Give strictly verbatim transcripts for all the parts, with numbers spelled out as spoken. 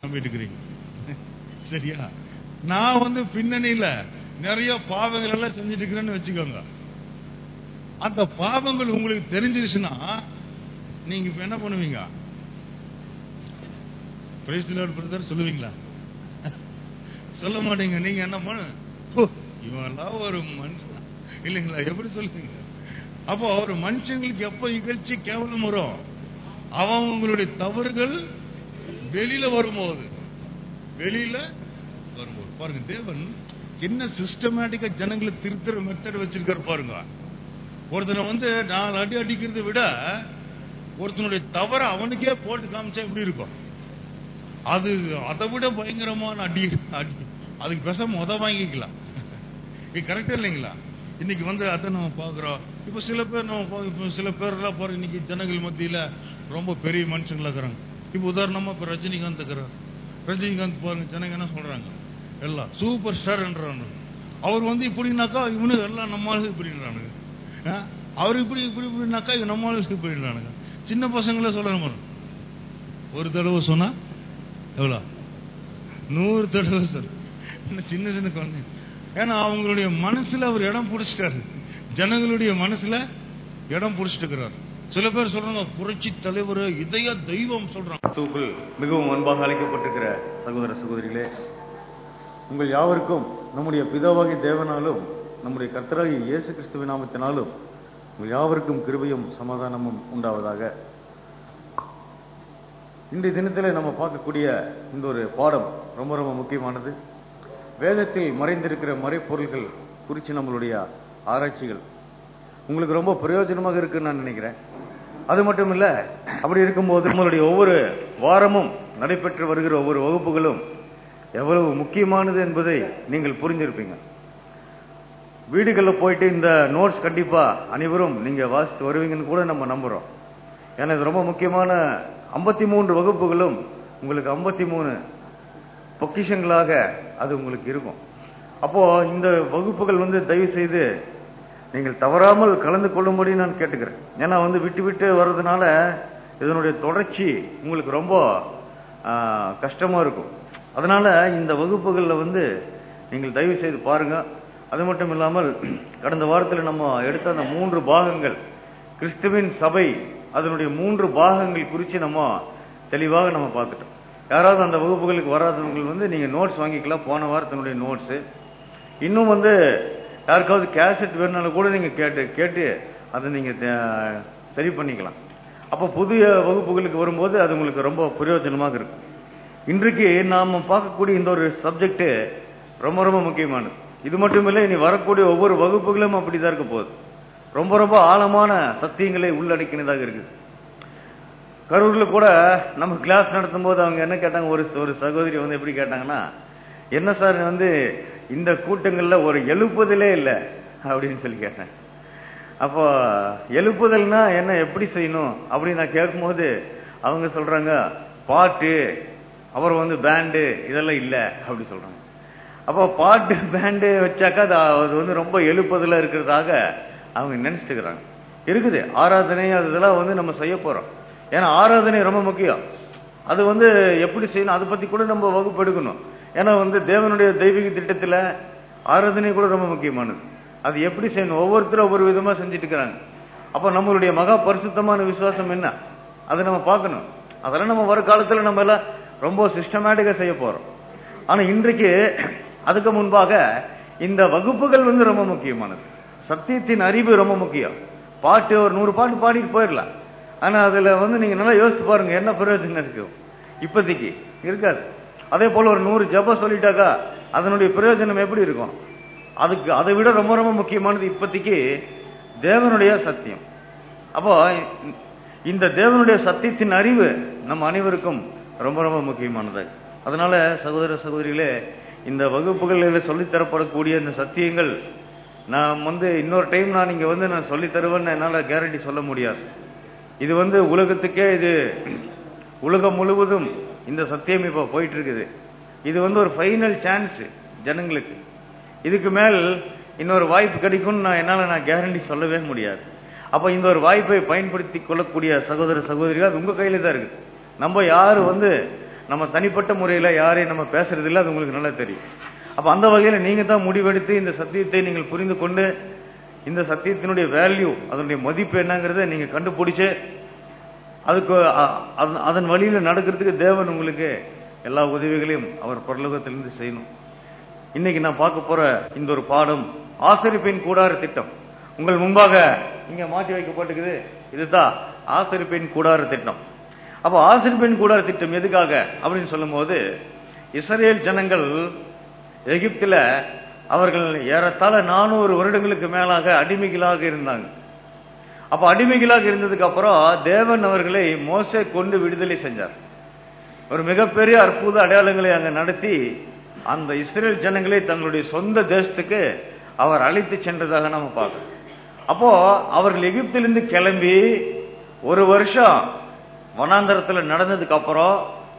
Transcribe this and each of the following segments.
நம்பிட்டு இருக்கிறீங்க. சரியா? நான் வந்து பின்னணியில நிறைய பாவங்கள் எல்லாம் செஞ்சுட்டு இருக்கிறேன்னு வச்சுக்கோங்க. அந்த பாவங்கள் உங்களுக்கு தெரிஞ்சிருச்சுன்னா நீங்க இப்ப என்ன பண்ணுவீங்க? பிரைஸ் தி லார்ட் பிரதர் சொல்லுவீங்களா? சொல்ல மாட்டீங்க. நீங்க என்ன பண்ணு, இவெல்லாம் ஒரு மனுஷன் இல்லைங்களா? எப்படி சொல்லுவீங்க? அப்போ ஒரு மனுஷங்களுக்கு எப்ப இகழ்ச்சி கேவலம் வரும்? அவன் உங்களுடைய தவறுகள் வெளியில வரும்போது, வெளியில வரும்போது பாருங்க, தேவன் என்ன சிஸ்டமேட்டிக்கா ஜனங்களை திருத்துற மெத்தட் வச்சிருக்காரு பாருங்க. ஒருத்தனை வந்து நாலு அடி அடிக்கிறத விட ஒருத்தனுடைய தவற அவனுக்கே போட்டு காமிச்சா எப்படி இருக்கும்? அது அதை விட பயங்கரமான அடி அடி அதுக்கு பேசாம உத வாங்கிக்கலாம். இது கரெக்டா இல்லைங்களா? இன்னைக்கு வந்து அதை நம்ம பாக்குறோம். இப்ப சில பேர் நம்ம இப்ப சில பேர் எல்லாம் பாருங்க, இன்னைக்கு ஜனங்கள் மத்தியில ரொம்ப பெரிய மனுஷங்களா இருக்கிறாங்க. இப்ப உதாரணமா இப்ப ரஜினிகாந்த் இருக்கிறார். ரஜினிகாந்த் பாருங்க, ஜனங்க என்ன சொல்றாங்க, எல்லாம் சூப்பர் ஸ்டார் என்றாங்க. அவர் வந்து இப்படின்னாக்கா இவனு எல்லாம் நம்மளுக்கு இப்படின்றானுங்க. அவர் இப்படி இப்படி இப்படினாக்கா நம்மளுக்கு இப்படின்றானுங்க. சின்ன பசங்களே சொல்றாங்க, ஒரு தடவை சொன்னா எவ்வளோ, நூறு தடவை சார், சின்ன சின்ன குழந்தை. ஏன்னா அவங்களுடைய மனசுல அவர் இடம் பிடிச்சிட்டாரு, ஜனங்களுடைய மனசுல இடம் பிடிச்சிட்டு இருக்கிறார். சில பேர் சொல்றாங்க புரட்சி தலைவர், இதய தெய்வம் சொல்றாங்க. மிகவும் அன்பாக அழைக்கப்பட்டிருக்கிற சகோதர சகோதரிகளே, உங்கள் யாவருக்கும் நம்முடைய பிதாவாகிய தேவனாலும் நம்முடைய கர்த்தராகிய இயேசு கிறிஸ்துவின் நாமத்தினாலும் உங்கள் யாவருக்கும் கிருபையும் சமாதானமும் உண்டாவதாக. இன்றைய தினத்தில் நம்ம பார்க்கக்கூடிய இந்த ஒரு பாடம் ரொம்ப ரொம்ப முக்கியமானது. வேதத்தில் மறைந்திருக்கிற மறைப்பொருள்கள் குறித்து நம்மளுடைய ஆராய்ச்சிகள் உங்களுக்கு ரொம்ப பிரயோஜனமாக இருக்குன்னு நான் நினைக்கிறேன். அது மட்டும் இல்ல, அப்படி இருக்கும்போது நம்மளுடைய ஒவ்வொரு வாரமும் நடைபெற்று வருகிற ஒவ்வொரு வகுப்புகளும் எவ்வளவு முக்கியமானது என்பதை நீங்கள் புரிஞ்சிருப்பீங்க. வீடுகளில் போயிட்டு இந்த நோட்ஸ் கண்டிப்பா அனைவரும் நீங்க வாசித்து வருவீங்கன்னு கூட நம்ம நம்புறோம். ஏன்னா இது ரொம்ப முக்கியமான ஐம்பத்தி மூன்று வகுப்புகளும் உங்களுக்கு ஐம்பத்தி மூணு பொக்கிஷங்களாக அது உங்களுக்கு இருக்கும். அப்போ இந்த வகுப்புகள் வந்து தயவு செய்து நீங்கள் தவறாமல் கலந்து கொள்ளும்படி நான் கேட்டுக்கிறேன். ஏன்னா வந்து விட்டு விட்டு வர்றதுனால இதனுடைய தொடர்ச்சி உங்களுக்கு ரொம்ப கஷ்டமா இருக்கும். அதனால இந்த வகுப்புகளில் வந்து நீங்கள் தயவு செய்து பாருங்க. அது மட்டும் இல்லாமல் கடந்த வாரத்தில் நம்ம எடுத்த அந்த மூன்று பாகங்கள், கிறிஸ்துவின் சபை, அதனுடைய மூன்று பாகங்கள் குறித்து நம்ம தெளிவாக நம்ம பார்த்துட்டோம். யாராவது அந்த வகுப்புகளுக்கு வராதவங்க வந்து நீங்க நோட்ஸ் வாங்கிக்கலாம், போன வாரத்தினுடைய நோட்ஸ். இன்னும் வந்து யாருக்காவது கேசட் வேணுனாலும் கூட நீங்க கேட்டு கேட்டு அதை நீங்க சரி பண்ணிக்கலாம். அப்போ புதிய வகுப்புகளுக்கு வரும்போது அது உங்களுக்கு ரொம்ப பிரயோஜனமாக இருக்கும். இன்றைக்கு நாம பார்க்கக்கூடிய இந்த ஒரு சப்ஜெக்ட் ரொம்ப ரொம்ப முக்கியமானது. இது மட்டும் இல்லை, இனி வரக்கூடிய ஒவ்வொரு வகுப்புகளும் அப்படிதான் இருக்க போகுது. ரொம்ப ரொம்ப ஆழமான சத்தியங்களை உள்ளடக்கினதாக இருக்குது. கரூர்ல கூட நம்ம கிளாஸ் நடத்தும் போது அவங்க என்ன கேட்டாங்க, ஒரு ஒரு சகோதரி வந்து எப்படி கேட்டாங்கன்னா, என்ன சார் வந்து இந்த கூட்டங்கள்ல ஒரு எழுப்புதலே இல்லை அப்படின்னு சொல்லி கேட்டேன். அப்போ எழுப்புதல்னா என்ன, எப்படி செய்யணும் அப்படின்னு நான் கேட்கும்போது அவங்க சொல்றாங்க, பாட்டு அப்புறம் வந்து பேண்டு இதெல்லாம் இல்லை அப்படி சொல்றாங்க. அப்போ பாட்டு பேண்டு வச்சாக்கா அது வந்து ரொம்ப எழுப்புதலா இருக்கிறதாக அவங்க நினைச்சிட்டு இருக்கிறாங்க. இருக்குது ஆராதனை, அதெல்லாம் வந்து நம்ம செய்ய போறோம். ஏன்னா ஆராதனை ரொம்ப முக்கியம். அது வந்து எப்படி செய்யணும் அதை பத்தி கூட நம்ம வகுப்பு எடுக்கணும். ஏன்னா வந்து தேவனுடைய தெய்வீக திட்டத்துல ஆராதனை கூட ரொம்ப முக்கியமானது. அது எப்படி செய்யணும், ஒவ்வொருத்தரும் ஒவ்வொரு விதமா செஞ்சுட்டு இருக்கிறாங்க. அப்ப நம்மளுடைய மகா பரிசுத்தமான விசுவாசம் என்ன, அதை நம்ம பார்க்கணும். அதெல்லாம் நம்ம வர காலத்துல நம்ம எல்லாம் ரொம்ப சிஸ்டமேட்டிக்கா செய்ய போறோம். ஆனா இன்றைக்கு அதுக்கு முன்பாக இந்த வகுப்புகள் வந்து ரொம்ப முக்கியமானது. சத்தியத்தின் அறிவு ரொம்ப முக்கியம். பாட்டு ஒரு நூறு பாட்டு பாடிட்டு போயிடலாம். ஆனா அதுல வந்து நீங்க நல்லா யோசிச்சு பாருங்க, என்ன பிரயோஜனம் இருக்கு? இப்போதைக்கு இருக்காது. அதே போல ஒரு நூறு ஜபம் சொல்லிட்டாக்கா அதனுடைய பிரயோஜனம் எப்படி இருக்கும்? அதுக்கு அதை விட ரொம்ப ரொம்ப முக்கியமானது இப்போதைக்கு தேவனுடைய சத்தியம். அப்போ இந்த தேவனுடைய சத்தியத்தின் அறிவு நம்ம அனைவருக்கும் ரொம்ப ரொம்ப முக்கியமானது. அதனால சகோதர சகோதரிகளே, இந்த வகுப்புகளில் சொல்லித்தரப்படக்கூடிய இந்த சத்தியங்கள் நான் வந்து இன்னொரு டைம் நான் இங்க வந்து நான் சொல்லி தருவேன்னு என்னால கேரண்டி சொல்ல முடியாது. இது வந்து உலகத்துக்கே, இது உலகம் முழுவதும் இந்த சத்தியம் இப்ப போயிட்டு இருக்குது. இது வந்து ஒரு ஃபைனல் சான்ஸ் ஜனங்களுக்கு. இதுக்கு மேல் இன்னொரு வாய்ப்பு கிடைக்கும்னு நான் என்னால நான் கேரண்டி சொல்லவே முடியாது. அப்ப இந்த ஒரு வாய்ப்பை பயன்படுத்தி கொள்ளக்கூடிய சகோதர சகோதரிகள் அது உங்க கையில தான் இருக்கு. நம்ம யாரு வந்து நம்ம தனிப்பட்ட முறையில யாரையும் நம்ம பேசுறது இல்லை, அது உங்களுக்கு நல்லா தெரியும். அப்ப அந்த வகையில நீங்க தான் முடிவெடுத்து இந்த சத்தியத்தை நீங்கள் புரிந்து கொண்டு இந்த சத்தியத்தினுடைய வேல்யூ, அதனுடைய மதிப்பு என்னங்கிறத நீங்க கண்டுபிடிச்சு அதுக்கு அதன் வழியில நடக்கிறதுக்கு தேவன் உங்களுக்கு எல்லா உதவிகளையும் அவர் பரலோகத்திலிருந்து செய்யணும். இன்னைக்கு நான் பார்க்க போற இந்த ஒரு பாடம் ஆசரிப்பின் கூடார திட்டம். உங்கள் முன்பாக இங்க மாற்றி வைக்கப்பட்டிருக்குது. இதுதான் ஆசரிப்பின் கூடார திட்டம். அப்ப ஆசரிப்பின் கூடார திட்டம் எதுக்காக அப்படின்னு சொல்லும் போது, இஸ்ரேல் ஜனங்கள் எகிப்துல அவர்கள் ஏறத்தாழ நானூறு வருடங்களுக்கு மேலாக அடிமைகளாக இருந்தாங்க. அப்ப அடிமைகளாக இருந்ததுக்கு அப்புறம் தேவன் அவர்களை மோசே கொண்டு விடுதலை செஞ்சார். ஒரு மிகப்பெரிய அற்புத அடையாளங்களை அங்க நடத்தி அந்த இஸ்ரேல் ஜனங்களை தங்களுடைய சொந்த தேசத்துக்கு அவர் அழைத்து சென்றதாக நம்ம பார்க்கணும். அப்போ அவர்கள் எகிப்திலிருந்து கிளம்பி ஒரு வருஷம் வனாந்தரத்துல நடந்ததுக்கு அப்புறம்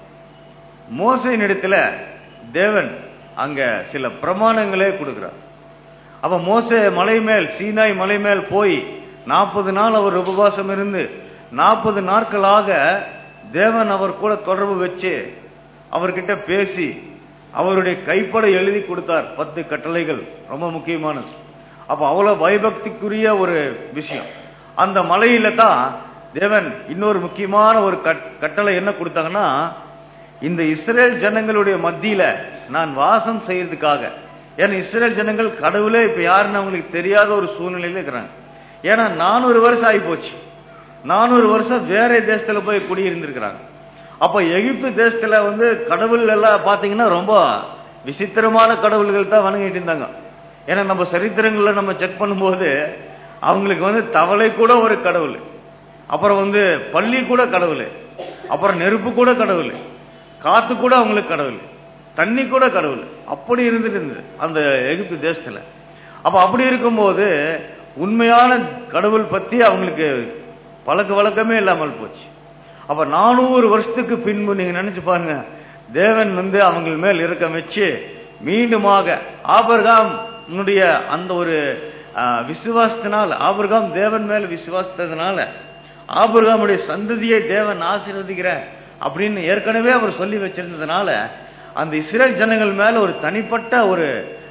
மோசேயின் இடத்துல தேவன் அங்க சில பிரமாணங்களே கொடுக்கிறார். அப்ப மோசே மலை மேல், சீனாய் மலை மேல் போய் நாற்பது நாள் அவர் உபவாசம் இருந்து நாற்பது நாட்களாக தேவன் அவர் கூட தொடர்பு வச்சு அவர்கிட்ட பேசி அவருடைய கைப்பட எழுதி கொடுத்தார். பத்து கட்டளைகள் ரொம்ப முக்கியமானது. அப்ப அவ்வளவு பயபக்திக்குரிய ஒரு விஷயம். அந்த மலையில தான் தேவன் இன்னொரு முக்கியமான ஒரு கட்டளை என்ன கொடுத்தாங்கன்னா, இந்த இஸ்ரேல் ஜனங்களுடைய மத்தியில நான் வாசம் செய்யறதுக்காக. ஏன்னா இஸ்ரேல் ஜனங்கள் கடவுளே இப்ப யாருன்னு அவங்களுக்கு தெரியாத ஒரு சூழ்நிலையில இருக்கிறாங்க. ஏன்னா நானூறு வருஷம் ஆகி போச்சு. நானூறு வருஷம் வேற தேசத்துல போய் குடியிருந்திருக்கிறாங்க. அப்ப எகிப்து தேசத்துல வந்து கடவுள் எல்லாம் பாத்தீங்கன்னா ரொம்ப விசித்திரமான கடவுள்கள் தான் வணங்கிட்டு இருந்தாங்க. ஏன்னா நம்ம சரித்திரங்கள்ல நம்ம செக் பண்ணும்போது அவங்களுக்கு வந்து தவளை கூட ஒரு கடவுள், அப்புறம் வந்து பள்ளி கூட கடவுள், அப்புறம் நெருப்பு கூட கடவுள், காத்து கூட அவங்களுக்கு கடவுள், தண்ணி கூட கடவுள். அப்படி இருந்துட்டு இருந்தது அந்த எகிப்து தேசத்துல. அப்ப அப்படி இருக்கும்போது உண்மையான கடவுள் பத்தி அவங்களுக்கு பழக்க வழக்கமே இல்லாமல் போச்சு. அப்ப நானூறு வருஷத்துக்கு பின்பு நீங்க நினைச்சு பாருங்க, தேவன் வந்து அவங்க மேல் இரக்கம் வச்சு மீண்டுமாக ஆபிரகாம் அந்த ஒரு விசுவாசத்தினால், ஆபிரகாம் தேவன் மேல் விசுவாசத்தினால ஆபிரகாமுடைய சந்ததியை தேவன் ஆசீர்வதிக்கிற அப்படின்னு ஏற்கனவே அவர் சொல்லி வச்சிருந்ததுனால அந்த இஸ்ரேல் ஜனங்கள் மேல ஒரு தனிப்பட்ட ஒரு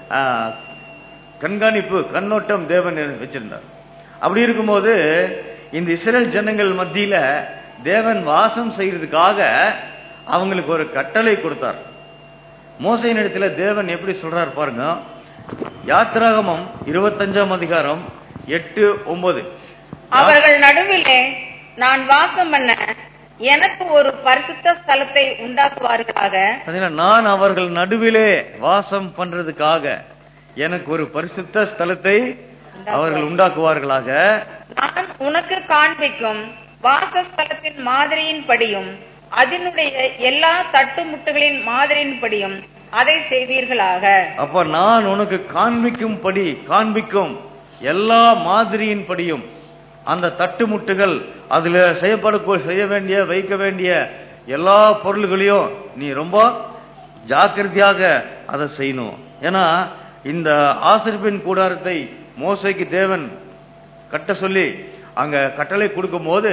கண்காணிப்பு கண்ணோட்டம் தேவன் வச்சிருந்தார். அப்படி இருக்கும்போது இந்த இஸ்ரேல் ஜனங்கள் மத்தியில தேவன் வாசம் செய்யறதுக்காக அவங்களுக்கு ஒரு கட்டளை கொடுத்தார். மோசேயின் இடத்துல தேவன் எப்படி சொல்றார் பாருங்க. யாத்திராகமம் இருபத்தஞ்சாம் அதிகாரம் எட்டு ஒன்பது. அவர்கள் நடுவிலே நான் வாசம் பண்ண எனக்கு ஒரு பரிசுத்த ஸ்தலத்தை உண்டாக்குவார்களாக. நான் அவர்கள் நடுவிலே வாசம் பண்றதுக்காக எனக்கு ஒரு பரிசுத்த ஸ்தலத்தை அவர்கள் உண்டாக்குவார்களாக. நான் உனக்கு காண்பிக்கும் வாசஸ்தலத்தின் மாதிரியின் படியும் அதனுடைய எல்லா தட்டுமுட்டுகளின் மாதிரியின் படியும் அதை செய்வீர்களாக. அப்ப நான் உனக்கு காண்பிக்கும் படி காண்பிக்கும் எல்லா மாதிரியின் படியும் அந்த தட்டுமுட்டுகள் அதுல செய்யப்பட செய்ய வேண்டிய வைக்க வேண்டிய எல்லா பொருள்களையும் நீ ரொம்ப ஜாக்கிரதையாக அதை செய்யணும். ஏன்னா இந்த ஆசரிப்பின் கூடாரத்தை மோசேக்கு தேவன் கட்ட சொல்லி அங்க கட்டளை கொடுக்கும் போது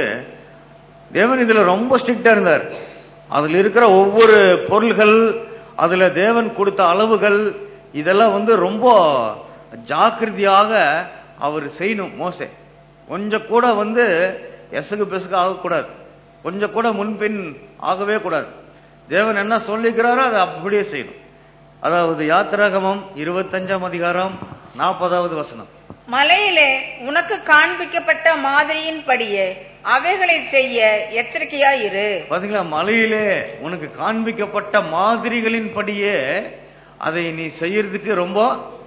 தேவன் இதுல ரொம்ப ஸ்ட்ரிக்டா இருந்தார். அதுல இருக்கிற ஒவ்வொரு பொருள்கள், அதுல தேவன் கொடுத்த அளவுகள், இதெல்லாம் வந்து ரொம்ப ஜாக்கிரதையாக அவர் செய்யணும். மோசே கொஞ்சம் கூட வந்து எசகு பெசுக்கு ஆகக்கூடாது, கொஞ்சம் கூட முன்பின் ஆகவே கூடாது. தேவன் என்ன சொல்லிக்கிறாரோ அதை அப்படியே செய்யணும். அதாவது யாத்திராகமம் இருபத்தஞ்சாம் அதிகாரம் நாற்பதாவது வசனம். மலையிலே உனக்கு காண்பிக்கப்பட்ட மாதிரியின் படியே அவைகளை செய்ய எச்சரிக்கையாயிரு. பாத்தீங்களா, மலையிலே உனக்கு காண்பிக்கப்பட்ட மாதிரிகளின் படியே அதை நீ செய்யறதுக்கு ரொம்ப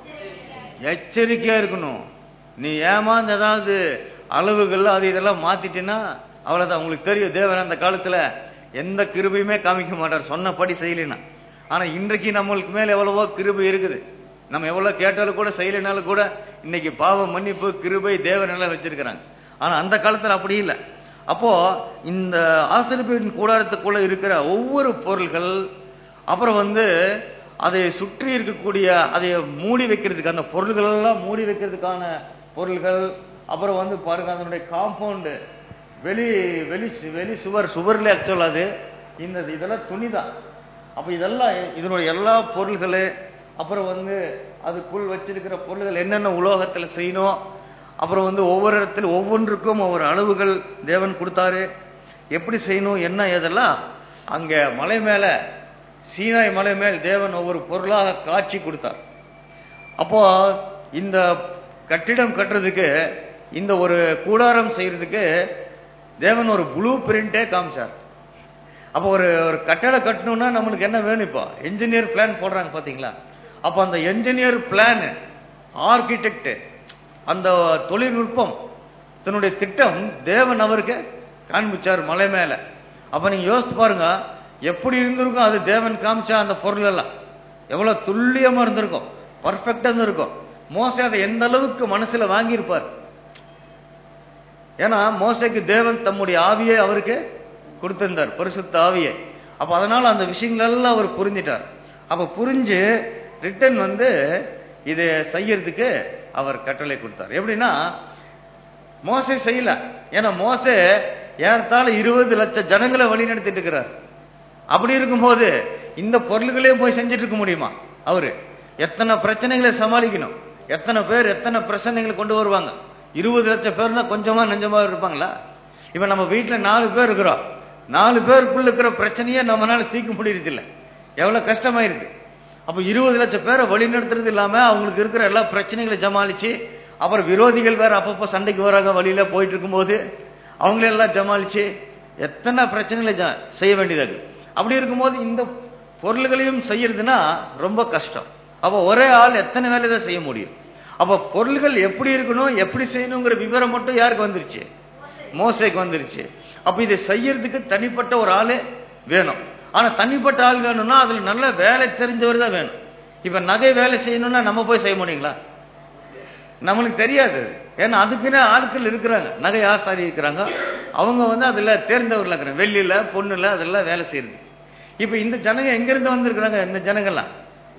எச்சரிக்கையா இருக்கணும். நீ ஏமாந்து ஏதாவது அளவுகள் அது இதெல்லாம் மாத்திட்டேன்னா அவ்வளவுதான். உங்களுக்கு தெரியும், தேவன் அந்த காலத்துல எந்த கிருபையுமே காமிக்க மாட்டார் சொன்னபடி செய்யலைன்னா. ஆனா இன்றைக்கு நம்மளுக்கு மேல எவ்வளவோ கிருபை இருக்குது. நம்ம எவ்வளவு கேட்டாலும் கூட செய்யலைனாலும் கூட இன்னைக்கு பாவ மன்னிப்பு கிருபை தேவன் எல்லாம் வச்சிருக்கிறாங்க. ஆனா அந்த காலத்துல அப்படி இல்லை. அப்போ இந்த ஆசரிப்பின் கூடாரத்துக்குள்ள இருக்கிற ஒவ்வொரு பொருள்கள், அப்புறம் வந்து அதை சுற்றி இருக்கக்கூடிய அதை மூடி வைக்கிறதுக்கு அந்த பொருள்கள் எல்லாம் மூடி வைக்கிறதுக்கான பொருள்கள், அப்புறம் வந்து பாருங்க அதனுடைய காம்பவுண்டு வெளி வெளி வெளி சுவர் சுவர்ல ஆக்சுவல் அது இந்த இதெல்லாம் துணிதான். அப்ப இதெல்லாம் இதனுடைய எல்லா பொருள்களு, அப்புறம் வந்து அதுக்குள் வச்சிருக்கிற பொருள்கள் என்னென்ன உலோகத்துல செய்யணும், அப்புறம் வந்து ஒவ்வொரு இடத்துல ஒவ்வொன்றுக்கும் ஒவ்வொரு அளவுகள் தேவன் கொடுத்தாரு, எப்படி செய்யணும் என்ன ஏதெல்லாம் அங்க மலை மேல சீனாய் மலை மேல் தேவன் ஒவ்வொரு பொருளாக காட்சி கொடுத்தார். அப்போ இந்த கட்டிடம் கட்டுறதுக்கு, இந்த ஒரு கூடாரம் செய்யறதுக்கு தேவன் ஒரு ப்ளூ பிரிண்டே காமிச்சார். அப்போ ஒரு ஒரு கட்டடம் கட்டணும்னா நம்மளுக்கு என்ன வேணும்? இப்போ என்ஜினியர் பிளான் போடுறாங்க பாத்தீங்களா? அப்ப அந்த என்ஜினியர் பிளான், ஆர்கிடெக்ட், அந்த தொழில்நுட்பம் தன்னுடைய திட்டம் தேவன் அவருக்கு காண்பிச்சார் மலை மேல. அப்ப நீங்க யோசித்து பாருங்க, எப்படி இருந்திருக்கும் அது தேவன் காமிச்சா அந்த பொருள் எல்லாம் எவ்வளவு துல்லியமா இருந்திருக்கும், பர்ஃபெக்டா இருந்திருக்கும். மோசே அதை எந்த அளவுக்கு மனசுல வாங்கியிருப்பார். ஏன்னா மோசேக்கு தேவன் தம்முடைய ஆவியை அவருக்கு கொடுத்திருந்தார், பரிசுத்த ஆவியை. அப்ப அதனால அந்த விஷயங்கள் எல்லாம் அவர் புரிஞ்சிட்டார். அப்ப புரிஞ்சு ரிட்டன் வந்து இதை செய்யறதுக்கு அவர் கட்டளை கொடுத்தார். எப்படின்னா மோசே செய்யல, ஏன்னா மோசே ஏறத்தாழ இருபது லட்சம் ஜனங்களை வழி நடத்திட்டு இருக்கிறார். அப்படி இருக்கும்போது இந்த பொருள்களே போய் செஞ்சுட்டு இருக்க முடியுமா? அவரு எத்தனை பிரச்சனைகளை சமாளிக்கணும், எத்தனை பேர் எத்தனை பிரச்சனைகளை கொண்டு வருவாங்க. இருபது லட்சம் பேர்னா கொஞ்சமா நெஞ்சமா இருப்பாங்களா? இப்ப நம்ம வீட்டுல நாலு பேர் இருக்கிறோம், நாலு பேருக்குள்ள இருக்கிற பிரச்சனையே நம்மளால தீர்க்க முடியறது இல்லை, எவ்வளவு கஷ்டமா இருக்கு. அப்ப இருபது லட்சம் பேரை வழி நடத்துறது இல்லாம அவங்களுக்கு இருக்கிற எல்லா பிரச்சனைகளை சமாளிச்சு, அப்புறம் விரோதிகள் வேற அப்பப்போ சண்டைக்கு வராங்க வழியில போயிட்டு இருக்கும் போது அவங்களெல்லாம் சமாளிச்சு எத்தனை பிரச்சனைகளை செய்ய வேண்டியது. அப்படி இருக்கும்போது இந்த பொருள்களையும் செய்யறதுன்னா ரொம்ப கஷ்டம். அப்ப ஒரே ஆள் எத்தனை வேலை தான் செய்ய முடியும்? அப்ப பொருள்கள் எப்படி இருக்கணும், எப்படி செய்யணுங்கிற விவரம் மட்டும் யாருக்கு வந்துருச்சு? மோசேக்கு வந்துருச்சு. அப்ப இதை செய்யறதுக்கு தனிப்பட்ட ஒரு ஆளு வேணும். ஆனா தனிப்பட்ட ஆள் வேணும்னா அதுல நல்ல வேலை தெரிஞ்சவர் தான் வேணும். இப்ப நகை வேலை செய்யணும்னா நம்ம போய் செய்ய முடியுங்களா? நம்மளுக்கு தெரியாது. ஏன்னா அதுக்குன்னு ஆட்கள் இருக்கிறாங்க, நகை ஆசாரி இருக்கிறாங்க, அவங்க வந்து அதுல தேர்ந்தவர்கள் இருக்கிறாங்க, வெள்ளியில பொண்ணுல அதெல்லாம் வேலை செய்யறது. இப்ப இந்த ஜனங்க எங்க இருந்து வந்திருக்கிறாங்க? இந்த ஜனங்கள்லாம்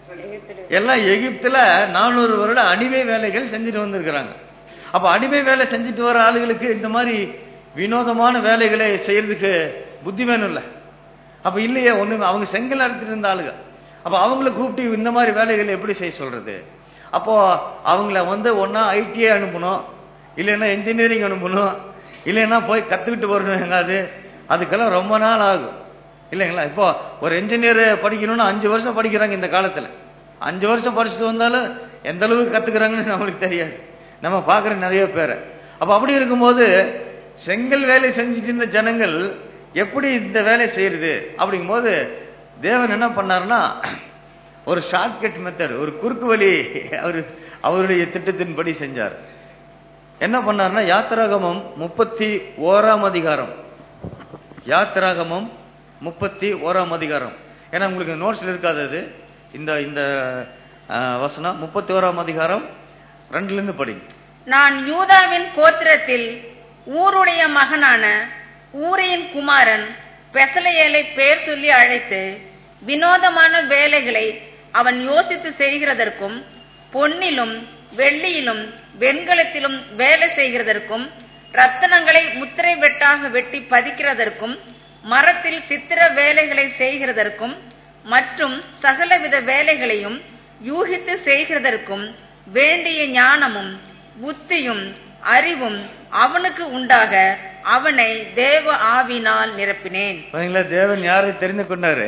எல்லாம் எகிப்துல நானூறு வருடம் அடிமை வேலைகள் செஞ்சுட்டு வந்திருக்கிறாங்க. அப்ப அடிமை வேலை செஞ்சுட்டு வர ஆளுகளுக்கு இந்த மாதிரி வினோதமான வேலைகளை செய்யறதுக்கு புத்தி வேணும் இல்ல? அப்ப இல்லையே ஒண்ணு, அவங்க செங்கல் அறுத்துட்டு இருந்த ஆளுங்க. அப்ப அவங்களை கூப்பிட்டு இந்த மாதிரி வேலைகளை எப்படி செய்ய சொல்றது? அப்போ அவங்கள வந்து ஒன்னா ஐடிஐ அனுப்பணும், இல்லைன்னா இன்ஜினியரிங் அனுப்பணும், இல்லைன்னா போய் கத்துக்கிட்டு வரணும் எங்காவது. அதுக்கெல்லாம் ரொம்ப நாள் ஆகும் இல்லைங்களா? இப்போ ஒரு இன்ஜினியர் படிக்கணும்னா அஞ்சு வருஷம் படிக்கிறாங்க இந்த காலத்துல. அஞ்சு வருஷம் படிச்சுட்டு வந்தாலும் எந்த அளவுக்கு கத்துக்கிறாங்கன்னு நம்மளுக்கு தெரியாது, நம்ம பாக்குற நிறைய பேரை. அப்ப அப்படி இருக்கும்போது செங்கல் வேலை செஞ்சுட்டு இருந்த ஜனங்கள் எப்படி இந்த வேலையை செய்யறது? அப்படிங்கும் போது தேவன் என்ன பண்ணாருன்னா ஒரு ஷார்ட்கட் மெத்தட், ஒரு குறுக்கு வழி அவரு அவருடைய திட்டத்தின்படி செஞ்சார். என்ன பண்ணாருன்னா யாத்திராகமம் முப்பத்தி ஓராம் அதிகாரம், யாத்திராகமம் முப்பத்தி ஓராம் அதிகாரம். ஏன்னா உங்களுக்கு நோட்ஸ்ல இருக்காது அது, இந்த இந்த வசனம் முப்பத்தி ஓராம் அதிகாரம் ரெண்டுல இருந்து படி. நான் யூதாவின் கோத்திரத்தில் ஊருடைய மகனான ஊரியின் குமாரன் பெசலெயேலை பேர் சொல்லி அழைத்து வினோதமான வேலைகளை அவன் யோசித்து செய்கிறதற்கும், பொன்னிலும் வெள்ளியிலும் வெண்கலத்திலும் வேலை செய்கிறதற்கும், ரத்தனங்களை முத்திரை வெட்டாக வெட்டி பதிக்கிறதற்கும், மரத்தில் சித்திர வேலைகளை செய்கிறதற்கும் மற்றும் சகலவித வேலைகளையும் யூகித்து செய்கிறதற்கும் வேண்டிய ஞானமும் புத்தியும் அறிவும் அவனுக்கு உண்டாக அவனை தேவ ஆவினால் நிரப்பினேன். தேவன் யாரை தெரிந்து கொண்டாரு?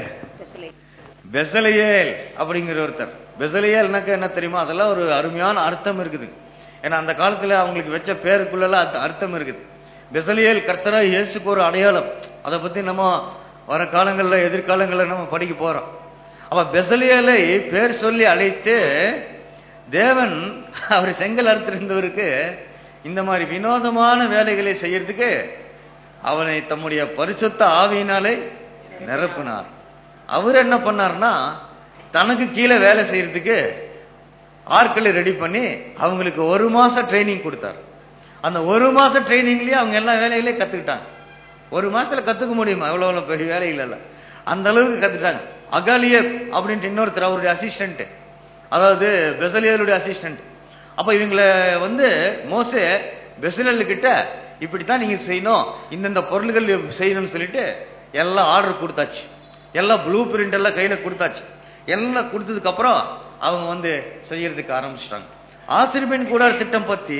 பெசலெயேல் அப்படிங்கிற ஒருத்தர். பெசலெயேல்னாக்க என்ன தெரியுமா? அதெல்லாம் ஒரு அருமையான அர்த்தம் இருக்குது. ஏன்னா அந்த காலத்துல அவங்களுக்கு வச்ச பேருக்குள்ள அர்த்தம் இருக்குது. பெசலெயேல் கர்த்தரா இயேசுக்கு ஒரு அடையாளம். அதை பத்தி நம்ம வர காலங்கள்ல எதிர்காலங்கள்ல நம்ம படிக்க போறோம். அப்ப பெசலெயேலை பேர் சொல்லி அழைத்து தேவன் அவர் செங்கல் அறுத்திருந்தவருக்கு இந்த மாதிரி வினோதமான வேலைகளை செய்யறதுக்கு அவனை தம்முடைய பரிசுத்த ஆவியினாலே நிரப்பினார். அவர் என்ன பண்ணார்னா தனக்கு கீழே வேலை செய்யறதுக்கு ஆட்களை ரெடி பண்ணி அவங்களுக்கு ஒரு மாசம் ட்ரைனிங் கொடுத்தார். அந்த ஒரு மாசம் ட்ரைனிங்லயே அவங்க எல்லா வேலைகளையும் கத்துக்கிட்டாங்க. ஒரு மாசத்துல கத்துக்க முடியுமா? எவ்வளவு எவ்வளவு பெரிய வேலைகள் இல்ல, அந்த அளவுக்கு கத்துட்டாங்க. அகாலியப் அப்படின்ட்டு இன்னொருத்தர் அவருடைய அசிஸ்டன்ட், அதாவது பெசலெயேலுடைய அசிஸ்டன்ட். அப்ப இவங்களை வந்து மோசே பெசலெயேல் கிட்ட இப்படித்தான் நீங்க செய்யணும், இந்தந்த பொருள்கள் செய்யணும்னு சொல்லிட்டு எல்லாம் ஆர்டர் கொடுத்தாச்சு. எல்லாம் ப்ளூ பிரிண்ட் எல்லாம் கையில கொடுத்தாச்சு. எல்லாம் கொடுத்ததுக்கு அப்புறம் அவங்க வந்து செய்யறதுக்கு ஆரம்பிச்சிட்டாங்க. ஆசரிப்பின் கூடார திட்டம் பத்தி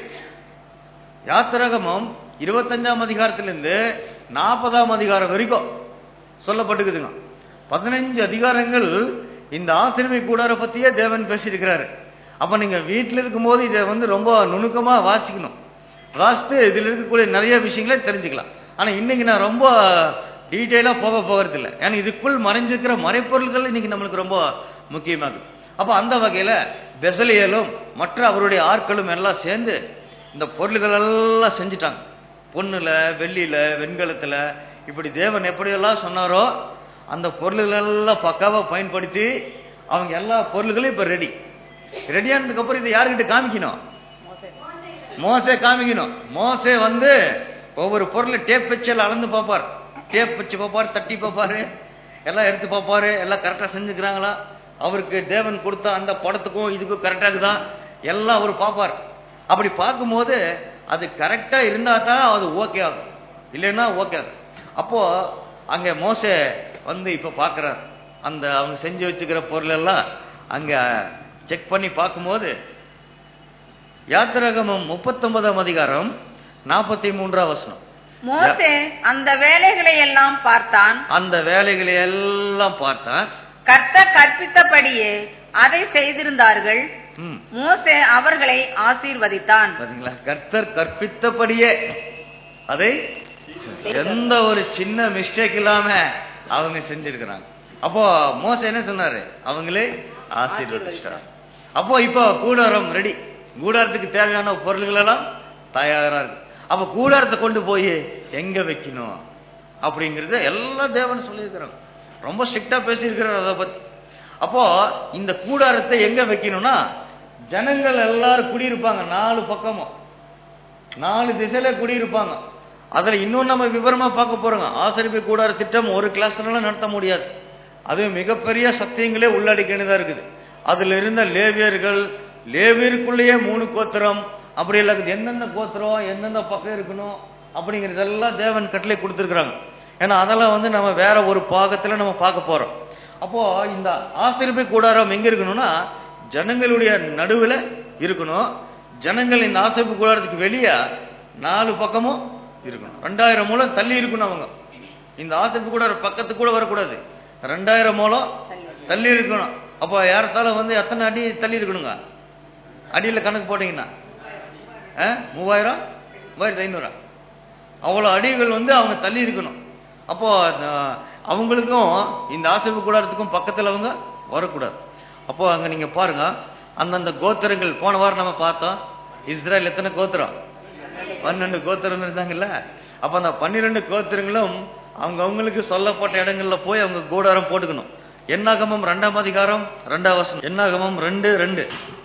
யாத்திராகமம் இருபத்தஞ்சாம் அதிகாரத்திலிருந்து நாற்பதாம் அதிகாரம் வரைக்கும் சொல்லப்பட்டுக்குதுங்க. பதினஞ்சு அதிகாரங்கள் இந்த ஆசரிப்பை கூடார பத்தியே தேவன் பேசியிருக்கிறாரு. அப்ப நீங்க வீட்டில் இருக்கும் போது இதை வந்து ரொம்ப நுணுக்கமா வாசிக்கணும். வாசித்து இதுல இருக்கக்கூடிய நிறைய விஷயங்களே தெரிஞ்சுக்கலாம். ஆனா இன்னைக்கு நான் ரொம்ப டீட்டெயிலா போக போகிறது இல்லை. ஏன்னா இதுக்குள் மறைஞ்சிருக்கிற மறைப்பொருள்கள் இன்னைக்கு நம்மளுக்கு ரொம்ப முக்கியமாகுது. அப்ப அந்த வகையில பெசலியலும் மற்ற அவருடைய ஆட்களும் எல்லாம் சேர்ந்து இந்த பொருள்கள் எல்லாம் செஞ்சுட்டாங்க. பொண்ணுல, வெள்ளியில, வெண்கலத்துல, இப்படி தேவன் எப்படியெல்லாம் சொன்னாரோ அந்த பொருள்கள் எல்லாம் பக்காவா பயன்படுத்தி அவங்க எல்லா பொருள்களும் இப்ப ரெடி. ரெடியானதுக்கு அப்புறம் இதை யாருக்கிட்ட காமிக்கணும்? மோசே காமிக்கணும். மோசே வந்து ஒவ்வொரு பொருளை டேப் வச்சு எல்லாம் அளந்து பார்ப்பார். டேப் வச்சு பார்ப்பாரு, தட்டி பார்ப்பாரு, எல்லாம் எடுத்து பார்ப்பாரு, எல்லாம் கரெக்டா செஞ்சுக்கிறாங்களா, அவருக்கு தேவன் கொடுத்த அந்த படத்துக்கும் இதுக்கும் கரெக்டா இருக்குதா எல்லாம் அவர் பார்ப்பார். அப்படி பார்க்கும்போது அது கரெக்டா இருந்தா தான் அது ஓகே ஆகும், இல்லைன்னா ஓகே ஆகும். அப்போ அங்க மோசே வந்து இப்ப பாக்குறார். அந்த அவங்க செஞ்சு வச்சுக்கிற பொருள் எல்லாம் அங்க செக் பண்ணி பார்க்கும்போது யாத்திராகமம் முப்பத்தி ஒன்பதாம் அதிகாரம் நாற்பத்தி மூன்றாம் வசனம். மோசே அந்த வேலைகளை எல்லாம் பார்த்தான். அந்த வேலைகளை எல்லாம் பார்த்தான். கர்த்தர் கற்பித்தபடியே அதை செய்திருந்தார்கள். மோசே அவர்களை ஆசீர்வதித்தான். கர்த்தர் கற்பித்தபடியே அதை எந்த ஒரு சின்ன மிஸ்டேக் இல்லாம அவங்க செஞ்சிருக்கிறாங்க. அப்போ மோசே என்ன சொன்னாரு? அவங்களே ஆசீர்வதிச்சார். அப்போ இப்போ கூடாரம் ரெடி. கூடாரத்துக்கு தேவையான பொருள்கள் எல்லாம் தயாரா இருக்கு. அப்ப கூடாரத்தை கொண்டு போய் எங்க வைக்கணும் அப்படிங்கறத எல்லாம் தேவன் சொல்லியிருக்கிறாங்க. ரொம்ப ஸ்ட்ரிக்டா பேசியிருக்கிறார் அதை பத்தி. அப்போ இந்த கூடாரத்தை எங்க வைக்கணும்னா ஜனங்கள் எல்லாரும் குடியிருப்பாங்க. நாலு பக்கமும் நாலு திசையில குடியிருப்பாங்க. அதுல இன்னும் நம்ம விவரமா பார்க்க போறோங்க. ஆசரிப்பு கூடார திட்டம் ஒரு கிளாஸ்ல நடத்த முடியாது. அது மிகப்பெரிய சத்தியங்களே உள்ளடக்கினதா இருக்குது. அதுல இருந்த லேவியர்கள், லேவியருக்குள்ளேயே மூணு கோத்திரம், அப்படி எல்லாம் எந்தெந்த கோத்திரம் எந்தெந்த பக்கம் இருக்கணும் அப்படிங்கறதெல்லாம் தேவன் கட்டளை கொடுத்திருக்கிறாங்க. ஏன்னா அதெல்லாம் வந்து நம்ம வேற ஒரு பாகத்துல நம்ம பார்க்க போறோம். அப்போ இந்த ஆசரிப்பு கூடாரம் எங்க இருக்கணும்னா ஜனங்களுடைய நடுவுல இருக்கணும். ஜனங்கள் இந்த ஆசரிப்பு கூடாரத்துக்கு வெளியே நாலு பக்கமும் இருக்கணும். ரெண்டாயிரம் மூலம் தள்ளி இருக்கணும். அவங்க இந்த ஆசரிப்பு கூடாரம் பக்கத்துக்கு கூட வரக்கூடாது. ரெண்டாயிரம் மூலம் தள்ளி இருக்கணும். அப்போ யாரத்தாலும் வந்து எத்தனை அடி தள்ளி இருக்கணுங்க? அடியில கணக்கு போட்டீங்கன்னா மூவாயிரம் மூவாயிரத்தி ஐநூறா அவ்வளவு அடிகள் வந்து அவங்க தள்ளி இருக்கணும். அப்போ அவங்களுக்கும் இந்த ஆசரிப்பு கூடாரத்துக்கும் பக்கத்துல அவங்க வரக்கூடாது. அப்போ அங்க நீங்க பாருங்க, அந்தந்த கோத்திரங்கள் போன வாரம் நம்ம பார்த்தோம். இஸ்ரேல் எத்தனை கோத்திரம்? பன்னெண்டு கோத்திரம் இருந்தாங்கல்ல. அப்ப அந்த பன்னிரெண்டு கோத்திரங்களும் அவங்க அவங்களுக்கு சொல்லப்பட்ட இடங்கள்ல போய் அவங்க கூடாரம் போட்டுக்கணும். என்னாகமம் ரெண்டாம் அதிகாரம் ரெண்டாம் வசனம். என்னாகமம் ரெண்டு ரெண்டு.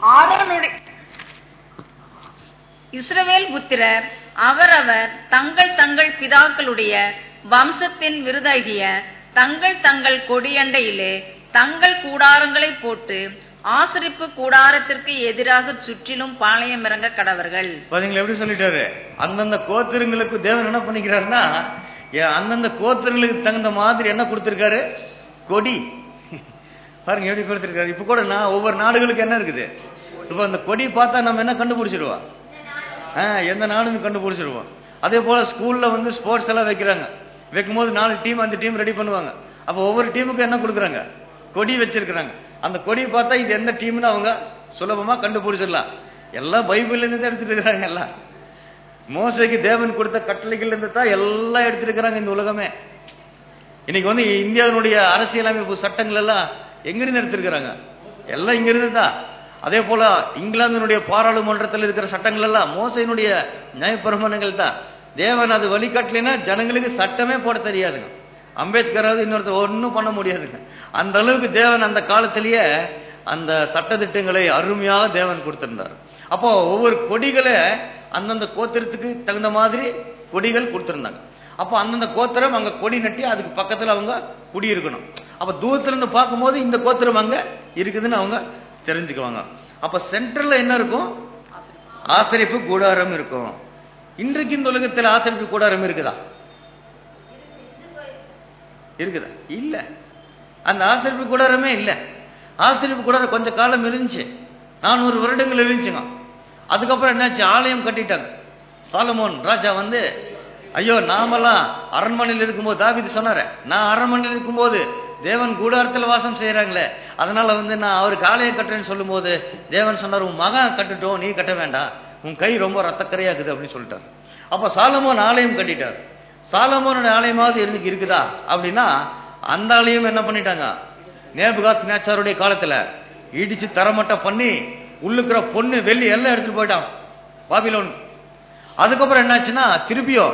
இஸ்ரவேல் புத்திரர் அவரவர் தங்கள் தங்கள் பிதாக்களுடைய வம்சத்தின் விருதாகிய தங்கள் தங்கள் கொடியண்டையிலே தங்கள் கூடாரங்களை போட்டு ஆசரிப்பு கூடாரத்திற்கு எதிராக சுற்றிலும் பாளையம் இறங்க கடவர்கள். பாத்தீங்களா எப்படி சொல்லிட்டாரு? அந்தந்த கோத்திரங்களுக்கு தேவன் என்ன பண்ணிக்கிறாருன்னா அந்தந்த கோத்திரங்களுக்கு தகுந்த மாதிரி என்ன கொடுத்திருக்காரு? கொடி. பாருங்க எப்படி கொடுத்திருக்காரு. இப்ப கூட நான் ஒவ்வொரு நாடுகளுக்கு என்ன இருக்குது, இப்ப அந்த கொடி பார்த்தா நம்ம என்ன கண்டுபிடிச்சிருவோம்? எந்த நாடுன்னு கண்டுபிடிச்சிருவோம். அதே போல ஸ்கூல்ல வந்து ஸ்போர்ட்ஸ் எல்லாம் வைக்கிறாங்க. வைக்கும் போது நாலு டீம் அஞ்சு டீம் ரெடி பண்ணுவாங்க. அப்ப ஒவ்வொரு டீமுக்கும் என்ன கொடுக்குறாங்க? கொடி வச்சிருக்கிறாங்க. அந்த கொடி பார்த்தா இது எந்த டீம்னு அவங்க சுலபமா கண்டுபிடிச்சிடலாம். எல்லாம் பைபிள்ல இருந்து தான் எடுத்துட்டு இருக்கிறாங்க. எல்லாம் மோசேக்கு தேவன் கொடுத்த கட்டளைகள் இருந்து தான் எல்லாம் எடுத்துட்டு இருக்கிறாங்க இந்த உலகமே. இன்னைக்கு வந்து இந்தியாவினுடைய அரசியலமைப்பு சட்டங்கள் எல்லாம் எங்கிருந்து எடுத்திருக்கிறாங்க? எல்லாம் இங்கிருந்து தான். அதே போல இங்கிலாந்தினுடைய பாராளுமன்றத்தில் இருக்கிற சட்டங்கள் எல்லாம் மோசையினுடைய நியாயப்பிரமாணங்கள் தான். தேவன் அது வழிகாட்டலைன்னா ஜனங்களுக்கு சட்டமே போட தெரியாதுங்க. அம்பேத்கராவது இன்னொருத்தர் ஒன்னும் பண்ண முடியாதுங்க. அந்த அளவுக்கு தேவன் அந்த காலத்திலேயே அந்த சட்ட திட்டங்களை அருமையாக தேவன் கொடுத்திருந்தார். அப்போ ஒவ்வொரு கொடிகளை அந்தந்த கோத்திரத்துக்கு தகுந்த மாதிரி கொடிகள் கொடுத்திருந்தாங்க. அப்போ அந்தந்த கோத்திரம் அங்க கொடி நட்டி அதுக்கு பக்கத்துல அவங்க குடியிருக்கணும். அப்ப தூரத்துல இருந்து பார்க்கும்போது இந்த கோத்திரம் அங்க இருக்குதுன்னு அவங்க தெரிஞ்சுக்குவாங்க. அப்ப சென்ட்ரல்ல என்ன இருக்கும்? ஆசரிப்பு கூடாரம் இருக்கும். இன்றைக்கு இந்த உலகத்தில் ஆசரிப்பு கூடாரம் இருக்குதா? இருக்குதா? இல்ல. அந்த ஆசரிப்பு கூடாரமே இல்ல. ஆசரிப்பு கூடாரம் கொஞ்ச காலம் இருந்துச்சு, நானூறு வருடங்கள் இருந்துச்சுங்க. அதுக்கப்புறம் என்னாச்சு, ஆலயம் கட்டிட்டாங்க. சாலமோன் ராஜா வந்து, ஐயோ நாமெல்லாம் அரண்மனையில் இருக்கும்போது, தாவீது சொன்னாரு, நான் அரண்மனையில் இருக்கும்போது தேவன் கூடாரத்தில் வாசம் செய்யறாங்களே, அதனால வந்து நான் அவருக்கு ஆலயம் கட்டுறேன்னு சொல்லும் போது தேவன் சொன்னார், உன் மகன் கட்டுட்டோம், நீ கட்ட வேண்டாம், உன் கை ரொம்ப ரத்தக்கரையாக்குது அப்படின்னு சொல்லிட்டார். அப்ப சாலமோன் ஆலயம் கட்டிட்டார். சாலமோனுடைய ஆலயமாவது இருந்து இருக்குதா அப்படின்னா, அந்த ஆலயம் என்ன பண்ணிட்டாங்க, நேபுகாத் நேச்சாருடைய காலத்துல இடிச்சு தரமட்டம் பண்ணி உள்ளுக்கிற பொண்ணு வெள்ளி எல்லாம் எடுத்துட்டு போயிட்டான் பாபிலோன். அதுக்கப்புறம் என்னாச்சுன்னா திருப்பியும்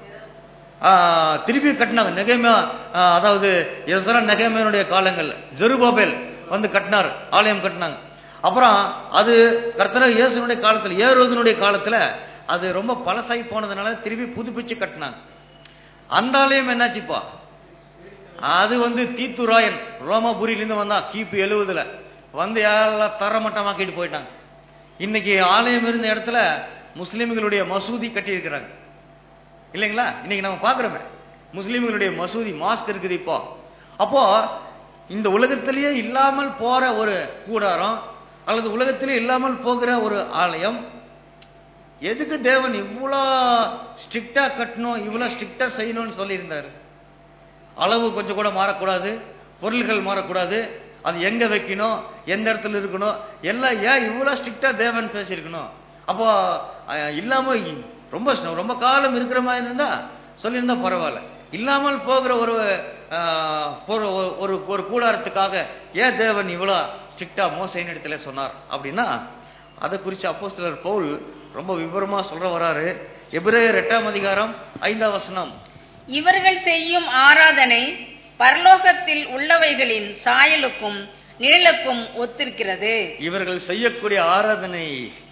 திருப்பி கட்டினாங்க. நெகேமியா, அதாவது எஸ்ரா நெகேமியானுடைய காலங்கள் ஜெருபாபேல் வந்து கட்டினார், ஆலயம் கட்டினாங்க. அப்புறம் அது கர்த்தர் இயேசுனுடைய காலத்துல, ஏரோதனுடைய காலத்துல அது ரொம்ப பழசாகி போனதுனால திருப்பி புதுப்பிச்சு கட்டினாங்க. அந்த ஆலயம் என்னாச்சுப்பா, அது வந்து தீத்துராயன் ரோமாபுரியிலிருந்து வந்தா கிபி எழுவதுல வந்து எல்லாம் தரமட்டமாக்கிட்டு போயிட்டாங்க. இன்னைக்கு ஆலயம் இருந்த இடத்துல முஸ்லிம்களுடைய மசூதி கட்டி இருக்கிறாங்க இல்லைங்களா? இன்னைக்கு நம்ம பாக்குறோமே முஸ்லிம்களுடைய மசூதி, மாஸ்க் இருக்குது இப்போ. அப்போ இந்த உலகத்திலேயே இல்லாமல் போற ஒரு கூடாரம் அல்லது உலகத்திலே இல்லாமல் போகிற ஒரு ஆலயம், எதுக்கு தேவன் இவ்வளோ ஸ்ட்ரிக்டா கட்டணும், இவ்வளவு ஸ்ட்ரிக்டா செய்யணும்னு சொல்லி இருந்தாரு? அளவு கொஞ்சம் கூட மாறக்கூடாது, பொருள்கள் மாறக்கூடாது, அது எங்க வைக்கணும், எந்த இடத்துல இருக்கணும், எல்லாம் ஏன் இவ்வளவு ஸ்ட்ரிக்டா தேவன் பேசியிருக்கணும்? அப்போ இல்லாம ரொம்ப ரொம்ப காலம் இருக்கிற மாதிரி இருந்தா சொல்லியிருந்தா பரவாயில்ல. இல்லாமல் போகிற ஒரு ஒரு ஒரு கூடாரத்துக்காக ஏன் தேவன் இவ்வளவு ஸ்ட்ரிக்டா மோசையின் இடத்துல சொன்னார் அப்படின்னா, அதை குறித்து அப்போஸ்தலர் பவுல் ரொம்ப விவரமா சொல்ற வராரு. எபிரேயர் எட்டாம் அதிகாரம் ஐந்தாம் வசனம், இவர்கள் செய்யும் ஆராதனை பரலோகத்தில் உள்ளவைகளின் சாயலுக்கும் நிழலுக்கும் ஒத்திருக்கிறது. இவர்கள் செய்யக்கூடிய ஆராதனை,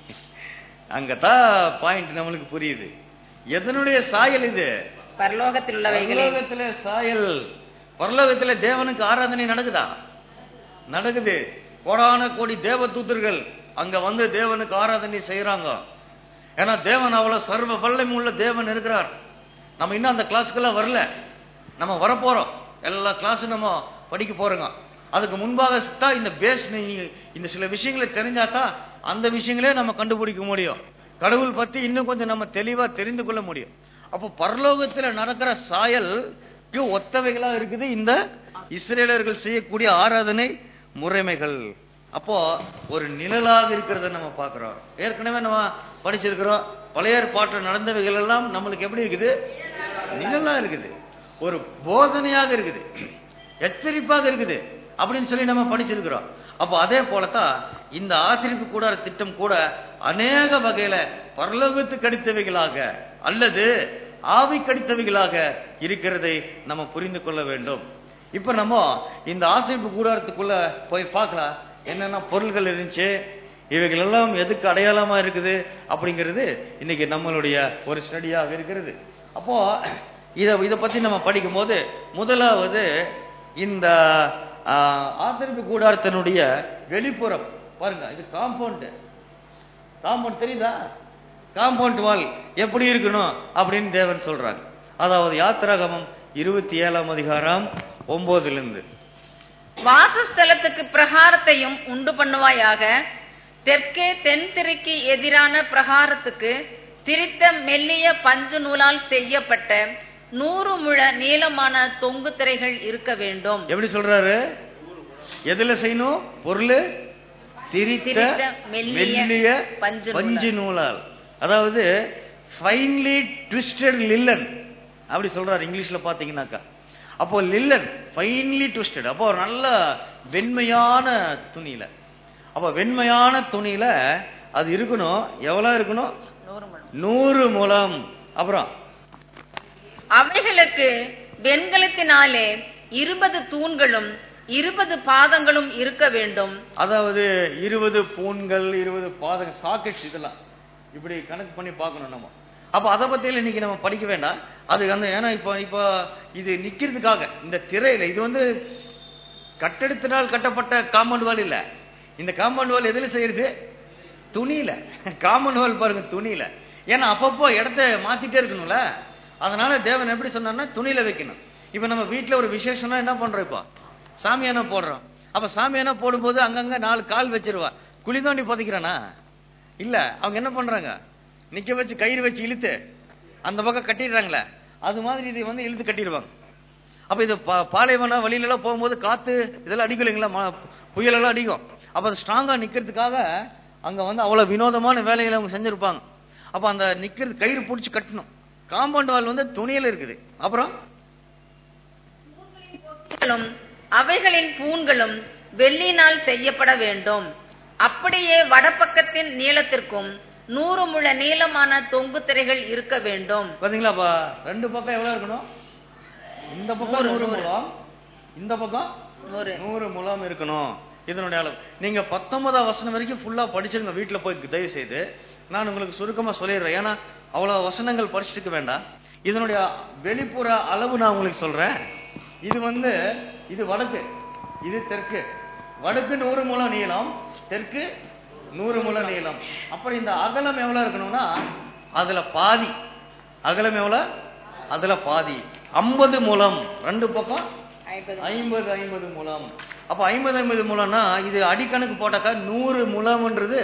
அங்கதான் பாயிண்ட் நம்மளுக்கு புரியுது. எதனுடைய சாயல் இது? பரலோகத்தில் உள்ளவைகளிலே சாயல். பரலோகத்திலே தேவனுக்கு ஆராதனை நடக்குதா? நடக்குது. கோடான கோடி தேவ தூதர்கள் அங்க வந்து தேவனுக்கு ஆராதனை செய்யறாங்க. ஏன்னா தேவன் அவ்வளவு சர்வ வல்லமை உள்ள தேவன் இருக்கிறார். நம்ம இன்னும் அந்த கிளாஸுக்கெல்லாம் வரல, நம்ம வரப்போறோம். எல்லா கிளாஸும் நம்ம படிக்க போறோங்க. அதுக்கு முன்பாக தான் இந்த பேஸ், இந்த சில விஷயங்களை தெரிஞ்சாதான் அந்த விஷயங்களே நம்ம கண்டுபிடிக்க முடியும். கடவுள் பத்தி இன்னும் கொஞ்சம் நம்ம தெளிவா தெரிந்து கொள்ள முடியும். அப்போ பரலோகத்தில் நடக்கிற சாயலுக்கு ஒத்தவைகளா இருக்குது இந்த இஸ்ரேலர்கள் செய்யக்கூடிய ஆராதனை முறைமைகள். அப்போ ஒரு நிழலாக இருக்கிறத நம்ம பார்க்கிறோம். ஏற்கனவே நம்ம படிச்சிருக்கிறோம், பழைய ஏற்பாட்டில் நடந்தவைகள் எல்லாம் நம்மளுக்கு எப்படி இருக்குது? நிழலா இருக்குது, ஒரு போதனையாக இருக்குது, எச்சரிப்பாக இருக்குது அப்படின்னு சொல்லி நம்ம படிச்சிருக்கிறோம். அப்போ அதே போலதான் இந்த ஆசிரிப்பு கூடார திட்டம் கூட அநேக வகையில பரலோகத்துக்கு அடித்தவைகளாக அல்லது ஆவி கடித்தவைகளாக இருக்கிறதை நம்ம புரிந்து கொள்ள வேண்டும். இப்ப நம்ம இந்த ஆசிரிப்பு கூடாரத்துக்குள்ள போய் பார்க்கலாம், என்னென்ன பொருள்கள் இருந்துச்சு, இவைகள் எல்லாம் எதுக்கு அடையாளமா இருக்குது அப்படிங்கிறது இன்னைக்கு நம்மளுடைய ஒரு ஸ்டடியாக இருக்கிறது. அப்போ இத இதை பத்தி நம்ம படிக்கும் போது முதலாவது இந்த ஆசிரிப்பு கூடாரத்தினுடைய வெளிப்புறம் பாருங்க. இது காம்பவுண்ட். காம்பவுண்ட் தெரியுதா? காம்பவுண்ட் வால் எப்படி இருக்கணும் அப்படின்னு தேவன் சொல்றாங்க. அதாவது யாத்திராகமம் இருபத்தி ஏழாம் அதிகாரம் ஒன்பதுல இருந்து, வாசஸ்தலத்துக்கு பிரகாரத்தையும் உண்டு பண்ணுவாயாக. தெற்கே தென் திரைக்கு எதிரான பிரகாரத்துக்கு திரித்த மெல்லிய பஞ்சு நூலால் செய்யப்பட்ட நூறு முழ நீளமான தொங்கு திரைகள் இருக்க வேண்டும். எப்படி சொல்றாரு? எதுல செய்யணும்? பொருள் திரித்த மெல்லிய பஞ்சு நூலால், அதாவது ஃபைன்லி ட்விஸ்டட் லில்லன் அப்படி சொல்றாரு இங்கிலீஷ்ல பாத்தீங்கன்னாக்கா. அப்போ லில்லன் ஃபைன்லி ட்விஸ்டட், அப்போ நல்ல வெண்மையான துணியில, அப்போ வெண்மையான துணியில அது இருக்கணும். எவ்வளவு இருக்கணும்? நூறு முழம். அப்புறம் அவைகளுக்கு வெண்கலத்தினாலே இருபது தூண்களும் இருபது பாதங்களும் இருக்க வேண்டும். அதாவது இருபது பூண்கள், இருபது பாதங்கள், சாக்கெட்ஸ், இதெல்லாம் இப்படி கணக்கு பண்ணி பார்க்கணும் நம்ம. அப்ப அதை பத்தியில இன்னைக்கு நம்ம படிக்க வேண்டாம். அது அந்த ஏன்னா இப்ப இப்ப இது நிக்கிறதுக்காக இந்த திரையில, இது வந்து கட்டடத்தினால் கட்டப்பட்ட காம்பவுண்ட் வால் இல்ல. இந்த காம்பவுண்ட் வால் எதுல செய்யறது? துணியில. காம்பவுண்ட் வால் பாருங்க, துணியில. ஏன்னா அப்பப்போ இடத்த மாத்திட்டே இருக்கணும்ல, அதனால தேவன் எப்படி சொன்னார்னா துணியில வைக்கணும். இப்ப நம்ம வீட்டுல ஒரு விசேஷம்னா என்ன பண்றோம்? இப்ப சாமியானா போடுறோம். அப்ப சாமியானா போடும்போது அங்கங்க நாலு கால் வச்சிருவா. குழி தோண்டி புதைக்கிறானா? இல்ல, அவங்க என்ன பண்றாங்க? நிக்க வச்சு கயிறு வச்சு இழுத்து அந்த பக்கம் கட்டிடுறாங்களே, அது மாதிரி இது வந்து இழுத்து கட்டிடுவாங்க. அப்ப இது பாலைவன வழியில எல்லாம் போகும்போது காத்து இதெல்லாம் அடிக்கும் இல்லைங்களா, புயல் எல்லாம் அடிக்கும். அப்ப அது ஸ்ட்ராங்கா நிக்கிறதுக்காக அங்க வந்து அவ்வளவு வினோதமான வேலைகளை அவங்க செஞ்சிருப்பாங்க. அப்ப அந்த நிக்கிறது கயிறு பிடிச்சு கட்டணும். காம்பவுண்ட் வால் வந்து துணியில இருக்குது. அப்புறம் அவைகளின் தூண்களும் வெள்ளினால் செய்யப்பட வேண்டும். அப்படியே வடபக்கத்தின் நீளத்திற்கும் நூறு முழ நீளமான தொங்கு திரைகள் இருக்க வேண்டும். பாத்தீங்களா, ரெண்டு பக்கம் எவ்வளவு இருக்கணும்? இந்த பக்கம் நூறு முழம், இந்த பக்கம் நூறு முழம் இருக்கணும். இதனுடைய அளவு நீங்க பத்தொன்பதாம் வசனம் வரைக்கும் ஃபுல்லா படிச்சிருங்க வீட்டுல போய் தயவு செய்து. நான் உங்களுக்கு சுருக்கமா சொல்லிடுறேன், ஏன்னா அவ்வளவு வசனங்கள் படிச்சுட்டு வேண்டாம். இதனுடைய வெளிப்புற அளவு நான் உங்களுக்கு சொல்றேன். இது வந்து இது வடக்கு, இது தெற்கு. வடக்கு நூறு முழம் நீளம், தெற்கு நூறு முழம் நீளம். அப்புறம் இந்த அகலம் எவ்வளவு இருக்கணும்னா அதுல பாதி. அகலம் எவ்வளவு? அதுல பாதி ஐம்பது முழம். ரெண்டு பக்கம் ஐம்பது ஐம்பது முழம். அப்ப ஐம்பது ஐம்பது முழம்னா இது அடிக்கணக்கு போட்டாக்கா நூறு முழம்ன்றது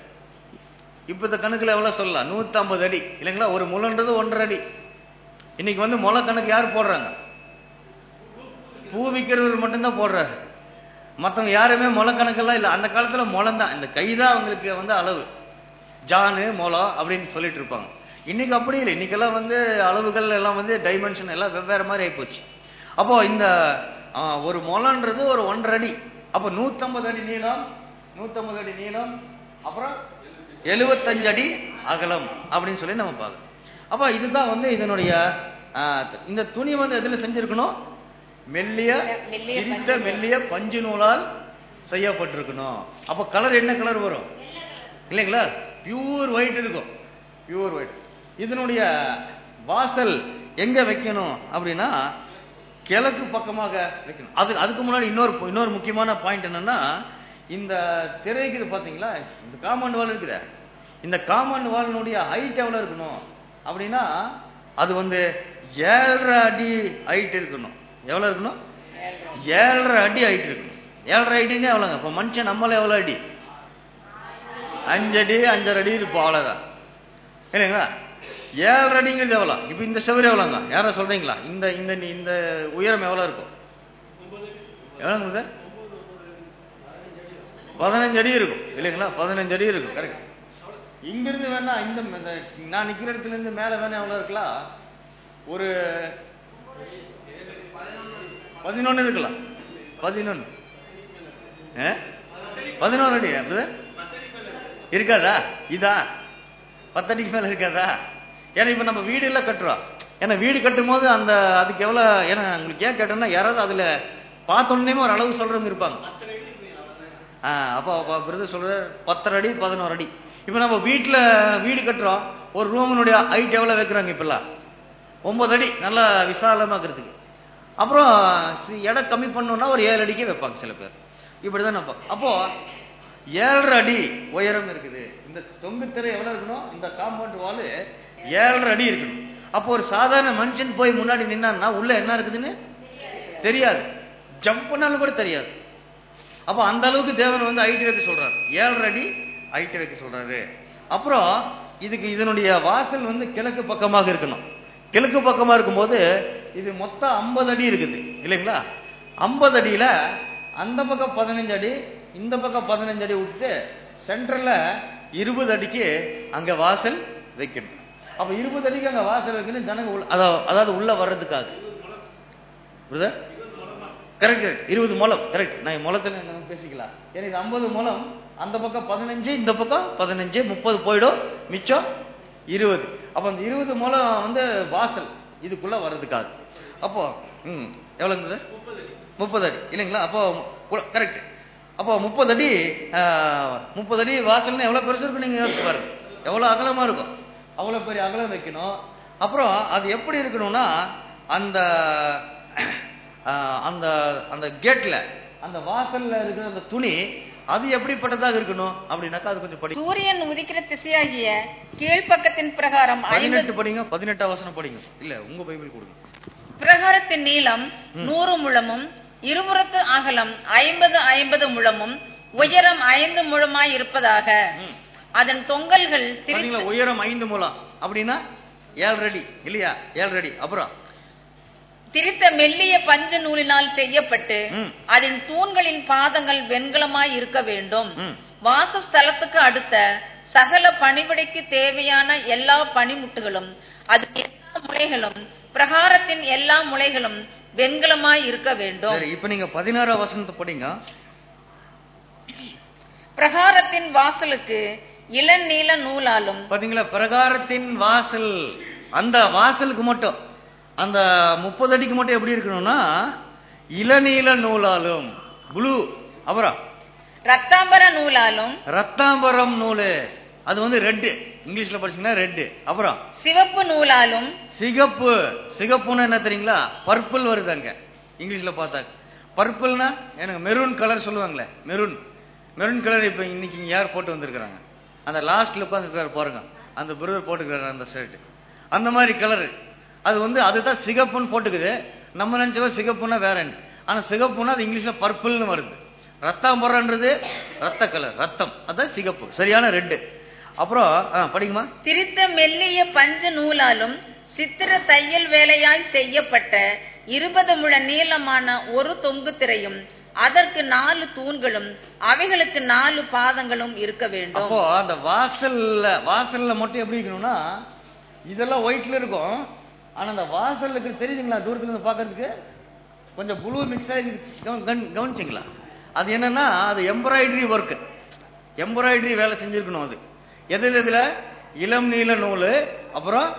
இப்ப இந்த கணக்குல எவ்வளவு சொல்லலாம்? நூத்தி ஐம்பது அடி இல்லைங்களா? ஒரு முழன்றது ஒன்றரை அடி. இன்னைக்கு வந்து முளை கணக்கு யார் போடுறாங்க? பூ விற்கிறவர் மட்டும்தான் போடுறாரு. மற்றவங்க யாருமே முளை கணக்கெல்லாம் இல்லை. அந்த காலத்துல முளம் தான், இந்த கைதான் அவங்களுக்கு வந்து அளவு. ஜானு முளம் அப்படின்னு சொல்லிட்டு இருப்பாங்க. இன்னைக்கு அப்படி இல்லை. இன்னைக்கெல்லாம் வந்து அளவுகள் எல்லாம் வந்து டைமென்ஷன் எல்லாம் வெவ்வேறு மாதிரி ஆயிப்போச்சு. அப்போ இந்த ஒரு முளன்றது ஒரு ஒன்றரை அடி. அப்ப நூத்தி ஐம்பது அடி நீளம், நூத்தி ஐம்பது அடி நீளம், அப்புறம் எழுபத்தஞ்சு அடி அகலம் அப்படின்னு சொல்லி நம்ம பார்க்கணும். அப்ப இதுதான் வந்து இதனுடைய இந்த துணி வந்து எதுல செஞ்சிருக்கணும்? மெல்லிய இந்த மெல்லிய பஞ்சு நூலால் செய்யப்பட்டிருக்கணும். அப்ப கலர் என்ன கலர் வரும் இல்லைங்களா? பியூர் ஒயிட் இருக்கும், பியூர் ஒயிட். இதனுடைய வாசல் எங்க வைக்கணும் அப்படின்னா கிழக்கு பக்கமாக வைக்கணும். அது அதுக்கு முன்னாடி இன்னொரு இன்னொரு முக்கியமான பாயிண்ட் என்னன்னா, இந்த திரைக்கு பாத்தீங்களா, இந்த காம்பவுண்ட் வால் இருக்குது. இந்த காம்பவுண்ட் வாலினுடைய ஹைட் எவ்வளவு இருக்கணும் அப்படின்னா அது வந்து ஏழரை அடி ஹைட் இருக்கணும். எவ்வளவு இருக்கணும்? ஏழரை அடி ஹைட் இருக்கணும். ஏழரை அடின்னு எவ்வளவுங்க? இப்ப மனுஷன் நம்மள எவ்வளவு அடி? அஞ்சு அடி அஞ்சரை அடி இருப்போம், அவ்வளவுதான் இல்லைங்களா? ஏழரை அடிங்கிறது எவ்வளவு? இப்ப இந்த செவரு எவ்வளவுங்க? யாரா சொல்றீங்களா? இந்த இந்த இந்த உயரம் எவ்வளவு இருக்கும்? எவ்வளவு? பதினஞ்சு அடி இருக்கும் இல்லைங்களா? பதினஞ்சு அடி இருக்கும். கரெக்ட். இங்கிருந்து வேணா இந்த நான் நிக்கிற இடத்துல இருந்து மேல வேணா எவ்வளவு இருக்கலாம்? ஒரு பதினொன்னு இருக்கலாம். பதினொன்னு பதினொன்னு அடி இருக்காதா? இதா பத்தடிக்கு மேல இருக்காதா? ஏன்னா இப்ப நம்ம வீடு எல்லாம் கட்டுறோம். ஏன்னா வீடு கட்டும் போது அந்த அதுக்கு எவ்வளவு, ஏன்னா உங்களுக்கு ஏன் கேட்டோம்னா யாராவது அதுல பார்த்தோன்னே ஒரு அளவு சொல்றவங்க இருப்பாங்க. ஆஹ் அப்ப பிரதர் சொல்ற பத்தரை அடி பதினோரு அடி. இப்ப நம்ம வீட்டுல வீடு கட்டுறோம், ஒரு ரூமினுடைய ஹைட் எவ்வளவு வைக்கிறாங்க இப்பெல்லாம்? ஒன்பது அடி, நல்லா விசாலமாக்குறதுக்கு. அப்புறம் இடம் கம்மி பண்ணோம்னா ஒரு ஏழு அடிக்கே வைப்பாங்க சில பேர். இப்படிதான் அப்போ ஏழரை அடி உயரம் இருக்குது. இந்த தொங்கு திரை எவ்வளவு இருக்கணும்? இந்த காம்பவுண்ட் வாலு ஏழரை அடி இருக்கணும். அப்போ ஒரு சாதாரண மனுஷன் போய் முன்னாடி நின்னா உள்ள என்ன இருக்குதுன்னு தெரியாது, ஜம்ப் பண்ணாலும் கூட தெரியாது. அப்போ அந்த அளவுக்கு தேவன் வந்து ஹைட் வைக்க சொல்றாரு, ஏழரை அடி ஹைட் வைக்க சொல்றாரு. அப்புறம் இதுக்கு இதனுடைய வாசல் வந்து கிழக்கு பக்கமாக இருக்கணும். கிழக்கு பக்கமா இருக்கும்போது இது மொத்தம் ஐம்பது அடி இருக்குது இல்லைங்களா? ஐம்பது அடியில அந்த பக்கம் பதினஞ்சு அடி, இந்த பக்கம் பதினஞ்சு அடி விட்டு சென்டர்ல இருபது அடிக்கு அங்க வாசல் வைக்கணும். அப்ப இருபது அடிக்கு அங்க வாசல் வைக்கணும் ஜனங்க, அதாவது உள்ள வர்றதுக்காக. கரெக்ட் கரெக்ட் இருபது முழம் கரெக்ட். நான் முளத்துல பேசிக்கலாம். எனக்கு ஐம்பது முழம், அந்த பக்கம் பதினஞ்சு, இந்த பக்கம் பதினஞ்சு, முப்பது போயிடும், மிச்சம் இருபது. அப்ப அந்த இருபது முழம் வந்து வாசல் இதுக்குள்ள வர்றதுக்காக. அப்போ ம் எவ்வளவு? முப்பது அடி இல்லைங்களா? அப்போ கரெக்ட். அப்போ முப்பது அடி முப்பது அடி வாசல்னா எவ்வளவு பெருசு இருக்கும் நீங்க யோசிச்சு பாருங்க. எவ்வளவு அகலமா இருக்கும், அவ்வளவு பெரிய அகலம் வைக்கணும். அப்புறம் அது எப்படி இருக்கணும்னா அந்த அந்த அந்த கேட்ல அந்த வாசல்ல இருக்கிற அந்த துணி அது எப்படிப்பட்டதாக இருக்கணும் அப்படின்னாக்கா அது கொஞ்சம் படி. சூரியன் உதிக்கிற திசையாகிய கீழ்பக்கத்தின் பிரகாரம் பதினெட்டு படிங்க, பதினெட்டாம் வசனம் படிங்க. இல்ல உங்க பைபிள் கொடுங்க. பிரகாரத்தின் நீளம் நூறு முழமும் இருபுறத்து அகலம் ஐம்பது ஐம்பது முழமும் உயரம் ஐந்து முழமாய் இருப்பதாக. அதன் தொங்கல்கள் உயரம் ஐந்து முழம் அப்படின்னா ஏழு அடி இல்லையா? ஏழு அடி. அப்புறம் திரித்த மெல்லிய பஞ்ச நூலினால் செய்யப்பட்டு அதன் தூண்களின் பாதங்கள் வெண்கலமாய் இருக்க வேண்டும். வாசஸ்தலத்துக்கு அடுத்த சகல பணிவிடைக்கு தேவையான எல்லா பனிமுட்டுகளும் அது எல்லா முளைகளும் பிரகாரத்தின் எல்லா முளைகளும் வெண்கலமாய் இருக்க வேண்டும். இப்ப நீங்க பதினாறாம் வசனத்தை படிங்க. பிரகாரத்தின் வாசலுக்கு இளநீல நூலாலும். பாத்தீங்களா? பிரகாரத்தின் வாசல், அந்த வாசலுக்கு மட்டும் அந்த முப்பது அடிக்கு மட்டும் எப்படி இருக்கணும்னா இளநீல நூலாலும் ப்ளூ. அப்புறம் ரத்தாம்பர நூலாலும். ரத்தாம்பரம் நூலு அது வந்து ரெட்டு, இங்கிலீஷ்ல படிச்சீங்கன்னா ரெட்டு. அப்புறம் சிவப்பு நூலாலும். சிகப்பு. சிகப்புன்னு என்ன தெரியுங்களா? பர்பிள் வருது அங்க இங்கிலீஷ்ல பார்த்தா. பர்பிள்னா எனக்கு மெரூன் கலர் சொல்லுவாங்களே, மெரூன். மெரூன் கலர் இப்ப இன்னைக்கு யார் போட்டு வந்திருக்கிறாங்க? அந்த லாஸ்ட்ல உட்காந்துருக்காரு பாருங்க, அந்த பிரதர் போட்டுக்கிறாரு அந்த ஷர்ட், அந்த மாதிரி கலரு. அது வந்து அதுதான் சிகப்புன்னு போட்டுக்குது. நம்ம நினைச்சவ சிகப்புன்னா வேற, ஆனா சிகப்புன்னா அது இங்கிலீஷ்ல பர்பிள்னு வருது. ரத்தாம்பரன்றது ரத்த கலர், ரத்தம், அதான் சிகப்பு, சரியான ரெட்டு. அப்புறம் படிக்குமா? திரித்த மெல்லிய பஞ்ச நூலாலும் சித்திர தையல் வேலையாய் செய்யப்பட்ட இருபது முழ நீளமான ஒரு தொங்கு திரையும் அதற்கு நாலு தூண்களும் அவைகளுக்கு நாலு பாதங்களும் இருக்க வேண்டும். அப்போ அந்த வாசல்ல வாசல்ல மட்டும் எப்படி இருக்கணும்னா இதெல்லாம் ஒயிட்ல இருக்கும், ஆனா அந்த வாசலுக்கு தெரியுதுங்களா? தூரத்துல இருந்து பாக்குறதுக்கு கொஞ்சம் ப்ளூ மிக்ஸ் ஆகி கவனிச்சிங்களா? அது என்னன்னா அது எம்ப்ராய்டரி ஒர்க், எம்ப்ராய்டரி வேலை செஞ்சிருக்கணும். அது எதுல? இதுல இளம் நீல நூலு. அப்புறம்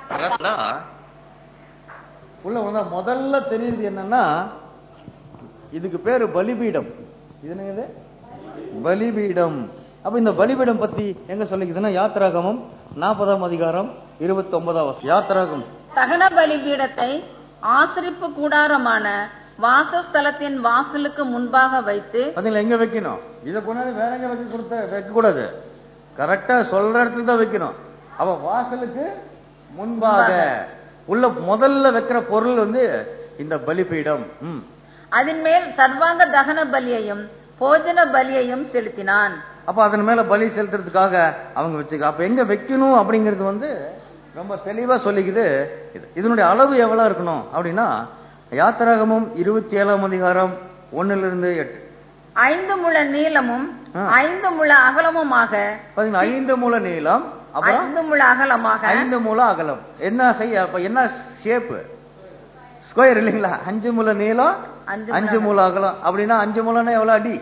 உள்ள வந்தா முதல்ல தெரியுது என்னன்னா இதுக்கு பேரு பலிபீடம். இது என்னது? பலிபீடம். அப்ப இந்த பலிபீடம் பத்தி எங்க சொல்லிக்குதுன்னா யாத்திராகமம் நாற்பதாம் அதிகாரம் இருபத்தி ஒன்பதாம் வருஷம். யாத்திராகம் தகன பலிபீடத்தை ஆசரிப்பு கூடாரமான வாசஸ்தலத்தின் வாசலுக்கு முன்பாக வைத்து அதுல எங்க வைக்கணும்? இதை கொண்டாந்து வேற எங்க வைக்க கொடுத்த வைக்க கூடாது, கரெக்டா சொல்ற இடத்துல தான் வைக்கணும். அப்ப வாசலுக்கு முன்பாக உள்ள முதல்ல வைக்கிற பொருள் வந்து இந்த பலிபீடம். அதன் மேல் சர்வாங்க தகன பலியையும் போஜன பலியையும் செலுத்தினான். அப்ப அதன் மேல பலி செலுத்துறதுக்காக அவங்க வச்சுக்க. அப்ப எங்க வைக்கணும் அப்படிங்கிறது வந்து ரொம்ப தெளிவா சொல்லிக்குது. இதனுடைய அளவு எவ்வளவு இருக்கணும் அப்படின்னா யாத்திராகமும் இருபத்தி ஏழாம் அதிகாரம் ஒன்னுல இருந்து எட்டு. ஐந்து முழ நீளமும் ஐந்து முழ அகலமுமாக. ஐந்து முழ நீளம், ஐந்து முழ அகலமாக. ஐந்து முழ அகலம் என்ன செய்ய? அப்ப என்ன ஷேப்? ஸ்கொயர் இல்லைங்களா? அஞ்சு முழ நீளம், அஞ்சு முழ அகலம். அப்படின்னா அஞ்சு முழனா எவ்வளவு அடி?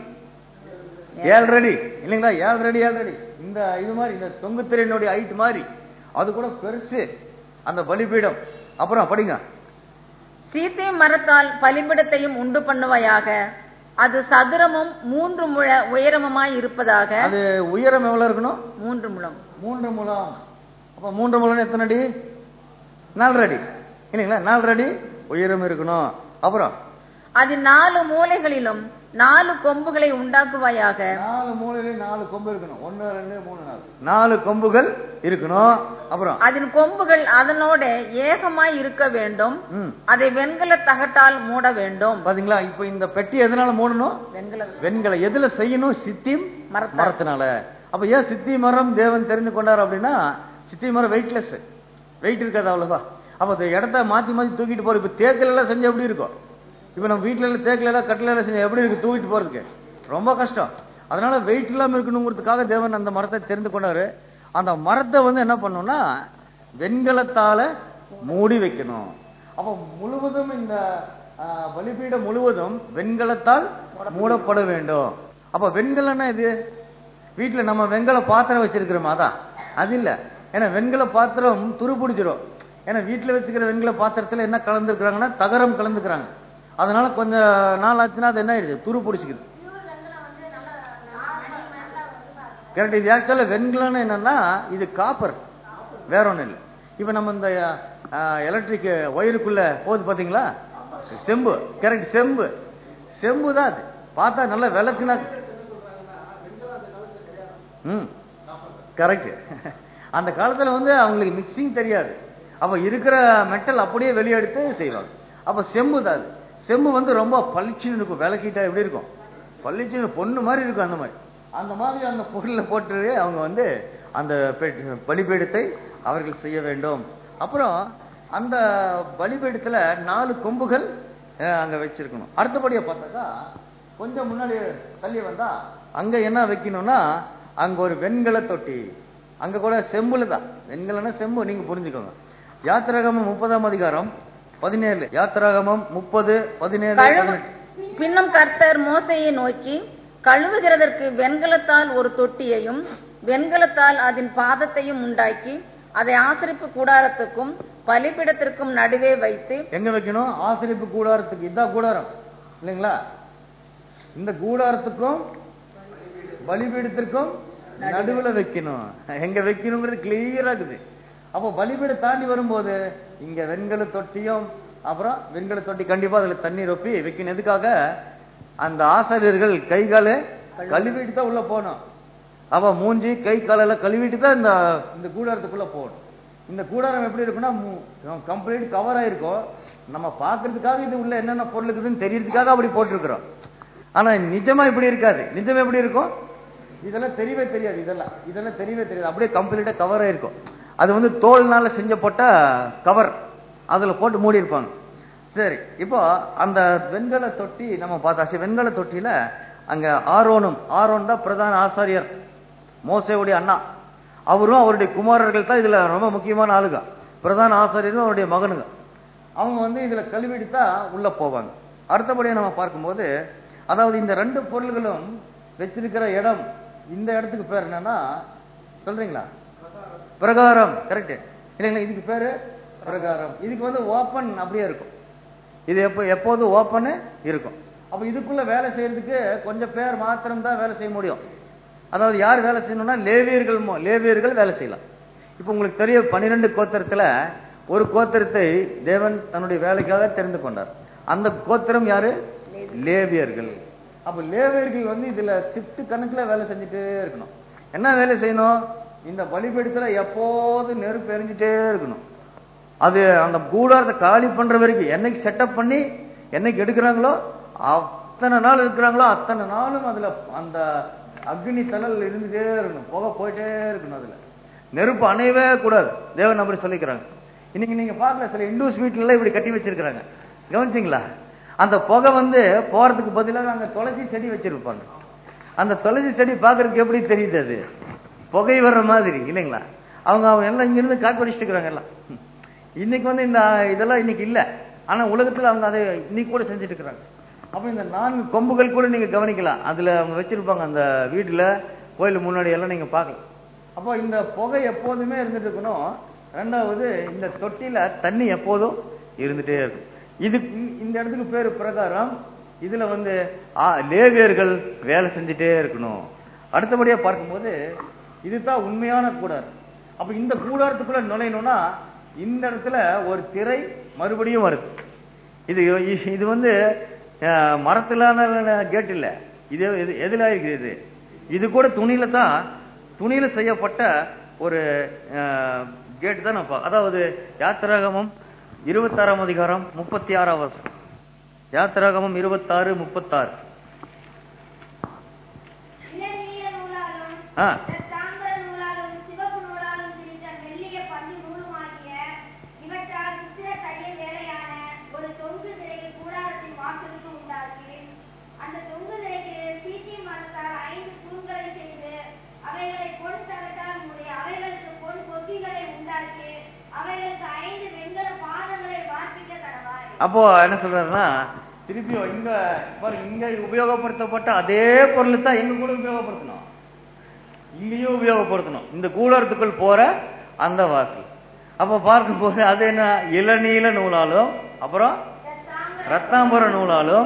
ஏழு அடி இல்லைங்களா? ஏழு அடி ஏழு அடி. இந்த இது மாதிரி இந்த தொங்குத்திரையினுடைய ஹைட் மாதிரி அது கூட பெருசு அந்த பலிபீடம். அப்புறம் படிங்க. சீத்தை மரத்தால் பலிபீடத்தையும் உண்டு பண்ணுவையாக. அது சதுரமும் மூன்று முழ உயரமுமாய் இருப்பதாக. அது உயரம் எவ்வளவு இருக்கணும்? மூன்று முழம். மூன்று முழம். அப்ப மூன்று முழம் எத்தனை அடி? நாலு அடி இல்லைங்களா? நாலு அடி உயரம் இருக்கணும். அப்புறம் அது நாலு மூலைகளிலும் நாலு கொம்புகளை உண்டாக்குவாயாக. நாலு மூலையிலும் நாலு கொம்பு இருக்கணும். ஒன்னு ரெண்டு மூணு நாலு நாலு கொம்புகள் இருக்கணும். அப்புறம் அதன் கொம்புகள் அதனோட ஏகமாய் இருக்க வேண்டும். அதை வெண்கல தகட்டால் மூட வேண்டும். பாத்தீங்களா? இப்ப இந்த பெட்டி எதனால மூடணும்? வெண்கல. வெண்கல எதுல செய்யணும்? சித்தி மரத்தினால. அப்ப ஏன் சித்தி மரம் தேவன் தெரிந்து கொண்டார் அப்படின்னா சித்தி மரம் வெயிட்லெஸ், வெயிட் இருக்காது அவ்வளவா. அப்ப இடத்த மாத்தி மாத்தி தூக்கிட்டு போற. இப்ப தேக்கல எல்லாம் செஞ்சா எப்படி இருக்கும்? இப்ப நம்ம வீட்டுல எல்லாம் தேக்கல எல்லாம் கட்டில எல்லாம் செஞ்சா எப்படி இருக்கு? தூக்கிட்டு போறதுக்கு ரொம்ப கஷ்டம். அதனால வெயிட் இல்லாம இருக்கணுங்கிறதுக்காக தேவன் அந்த மரத்தை தெரிந்து கொண்டாரு. அந்த மரத்தை வந்து என்ன பண்ணணும்னா வெண்கலத்தால மூடி வைக்கணும். அப்ப முழுவதும் இந்த பலிபீடம் முழுவதும் வெண்கலத்தால் மூடப்பட வேண்டும். அப்ப வெண்கலம்னா இது வீட்டுல நம்ம வெண்கல பாத்திரம் வச்சிருக்கிறோமா? அதான் அது இல்ல. ஏன்னா வெண்கல பாத்திரம் துரு பிடிச்சிடும். ஏன்னா வீட்டுல வச்சுக்கிற வெண்கல பாத்திரத்துல என்ன கலந்துருக்காங்கன்னா தகரம் கலந்துக்கிறாங்க. அதனால கொஞ்சம் நாள் ஆச்சுன்னா அது என்ன ஆயிடுது? துரு பிடிச்சிக்குது. கரெக்ட். இது ஆக்சுவலா வெண்கலம் என்னன்னா இது காப்பர், வேற ஒண்ணு இல்லை. இப்ப நம்ம இந்த எலக்ட்ரிக் ஒயருக்குள்ள போகுது பாத்தீங்களா? செம்பு. கரெக்ட், செம்பு. செம்பு தான் அது. பார்த்தா நல்ல விளக்குனா ம் கரெக்ட். அந்த காலத்துல வந்து அவங்களுக்கு மிக்சிங் தெரியாது. அப்ப இருக்கிற மெட்டல் அப்படியே வெளியெடுத்து செய்வாங்க. அப்ப செம்பு தான் அது. செம்பு வந்து ரொம்ப பளிச்சுன்னு இருக்கும், விளக்கிட்டா எப்படி இருக்கும், பளிச்சுன்னு பொண்ணு மாதிரி இருக்கும். அந்த மாதிரி அந்த மாதிரி அந்த பொருளை போட்டு அவங்க வந்து அந்த பலிபீடத்தை அவர்கள் செய்ய வேண்டும். அப்புறம் அந்த பலிபீடத்துல நாலு கொம்புகள் அங்க வச்சிருக்கணும். அடுத்தபடியா பார்த்தாக்கா கொஞ்சம் முன்னாடி தள்ளி வந்தா அங்க என்ன வைக்கணும்னா அங்க ஒரு வெண்கல தொட்டி. அங்க கூட செம்புல தான், வெண்கலன்னா செம்பு, நீங்க புரிஞ்சுக்கோங்க. யாத்திராகமம் முப்பதாம் அதிகாரம் பதினேழு, யாத்திராகமம் முப்பது பதினேழு. பின்னும் கர்த்தர் மோசையை நோக்கி, கழுவுகிறதற்கு வெண்கலத்தால் ஒரு தொட்டியையும் வெண்கலத்தால் அதன் பாதத்தையும் உண்டாக்கி அதை ஆசரிப்பு கூடாரத்துக்கும் பலிபீடத்திற்கும் நடுவே வைத்து. எங்க வைக்கணும்? ஆசரிப்பு கூடாரத்துக்கு. இதான் கூடாரம் இல்லைங்களா? இந்த கூடாரத்துக்கும் பலிபீடத்திற்கும் நடுவுல வைக்கணும். எங்க வைக்கணுங்கிறது கிளியரா இருக்குது. அப்போ பலிபீடம் தாண்டி வரும்போது இங்க வெண்கல தொட்டியும், அப்புறம் வெண்கல தொட்டி கண்டிப்பா அதுல தண்ணீர் ஒப்பி வைக்கணும். எதுக்காக? அந்த ஆசாரியர்கள் கை காலை கழுவிட்டு தான் உள்ள போகணும். அப்ப மூஞ்சி கை காலெல்லாம் கழுவிட்டு தான் இந்த இந்த கூடாரத்துக்குள்ள போகணும். இந்த கூடாரம் எப்படி இருக்குன்னா கம்ப்ளீட் கவர் ஆயிருக்கும். நம்ம பாக்குறதுக்காக இது உள்ள என்னென்ன பொருள் இருக்குதுன்னு தெரியறதுக்காக அப்படி போட்டிருக்கிறோம். ஆனா நிஜமா இப்படி இருக்காது. நிஜமா எப்படி இருக்கும்? இதெல்லாம் தெரியவே தெரியாது. இதெல்லாம் இதெல்லாம் தெரியவே தெரியாது. அப்படியே கம்ப்ளீட்டா கவர் ஆயிருக்கும். அது வந்து தோல்னால செஞ்சப்பட்ட கவர், அதுல போட்டு மூடி இருப்பாங்க. சரி, இப்போ அந்த வெண்கல தொட்டி நம்ம பார்த்தாச்சு. வெண்கல தொட்டியில அங்க ஆரோனும், ஆரோன் தான் பிரதான ஆசாரியர், மோசேவுடைய அண்ணா. அவரும் அவருடைய குமாரர்கள் தான் இதுல ரொம்ப முக்கியமான ஆளுங்க. பிரதான ஆசாரியரும் அவருடைய மகனுங்க. அவங்க வந்து இதுல கழுவிட்டு தான் உள்ள போவாங்க. அடுத்தபடியா நம்ம பார்க்கும்போது, அதாவது இந்த ரெண்டு பொருள்களும் வச்சிருக்கிற இடம், இந்த இடத்துக்கு பேர் என்னன்னா சொல்றீங்களா? பிரகாரம். கரெக்ட் இல்லைங்களா? இதுக்கு பேரு பிரகாரம். இதுக்கு வந்து ஓப்பன் அப்படியே இருக்கும். இது எப்போ எப்போதும் ஓப்பன் இருக்கும். அப்ப இதுக்குள்ள வேலை செய்யறதுக்கு கொஞ்சம் பேர் மாத்திரம் தான் வேலை செய்ய முடியும். அதாவது யார் வேலை செய்யணும்னா லேவியர்கள், லேவியர்கள் வேலை செய்யலாம். இப்ப உங்களுக்கு தெரியும், பன்னிரண்டு கோத்திரத்துல ஒரு கோத்திரத்தை தேவன் தன்னுடைய வேலைக்காக தெரிந்து கொண்டார். அந்த கோத்திரம் யாரு? லேவியர்கள். அப்ப லேவியர்கள் வந்து இதுல ஷிப்ட் கணக்குல வேலை செஞ்சுட்டே இருக்கணும். என்ன வேலை செய்யணும்? இந்த பலிபீடத்துல எப்போது நெருப்பு எரிஞ்சுட்டே இருக்கணும். அது அந்த கூடாரத்தை காலி பண்ற வரைக்கும், என்னைக்கு செட்டப் பண்ணி என்னைக்கு எடுக்கிறாங்களோ அத்தனை நாள் இருக்கிறாங்களோ அத்தனை நாளும் அதுல அந்த அக்னி தணல் இருந்துட்டே இருக்கணும், புகை போயிட்டே இருக்கணும். அதுல நெருப்பு அணையவே கூடாது. தேவன் அப்படி சொல்லிக்கிறாங்க. இன்னைக்கு நீங்க பாக்கல, சில இண்டூஸ் வீட்டுல எல்லாம் இப்படி கட்டி வச்சிருக்கிறாங்க, கவனிச்சிங்களா? அந்த புகை வந்து போறதுக்கு பதிலாக அங்க துளசி செடி வச்சிருப்பாங்க. அந்த துளசி செடி பாக்குறதுக்கு எப்படி தெரியுது? அது புகை வர்ற மாதிரி இல்லைங்களா? அவங்க அவங்க எல்லாம் இங்க இருந்து காப்பி அடிச்சுட்டு இருக்கிறாங்க எல்லாம். இன்னைக்கு வந்து இந்த இதெல்லாம் இன்னைக்கு இல்ல, ஆனா உலகத்துல அவங்க அதை இன்னைக்கு கூட செஞ்சுட்டு இருக்கிறாங்க. அப்ப இந்த நான்கு கொம்புகள் கூட நீங்க கவனிக்கலாம், அதுல அவங்க வச்சிருப்பாங்க அந்த வீட்டுல, கோயில் முன்னாடி எல்லாம் நீங்க பாக்கலாம். அப்போ இந்த புகை எப்போதுமே இருந்துட்டு இருக்கணும். ரெண்டாவது, இந்த தொட்டியில தண்ணி எப்போதும் இருந்துட்டே இருக்கும். இது இந்த இடத்துக்கு பேரு பிரகாரம். இதுல வந்து லேவியர்கள் வேலை செஞ்சுட்டே இருக்கணும். அடுத்தபடியா பார்க்கும்போது இதுதான் உண்மையான கூடாரம். அப்ப இந்த கூடாரத்துக்குள்ள நுழையணும்னா இந்த இடத்துல ஒரு திரை மறுபடியும் வருது. இது இது வந்து மரத்திலான கேட் இல்ல, இது எதுல இருக்குது? இது கூட துணியில தான், துணியில செய்யப்பட்ட ஒரு கேட் தான். அதாவது யாத்திராகமம் இருபத்தி ஆறாம் அதிகாரம் முப்பத்தி ஆறாம் வசனம். யாத்திராகமம் இருபத்தி ஆறு முப்பத்தி ஆறு. ஆ அப்போ என்ன சொல்றாருன்னா, திருப்பி இங்க பாருங்க, இங்க உபயோகப்படுத்தப்பட்ட அதே பொருள் தான் எங்க கூட உபயோகப்படுத்தணும், இங்கேயும் உபயோகப்படுத்தணும். இந்த கூடாரத்துக்குள் போற அந்த வாசல். அப்ப பார்க்கும் போது அது என்ன, இளநீல நூலாலும் அப்புறம் ரத்தாம்பர நூலாலும்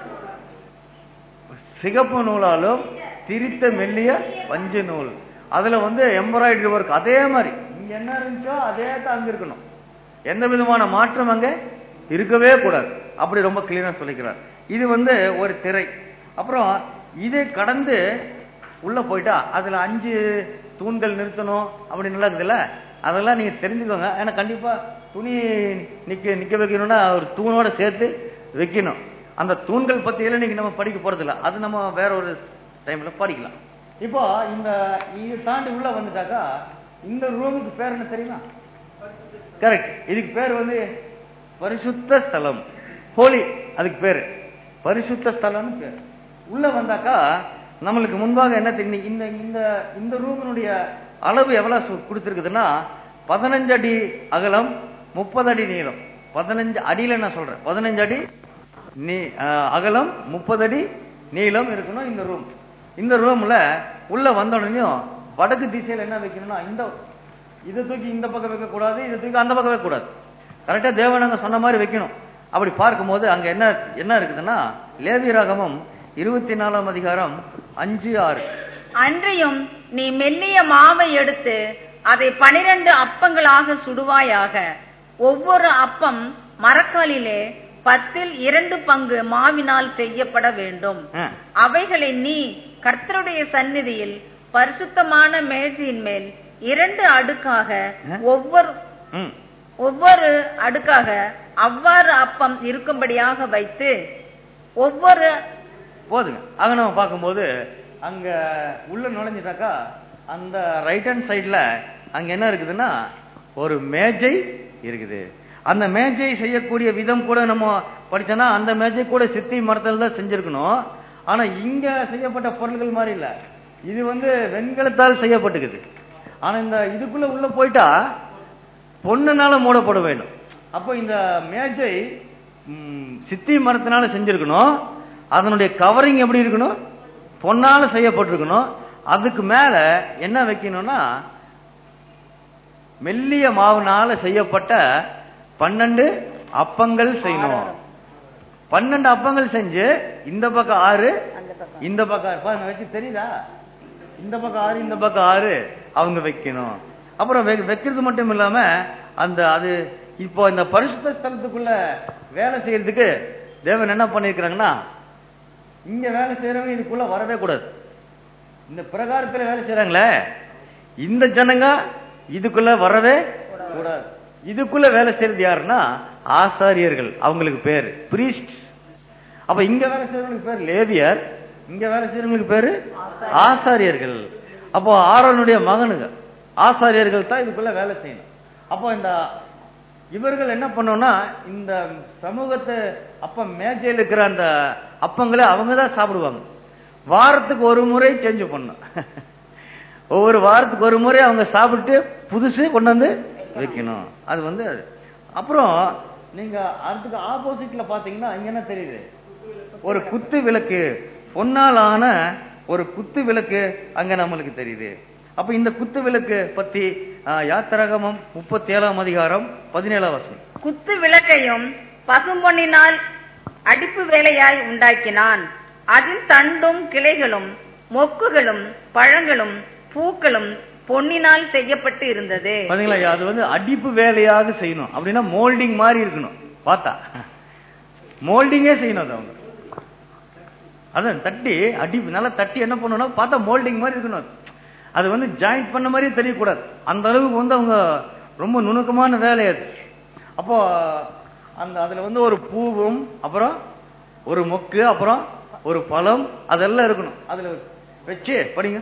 சிகப்பு நூலாலும் திரித்த மெல்லிய பஞ்சு நூல். அதுல வந்து எம்ப்ராய்டரி ஒர்க் அதே மாதிரி இங்க என்ன இருந்துச்சோ அதே தான் அங்க இருக்கணும். எந்த விதமான மாற்றம் அங்க இருக்கவே கூடாது. அப்படி ரொம்ப கிளியரா சொல்லிக்கிறார். இது வந்து ஒரு திரை. அப்புறம் இதை கடந்து உள்ள போயிட்டா அதுல அஞ்சு தூண்கள் நிறுத்தணும் அப்படின்னு இருக்குதுல்ல, அதெல்லாம் நீங்க தெரிஞ்சுக்கோங்க. ஏன்னா கண்டிப்பா துணி நிக்க நிக்க வைக்கணும்னா ஒரு தூணோட சேர்த்து வைக்கணும். அந்த தூண்கள் பத்தி எல்லாம் இன்னைக்கு நம்ம படிக்க போறது இல்ல, அது நம்ம வேற ஒரு டைம்ல படிக்கலாம். இப்போ இந்த இது தாண்டி உள்ள வந்துட்டாக்கா இந்த ரூமுக்கு பேர் என்ன தெரியுமா? கரெக்ட், இதுக்கு பேர் வந்து பரிசுத்த ஸ்தலம், ஹோலி, அதுக்கு பேரு பரிசுத்த ஸ்தலம்னு பேர். உள்ள வந்தாக்கா நம்மளுக்கு முன்பாக என்ன தெரியும், இந்த இந்த இந்த ரூமினுடைய அளவு எவ்வளவு கொடுத்திருக்குதுன்னா பதினஞ்சு அடி அகலம், முப்பது அடி நீளம். பதினஞ்சு அடியில நான் சொல்றேன், பதினஞ்சு அடி நீ அகலம், முப்பது அடி நீளம் இருக்கணும் இந்த ரூம். இந்த ரூம்ல உள்ள வந்தோடனையும் வடக்கு திசையில என்ன வைக்கணும்னா இந்த இதை தூக்கி இந்த பக்கம் வைக்க கூடாது, இதை தூக்கி அந்த பக்கம் வைக்க கூடாது. கரெக்டா தேவன் அங்க சொன்ன மாதிரி வைக்கணும். அப்படி பார்க்கும்போது அங்க என்ன என்ன இருக்குதுன்னா லேவியராகமம் இருபத்தி நாலாம் அதிகாரம் அஞ்சு ஆறு. அன்றியும் நீ மெல்லிய மாவை எடுத்து அதை பனிரெண்டு அப்பங்களாக சுடுவாயாக. ஒவ்வொரு அப்பம் மரக்காலிலே பத்தில் இரண்டு பங்கு மாவினால் செய்யப்பட வேண்டும். அவைகளை நீ கர்த்தருடைய சந்நிதியில் பரிசுத்தமான மேஜையின் மேல் இரண்டு அடுக்காக ஒவ்வொரு ஒவ்வொரு அடுக்காக அவ்வாறு அப்பம் இருக்கும்படியாக வைத்து ஒவ்வொரு போதுங்க. அங்க நம்ம பார்க்கும்போது அங்க உள்ள நுழைஞ்சிட்டாக்கா அந்த ரைட் ஹேண்ட் சைட்ல அங்க என்ன இருக்குதுன்னா ஒரு மேஜை இருக்குது. அந்த மேஜை செய்யக்கூடிய விதம் கூட நம்ம படிச்சோம்னா அந்த மேஜை கூட சித்தி மரத்தில் தான் செஞ்சிருக்கணும். ஆனா இங்க செய்யப்பட்ட பொருள்கள் மாதிரி இல்ல, இது வந்து வெண்கலத்தால் செய்யப்பட்டுக்குது. ஆனா இந்த இதுக்குள்ள உள்ள போயிட்டா பொண்ணுனால மூடப்பட வேண்டும். அப்போ இந்த மேஜை சித்தி மரத்தினால செஞ்சிருக்கணும். அதனுடைய கவரிங் எப்படி இருக்கணும், பொன்னால செய்யப்பட்டிருக்கணும். அதுக்கு மேல என்ன வைக்கணும்னா மெல்லிய மாவுனால செய்யப்பட்ட பன்னெண்டு அப்பங்கள் செய்யணும். பன்னெண்டு அப்பங்கள் செஞ்சு இந்த பக்கம் ஆறு, இந்த பக்கம் வச்சு தெரியுதா, இந்த பக்கம் ஆறு, இந்த பக்கம் ஆறு அவங்க வைக்கணும். அப்புறம் வைக்கிறது மட்டும் இல்லாம அந்த அது இப்போ இந்த பரிசுத்த ஸ்தலத்துக்குள்ள வேலை செய்யறதுக்கு தேவன் என்ன பண்ணிருக்கிறாங்கன்னா இங்க வேலை செய்யறவங்க இதுக்குள்ள வரவே கூடாது. இந்த பிரகாரத்துல வேலை செய்யறாங்களே இந்த ஜனங்க இதுக்குள்ள வரவே கூடாது. இதுக்குள்ள வேலை செய்யறது யாருன்னா ஆசாரியர்கள், அவங்களுக்கு பேரு பிரீஸ்ட். அப்ப இங்க வேலை செய்யறவங்களுக்கு பேர் லேவியர், இங்க வேலை செய்யறவங்களுக்கு பேரு ஆசாரியர்கள். அப்போ ஆரோனுடைய மகனுங்க ஆசாரியர்கள் தான் இதுக்குள்ள வேலை செய்யணும். அப்போ இந்த இவர்கள் என்ன பண்ணோம்னா இந்த சமூகத்தை அப்ப மேஜையில் இருக்கிற அந்த அப்பங்களை அவங்க தான் சாப்பிடுவாங்க. வாரத்துக்கு ஒரு முறை சேஞ்ச் பண்ணும், ஒவ்வொரு வாரத்துக்கு ஒரு முறை அவங்க சாப்பிட்டு புதுசு கொண்டு வந்து வைக்கணும். அது வந்து அப்புறம் நீங்க அதுக்கு ஆப்போசிட்ல பாத்தீங்கன்னா இங்க என்ன தெரியுது, ஒரு குத்து விளக்கு, பொன்னால் ஆன ஒரு குத்து விளக்கு அங்க நம்மளுக்கு தெரியுது. அப்ப இந்த குத்து விளக்கு பத்தி யாத்திராகமம் முப்பத்தி ஏழாம் அதிகாரம் பதினேழாம் வசனம். குத்து விளக்கையும் பசும்பொன்னினால் அடிப்பு வேலையாய் உண்டாக்கினான். அதில் தண்டும் கிளைகளும் மொக்குகளும் பழங்களும் பூக்களும் பொன்னினால் செய்யப்பட்டு இருந்தது. பாத்தீங்களா, அது வந்து அடிப்பு வேலையாக செய்யணும். அப்படின்னா மோல்டிங் மாதிரி இருக்கணும். பார்த்தா மோல்டிங்கே செய்யணும். அது அவங்க அதான் தட்டி அடிப்பு நல்லா தட்டி என்ன பண்ணணும் பார்த்தா மோல்டிங் மாதிரி இருக்கணும். அது வந்து ஜாயிண்ட் பண்ண மாதிரியே தெரியக்கூடாது. அந்த அளவுக்கு வந்து அவங்க ரொம்ப நுணுக்கமான வேலை அது. அப்போ அந்த அதுல வந்து ஒரு பூவும் அப்புறம் ஒரு மொக்கு அப்புறம் ஒரு பழம் அதெல்லாம் இருக்கணும். அதுல வச்சு படிங்க.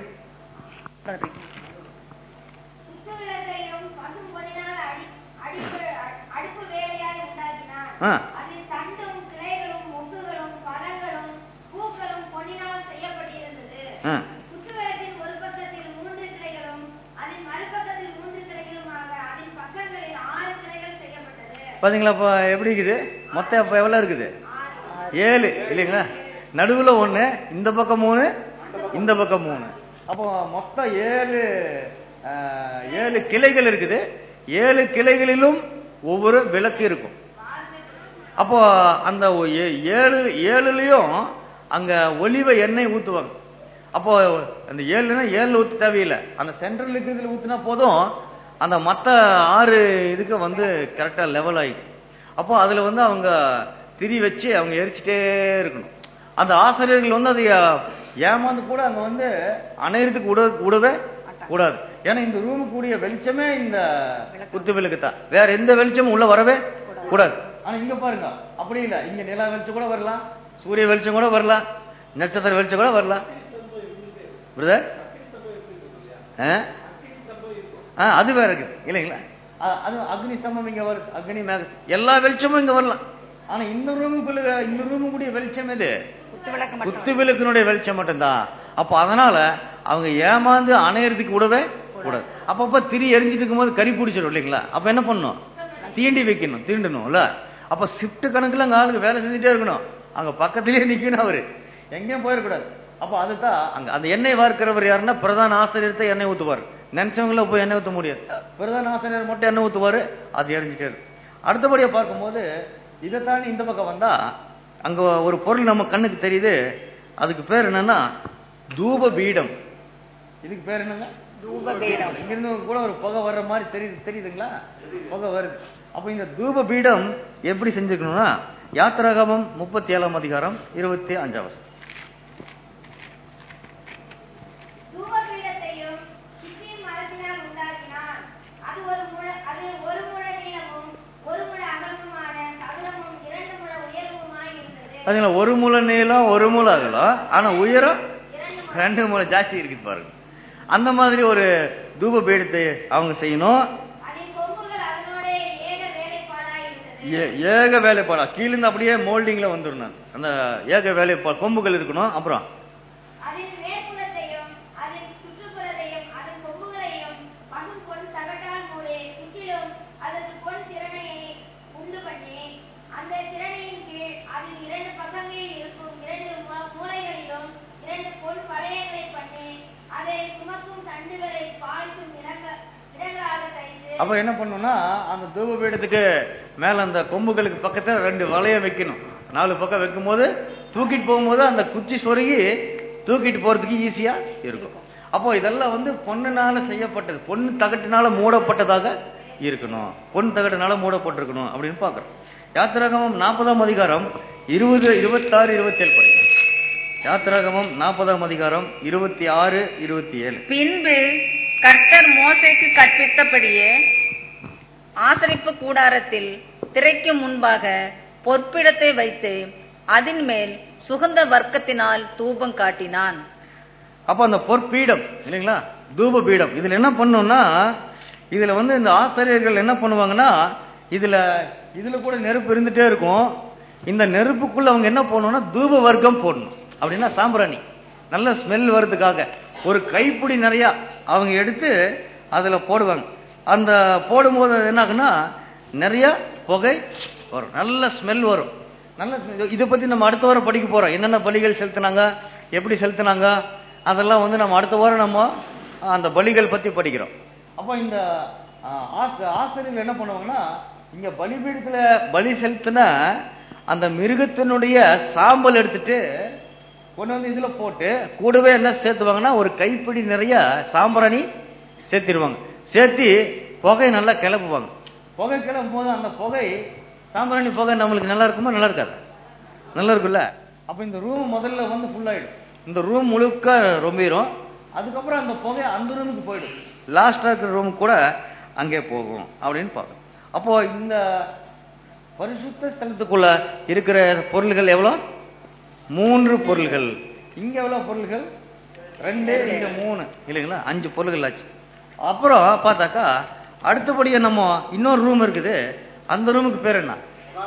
பாத்தீங்களா இப்ப எப்படி இருக்குது, மொத்தம் இப்ப எவ்வளவு இருக்குது, ஏழு இல்லைங்களா, நடுவுல ஒண்ணு, இந்த பக்கம் மூணு, இந்த பக்கம் மூணு. அப்போ மொத்தம் ஏழு ஏழு கிளைகள் இருக்குது. ஏழு கிளைகளிலும் ஒவ்வொரு விளக்கு இருக்கும். அப்போ அந்த ஏழு ஏழுலயும் அங்க ஒலிவ எண்ணெய் ஊத்துவாங்க. அப்போ அந்த ஏழுனா ஏழு ஊத்து தேவையில்லை, அந்த சென்ட்ரல் இருக்கிறதுல ஊத்துனா போதும், அந்த மத்த ஆறு இதுக்கு வந்து கரெக்டா லெவல் ஆயிடும். அப்போ அதுல வந்து அவங்க திரி வச்சு அவங்க எரிச்சுட்டே இருக்கணும். அந்த ஆசிரியர்கள் வந்து அதை ஏமாந்து கூட அங்க வந்து அணையறதுக்கு விட விடவே கூடாது. ஏன்னா இந்த ரூம் கூடிய வெளிச்சமே இந்த குத்து விளக்கு தான், வேற எந்த வெளிச்சமும் உள்ள வரவே கூடாது. ஆனா இங்க பாருங்க அப்படி இல்ல, இங்க நிலா வெளிச்சம் கூட வரலாம், சூரிய வெளிச்சம் கூட வரலாம், நட்சத்திர வெளிச்சம் கூட வரலாம். பிரதர் அது வேற இருக்கு இல்லைங்களா? அது அக்னி ஸ்தம்பம் இங்க வருது, அக்னி மேக எல்லா வெளிச்சமும் இங்க வரலாம். ஆனா இந்த ரூமுக்குள்ள இந்த ரூமு கூடிய வெளிச்சம் எது? குத்து விளக்கினுடைய வெளிச்சம் மட்டும்தான். அப்ப அதனால அவங்க ஏமாந்து அணையறதுக்கு விடவே கூடாது. அப்பப்ப திரி எரிஞ்சிட்டு இருக்கும் போது கறி பிடிச்சிடும் இல்லைங்களா? அப்ப என்ன பண்ணணும்? தீண்டி வைக்கணும், தீண்டணும்ல. அப்ப ஷிப்ட் கணக்குல அங்க ஆளுக்கு வேலை செஞ்சுட்டே இருக்கணும், அங்க பக்கத்திலேயே நிக்கணும், அவரு எங்கேயும் போயிடக்கூடாது. அப்ப அதுதான் அங்க அந்த எண்ணெய் வார்க்கிறவர் யாருன்னா பிரதான ஆசிரியர் தான் எண்ணெய் ஊத்துவாரு. நினைச்சவங்கள போய் எண்ணெய் ஊத்த முடியாது, பிரதான ஆசிரியர் மட்டும் எண்ணெய் ஊத்துவாரு, அது எரிஞ்சிட்டே இருக்கு. அடுத்தபடியா பார்க்கும்போது இதை தாண்டி இந்த பக்கம் வந்தா அங்க ஒரு பொருள் நம்ம கண்ணுக்கு தெரியுது, அதுக்கு பேர் என்னன்னா தூப பீடம். இதுக்கு பேர் என்னங்க? தூப பீடம். இங்கிருந்து கூட ஒரு புகை வர்ற மாதிரி தெரியுது, தெரியுதுங்களா? புகை வருது. அப்ப இந்த தூப பீடம் எப்படி செஞ்சுக்கணும்னா யாத்திராகமம் முப்பத்தி ஏழாம் அதிகாரம் இருபத்தி அஞ்சாம் வருஷம். அதுல ஒரு முளை நீளம் ஒரு முளை அகலம், ஆனா உயரம் ரெண்டு முளை ஜாஸ்தி இருக்கு பாருங்க. அந்த மாதிரி ஒரு தூப பீடத்தை அவங்க செய்யணும். ஏக வேலைப்பாடா கீழிருந்து அப்படியே மோல்டிங்ல வந்துடணும், அந்த ஏக வேலைப்பாடு கொம்புகள் இருக்கணும். அப்புறம் அப்ப என்ன பண்ணணும்னா அந்த தூப பீடத்துக்கு மேல அந்த கொம்புகளுக்கு பக்கத்துல ரெண்டு வளைய வைக்கணும். நாலு பக்கம் வைக்கும் போது தூக்கிட்டு போகும்போது அந்த குச்சி சொருகி தூக்கிட்டு போறதுக்கு ஈஸியா இருக்கும். அப்போ இதெல்லாம் வந்து பொண்ணுனால செய்யப்பட்டது, பொண்ணு தகட்டினால மூடப்பட்டதாக இருக்கணும், பொன் தகட்டினால மூடப்பட்டிருக்கணும் அப்படின்னு பாக்குறோம். யாத்திராகமம் நாற்பதாம் அதிகாரம் இருபது இருபத்தி ஆறு இருபத்தி ஏழு படிக்கும். யாத்திராகமம் நாற்பதாம் அதிகாரம் இருபத்தி ஆறு இருபத்தி ஏழு. பின்பு கர்த்தர் மோசேக்கு கற்பித்தபடியே ஆசரிப்பு கூடாரத்தில் திரைக்கு முன்பாக பொற்பிடத்தை வைத்து அதன் மேல் சுகந்த வர்க்கத்தினால் தூபம் காட்டினான். அப்ப அந்த பொற்பீடம் இல்லைங்களா, தூப பீடம், இதுல என்ன பண்ணும்னா இதுல வந்து இந்த ஆசிரியர்கள் என்ன பண்ணுவாங்கன்னா இதுல இதுல கூட நெருப்பு இருந்துட்டே இருக்கும். இந்த நெருப்புக்குள்ள அவங்க என்ன பண்ணணும்னா தூப வர்க்கம் போடணும். அப்படின்னா சாம்பிராணி நல்ல ஸ்மெல் வர்றதுக்காக ஒரு கைப்பிடி நிறைய அவங்க எடுத்து அதுல போடுவாங்க. அந்த போடும்போது என்ன ஆகுன்னா நிறைய புகை வரும், நல்ல ஸ்மெல் வரும். நல்ல இதை பத்தி நம்ம அடுத்த வாரம் படிக்க போறோம், என்னென்ன பலிகள் செலுத்தினாங்க, எப்படி செலுத்தினாங்க, அதெல்லாம் வந்து நம்ம அடுத்த வாரம் நம்ம அந்த பலிகள் பத்தி படிக்கிறோம். அப்போ இந்த ஆசிரியர்கள் என்ன பண்ணுவாங்கன்னா இங்க பலிபீடத்துல பலி செலுத்தின அந்த மிருகத்தினுடைய சாம்பல் எடுத்துட்டு கொண்டு வந்து இதுல போட்டு கூடவே என்ன சேர்த்துவாங்கன்னா ஒரு கைப்பிடி நிறைய சாம்பிராணி சேர்த்திடுவாங்க. சேர்த்து புகை நல்லா கிளப்புவாங்க. புகை கிளப்பும் போது அந்த புகை சாம்பிராணி புகை நம்மளுக்கு நல்லா இருக்குமா? நல்லா இருக்காது? நல்லா இருக்குல்ல. அப்ப இந்த ரூம் முதல்ல வந்து ஃபுல் ஆயிடும், இந்த ரூம் முழுக்க ரொம்பிடும். அதுக்கப்புறம் அந்த புகை அந்த ரூமுக்கு போயிடும், லாஸ்டா இருக்கிற ரூம் கூட அங்கே போகும் அப்படின்னு பார்க்கணும். அப்போ இந்த பரிசுத்த ஸ்தலத்துக்குள்ள இருக்கிற பொருள்கள் எவ்வளவு? மூன்று பொருள்கள். இங்க எவ்வளவு பொருள்கள்? ரெண்டு, இங்க மூணு இல்லைங்களா, அஞ்சு பொருள்கள் ஆச்சு. அப்புறம் பார்த்தாக்கா அடுத்தபடியா நம்ம இன்னொரு ரூம் இருக்குது, அந்த ரூமுக்கு பேர் என்ன?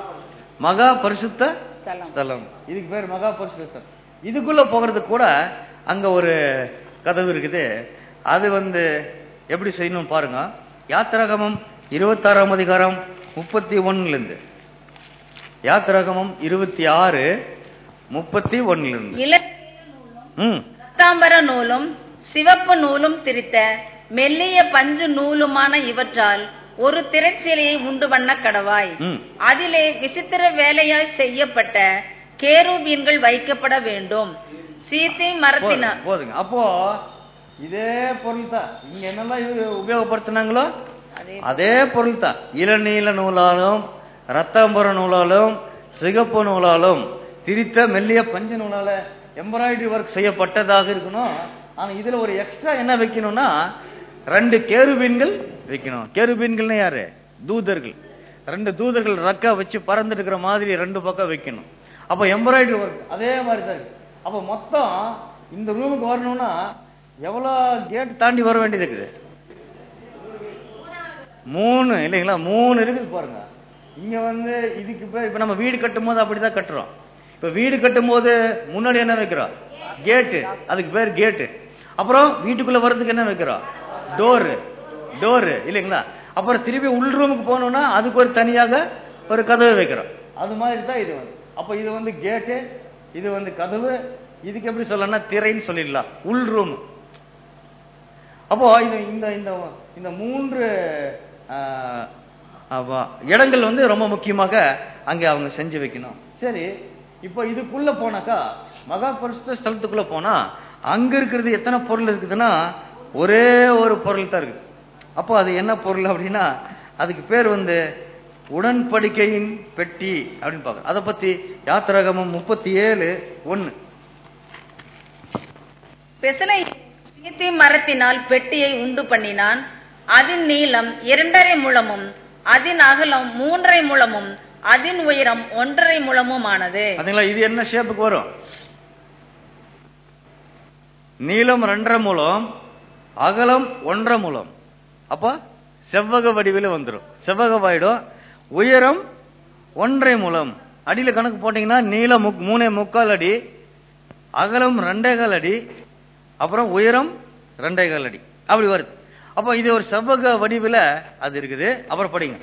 மகா பரிசுத்த ஸ்தலம். இதுக்கு பேர் மகா பரிசுத்த ஸ்தலம். இதுக்குள்ள போகிறதுக்கு கூட அங்க ஒரு கதவு இருக்குது. அது வந்து எப்படி செய்யணும் பாருங்க. யாத்திராகமம் இருபத்தி ஆறாம் அதிகாரம் முப்பத்தி ஒண்ணுல இருந்து, யாத்திராகமம் இருபத்தி ஆறு முப்பத்தி ஒண்ணுல இருந்து. ரத்தாம்பர நூலும் சிவப்பு நூலும் திரித்த மெல்லிய பஞ்சு நூலுமான இவற்றால் ஒரு திரைச்சீலையை உண்டு பண்ண கடவாய். அதிலே விசித்திர வேலையாய் செய்யப்பட்ட கேருபீன்கள் வைக்கப்பட வேண்டும். சீத்தி மரத்தின போதுங்க. அப்போ இதே பொருள் தான் இங்க என்னெல்லாம் உபயோகப்படுத்தினாங்களோ அதே பொருள் தான். இளநீல நூலாலும் ரத்தாம்பர நூலாலும் சிகப்பு நூலாலும் திரித்த மெல்லிய பஞ்சு நூலால எம்ப்ராய்டரி ஒர்க் செய்யப்பட்டதாக இருக்கணும். ஆனா இதுல ஒரு எக்ஸ்ட்ரா என்ன வைக்கணும்னா ரெண்டு கேருபீன்கள் வைக்கணும். கேருபீன்கள்னா யாரு? தூதர்கள். ரெண்டு தூதர்கள் ரக்கா வச்சு பறந்து இருக்கிற மாதிரி ரெண்டு பக்கம் வைக்கணும். அப்ப எம்ப்ராய்டரி ஒர்க் அதே மாதிரி தான் இருக்கு. அப்ப மொத்தம் இந்த ரூமுக்கு வரணும்னா எவ்வளவு கேட் தாண்டி வர வேண்டியது இருக்குது? மூணு இல்லைங்களா? மூணு இருக்குது பாருங்க. இங்க வந்து இதுக்கு பேர் இப்ப நம்ம வீடு கட்டும் போது அப்படிதான் கட்டுறோம். இப்ப வீடு கட்டும் போது முன்னாடி என்ன வைக்கிறோம்? கேட்டு. அதுக்கு பேர் கேட்டு. அப்புறம் வீட்டுக்குள்ள வர்றதுக்கு என்ன வைக்கிறோம்? டோரு. டோரு இல்லைங்களா? அப்புறம் திருப்பி உள் ரூமுக்கு போனோம்னா அதுக்கு ஒரு தனியாக ஒரு கதவு வைக்கிறோம். அது மாதிரி தான் இது வந்து. அப்ப இது வந்து கேட்டு, இது வந்து கதவு. இதுக்கு எப்படி சொல்லலாம்? திரைன்னு சொல்லிடலாம். உள் ரூம். அப்போ இது இந்த இந்த மூன்று இடங்கள் வந்து ரொம்ப முக்கியமாக அங்க அவங்க செஞ்சு வைக்கணும். சரி, இப்போ இதுக்குள்ள போனாக்கா மகா பரிசுத்த ஸ்தலத்துக்குள்ள போனா அங்க இருக்கிறது எத்தனை பொருள் இருக்குதுன்னா ஒரே ஒரு பொருள் தான் இருக்கு. அப்போ அது என்ன பொருள் அப்படின்னா அதுக்கு பேர் வந்து உடன்படிக்கையின் பெட்டி அப்படின்னு பாக்க. அதை பத்தி யாத்திராகமம் முப்பத்தி ஏழு ஒன்னு. பெசலை சீத்தி மரத்தினால் பெட்டியை உண்டு பண்ணினான். அதன் நீளம் இரண்டரை முழமும் அதன் அகலம் மூன்றரை முழமும் அதன் உயரம் ஒன்றரை முழமும் ஆனது. இது என்ன ஷேப்புக்கு வரும்? நீளம் ரெண்டரை முழம், அகலம் ஒன்றரை முழம். அப்ப செவ்வக வடிவில் வந்துடும். செவ்வகமாயிடும். உயரம் ஒன்றரை முழம். அடியில கணக்கு போட்டீங்கன்னா நீளம் மூணே முக்கால் அடி, அகலம் ரெண்டே கால் அடி, அப்புறம் உயரம் ரெண்டே கால் அடி அப்படி வருது. அப்ப இது ஒரு செவ்வக வடிவில் அது இருக்குது. அப்புறம் படிங்க.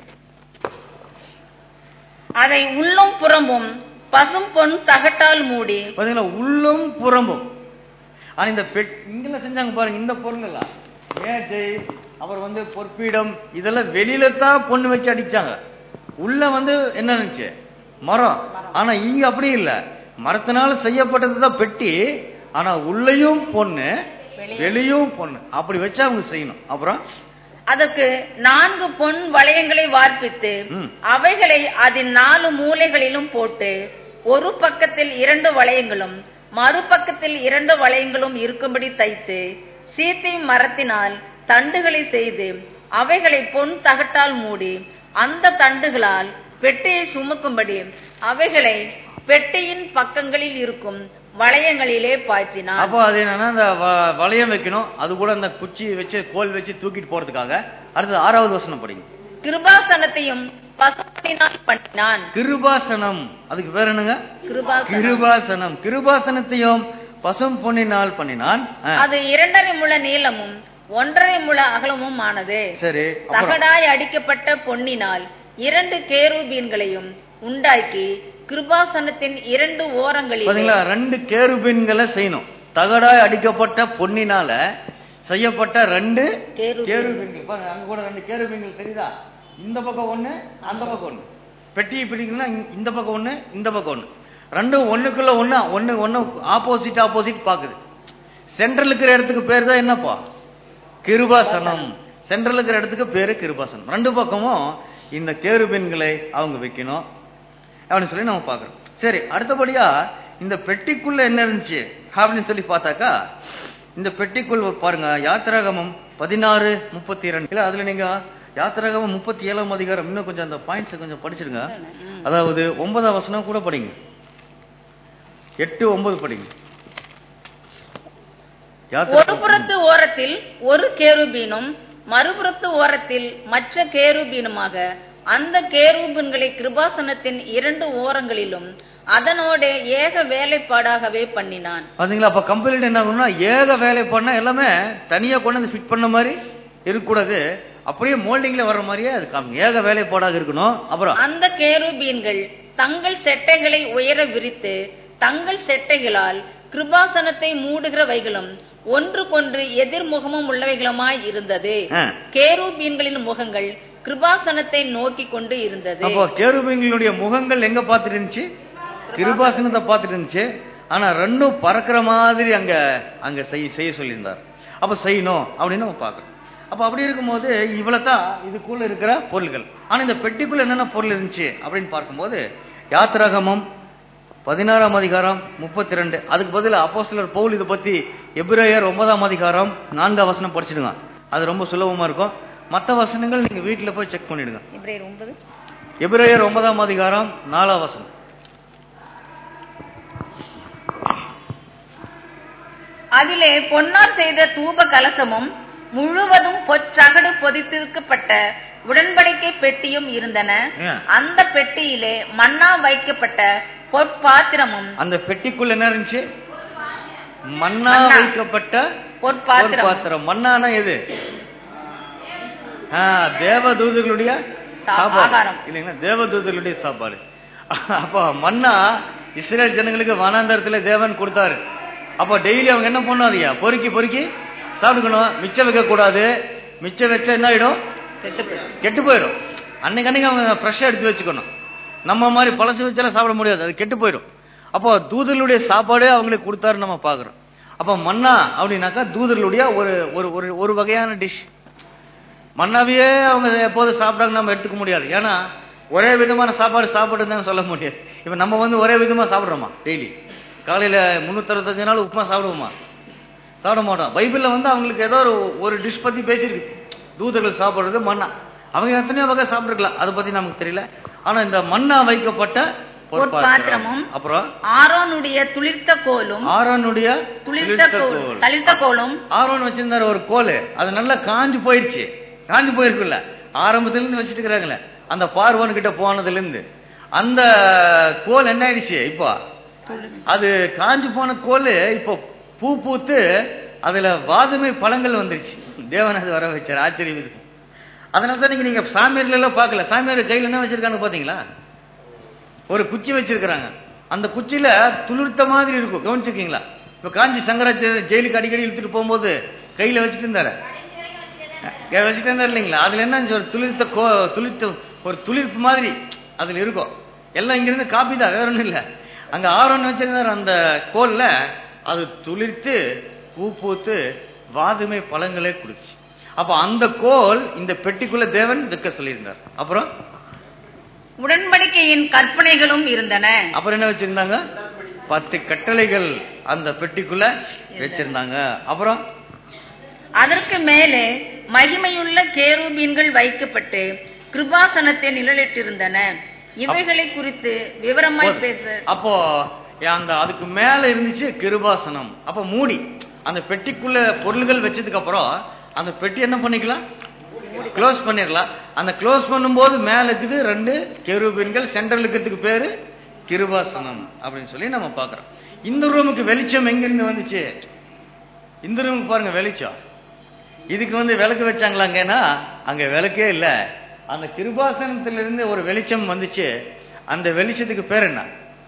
அதை உள்ளும் புறம்பும் பசும் பொன் தகட்டால் மூடி. பாத்தீங்களா? உள்ளும் புறம்பும். ஆனா இந்த இங்க செஞ்சாங்க பாருங்க. இந்த பொருள் மேஜை, அப்புறம் வந்து பொற்பீடம், இதெல்லாம் வெளியில தான் பொண்ணு வச்சு அடிச்சாங்க. உள்ள வந்து என்ன இருந்துச்சு? மரம். ஆனா இங்க அப்படி இல்ல. மரத்தினால செய்யப்பட்டதுதான் பெட்டி. ஆனா உள்ளயும் பொண்ணு, வெளியும் பொண்ணு. அப்படி வச்சு அவங்க செய்யணும். அப்புறம் அதற்கு நான்கு பொன் வளையங்களை வார்ப்பித்து அவைகளை அதன் நாலு மூலைகளிலும் போட்டு ஒரு பக்கத்தில் இரண்டு வளையங்களும் மறுபக்கத்தில் இரண்டு வளையங்களும் இருக்கும்படி தைத்து சீத்தி மரத்தினால் தண்டுகளை செய்து அவைகளை பொன் தகட்டால் மூடி அந்த தண்டுகளால் பெட்டியை சுமக்கும்படி அவைகளை பெட்டியின் பக்கங்களில் இருக்கும் வளையங்களிலே பாய்ச்சினான். அப்போ அது என்னன்னா அந்த வளையம் வைக்கணும். அது கூட அந்த குச்சி வச்சு கோல் வச்சு தூக்கிட்டு போறதுக்காக. அடுத்தது ஆறாவது வசனம் படிங்க. கிருபாசனத்தையும் பசும்பினால் பண்ணினான். கிருபாசனம் அதுக்கு பேர் என்னங்க? கிருபாசனம். கிருபாசனத்தையும் பசும் பொன்னினால் பண்ணினான். அது இரண்டரை முழ நீளமும் ஒன்றரை முழ அகலமும் ஆனது. சரி. தகடாய் அடிக்கப்பட்ட பொன்னினால் இரண்டு கேருபீன்களையும் உண்டாக்கி கிருபாசனத்தின் இரண்டு ஓரங்களில் ரெண்டு கேருபீன்களை செய்யணும். தகடாய் அடிக்கப்பட்ட பொன்னினால செய்யப்பட்ட ரெண்டு கேருபீன்கள். அங்க கூட ரெண்டு கேருபீன்கள் தெரியுதா? இந்த பக்கம் ஒண்ணு, அந்த பக்கம் ஒண்ணு. பெட்டியை பிடிக்கணும்னா இந்த பக்கம் ஒண்ணு, இந்த பக்கம் ஒண்ணு. ரெண்டும் ஒண்ணுக்குள்ள ஒண்ணு ஒண்ணு ஒண்ணு ஆப்போசிட் ஆப்போசிட் பாக்குது. சென்ட்ரல் இருக்கிற இடத்துக்கு பேரு தான் என்னப்பா? கிருபாசனம். சென்ட்ரல் இருக்கிற இடத்துக்கு பேரு கிருபாசனம். ரெண்டு பக்கமும் இந்த கேருபீன்களை அவங்க வைக்கணும் அப்படின்னு சொல்லி நம்ம பாக்குறோம். சரி, அடுத்தபடியா இந்த பெட்டிக்குள்ள என்ன இருந்துச்சு அப்படின்னு சொல்லி பார்த்தாக்கா இந்த பெட்டிக்குள் பாருங்க. யாத்திராகமம் பதினாறு முப்பத்தி ரெண்டு இல்ல அதுல நீங்க யாத்திராகமம் முப்பத்தி ஏழாம் அதிகாரம் இன்னும் கொஞ்சம் அந்த பாயிண்ட்ஸ் கொஞ்சம் படிச்சிருங்க. அதாவது ஒன்பதாம் வசனம் கூட படிங்க. எட்டு ஒன்பது படிங்க. ஒரு புறத்து ஓரத்தில் ஒரு கேருபீனும் மறுபுறத்து ஓரத்தில் மற்ற கேருபீனுமாக அந்த கேருபீன்களை கிருபாசனத்தின் இரண்டு ஓரங்களிலும் அதனோட ஏக வேலைப்பாடாகவே பண்ணினான். பாத்தீங்களா? அப்ப கம்ப்ளீட் என்ன ஆகும்னா ஏக வேலைப்பாடுனா எல்லாமே தனியா கொண்டு ஃபிட் பண்ண மாதிரி இருக்கக்கூடாது. அப்படியே மோல்டிங்ல வர்ற மாதிரியே அது ஏக வேலைப்பாடாக இருக்கணும். அப்புறம் அந்த கேருபீன்கள் தங்கள் செட்டைகளை உயர விரித்து தங்கள் செட்டைகளால் கிருபாசனத்தை மூடுகிறவைகளும் ஒன்றுக்கொன்று எதிர்முகமும் உள்ளவைகளுமாய் இருந்தது. கேருபீன்களின் முகங்கள் கிருபாசனத்தை நோக்கி கொண்டு இருந்தது. அப்போ கேருபீன்களுடைய முகங்கள் எங்க பார்த்துட்டு இருந்துச்சு? கிருபாசனத்தை பார்த்துட்டு இருந்துச்சு. ஆனா ரெண்டும் பறக்கிற மாதிரி அங்க அங்க செய்ய சொல்லியிருந்தார். அப்ப செய்யணும் அப்படின்னு நம்ம பாக்குறோம். அப்ப அப்படி இருக்கும்போது இவ்வளவுதான் இதுக்குள்ள இருக்கிற பொருள்கள். ஆனா இந்த பெட்டிக்குள்ள என்னென்ன பொருள் இருந்துச்சு அப்படின்னு பார்க்கும்போது யாத்திராகமம் பதினாறாம் அதிகாரம் முப்பத்தி ரெண்டு அதுக்கு பதில் அப்போஸ்தலர் பவுல் இதை பத்தி எபிரேயர் ஒன்பதாம் அதிகாரம் நான்காம் வசனம் படிச்சிடுங்க. அது ரொம்ப சுலபமா இருக்கும். மற்ற வசனங்கள் நீங்க வீட்டுல போய் செக் பண்ணிடுங்க. எபிரேயர் ஒன்பது எபிரேயர் ஒன்பதாம் அதிகாரம் நாலாம் வசனம். அதிலே பொன்னால் செய்த தூப கலசமும் முழுவதும் பொற்றகடு பொதித்திருக்கப்பட்ட உடன்படிக்கை பெட்டியும் இருந்தன. அந்த பெட்டியிலே மன்னா வைக்கப்பட்ட பொற்பாத்திரமும். அந்த பெட்டிக்குள்ள என்ன இருந்துச்சு? மன்னா வைக்கப்பட்ட பொற்பாத்திரம். மன்னானா எது? தேவதூதர்களுடைய சாப்பாடு இல்லைங்களா? தேவதூதர்களுடைய சாப்பாடு. அப்ப மன்னா இஸ்ரேல் ஜனங்களுக்கு வனாந்தரத்துல தேவன் கொடுத்தாரு. அப்ப டெய்லி அவங்க என்ன பண்ணாதீங்க, பொறுக்கி பொறுக்கி சாப்பிட்டுக்கணும். மிச்சம் வைக்க கூடாது. மிச்சம் வச்சா என்ன ஆயிடும்? கெட்டு போயிடும். அன்னைக்கு அன்னைக்கு அவங்க ஃப்ரெஷ்ஷா எடுத்து வச்சுக்கணும். நம்ம மாதிரி பழசு வச்சாலும் சாப்பிட முடியாது, அது கெட்டு போயிடும். அப்போ தூதர்களுடைய சாப்பாடே அவங்களுக்கு கொடுத்தாரு நம்ம பாக்குறோம். அப்ப மன்னா அப்படின்னாக்கா தூதர்களுடைய ஒரு ஒரு ஒரு வகையான டிஷ். மன்னாவையே அவங்க எப்போது சாப்பிடாங்க நம்ம எடுத்துக்க முடியாது. ஏன்னா ஒரே விதமான சாப்பாடு சாப்பிடுன்னு சொல்ல முடியாது. இப்ப நம்ம வந்து ஒரே விதமா சாப்பிடுறோமா? டெய்லி காலையில முன்னூத்தி அறுபத்தஞ்சு நாள் உப்புமா சாப்பிடுவோமா? சாப்பிட மாட்டோம். பைபிள்ல வந்து அவங்களுக்கு ஏதோ ஒரு டிஷ் பத்தி பேசியிருக்கு. தூதர்கள் சாப்பிடுறது மன்னா. அவங்க எத்தனையோ வகை சாப்பிட்டுருக்கலாம், அதை பத்தி நமக்கு தெரியல. ஆனா இந்த மன்னா வைக்கப்பட்ட பொற்பாத்திரமும் அப்புறம் ஆரோனுடைய துளிர்த்த கோலும். ஆரோனுடைய துளிர்த்த கோலும். ஆரோன் வச்சிருந்தாரு ஒரு கோல், அது நல்லா காஞ்சு போயிருச்சு. காஞ்சு போயிருக்குல்ல, ஆரம்பத்துல இருந்து வச்சுட்டு இருக்கிறாங்களே. அந்த பார்வன் கிட்ட போனதுல இருந்து அந்த கோல் என்ன ஆயிடுச்சு? இப்போ அது காஞ்சு போன கோல் இப்போ பூ பூத்து அதுல வாதுமை பழங்கள் வந்துருச்சு. தேவன் அது வர வச்சார். ஆச்சரியம் இருக்கு. அதனாலதான் நீங்க நீங்க சாமியார்ல எல்லாம் பாக்கல. சாமியார் கையில என்ன வச்சிருக்காங்க பாத்தீங்களா? ஒரு குச்சி வச்சிருக்காங்க. அந்த குச்சியில துளிர்த்த மாதிரி இருக்கும். கவனிச்சிருக்கீங்களா? இப்ப காஞ்சி சங்கராச்சாரிய ஜெயிலுக்கு அடிக்கடி இழுத்துட்டு போகும்போது கையில வச்சுட்டு இருந்தாரு வச்சுட்டு இருந்தாரு இல்லைங்களா? அதுல என்ன ஒரு துளிர்த்த கோ துளிர்த்த ஒரு துளிர்ப்பு மாதிரி அதுல இருக்கும். எல்லாம் இங்க இருந்து காப்பி தான், வேற ஒண்ணும் இல்ல. அங்க ஆரோன் வச்சிருந்தாரு அந்த கோல்ல, அது துளிர்த்து பூ பூத்து வாதுமை பழங்களே குடிச்சு. அப்ப அந்த கோல் இந்த பெட்டிக்குள்ள தேவன் வைக்க சொல்லியிருந்தார். அப்புறம் உடன்படிக்கையின் கற்பனைகளும் இருந்தன. அப்புறம் என்ன வச்சிருந்தாங்க? பத்து கட்டளைகள் அந்த பெட்டிக்குள்ள வச்சிருந்தாங்க. அப்புறம் அதற்கு மேலே மகிமையுள்ள கேருபீன்கள் வைக்கப்பட்டு கிருபாசனத்தை நிழலிட்டிருந்தன. இவைகளை குறித்து விவரமாய் பேச. அப்போ அந்த அதுக்கு மேல இருந்துச்சு கிருபாசனம். அப்ப மூடி அந்த பெட்டிக்குள்ள பொருள்கள் வச்சதுக்கு அப்புறம் அந்த பெட்டி என்ன பண்ணிக்கலாம்? க்ளோஸ் பண்ணிடலாம். அந்த க்ளோஸ் பண்ணும்போது மேல இருக்குது ரெண்டு கெரூபீன்கள், சென்ட்ரல் இருக்கிறதுக்கு பேரு கிருபாசனம் அப்படின்னு சொல்லி நம்ம பாக்குறோம். இந்த ரூமுக்கு வெளிச்சம் எங்க இருந்து வந்துச்சு? இந்த ரூமுக்கு பாருங்க வெளிச்சம். இதுக்கு வந்து விளக்கு வச்சாங்களாங்கன்னா அங்க விளக்கே இல்ல. அந்த கிருபாசனத்திலிருந்து ஒரு வெளிச்சம் வந்துச்சு. அந்த வெளிச்சத்துக்கு பேர் என்ன?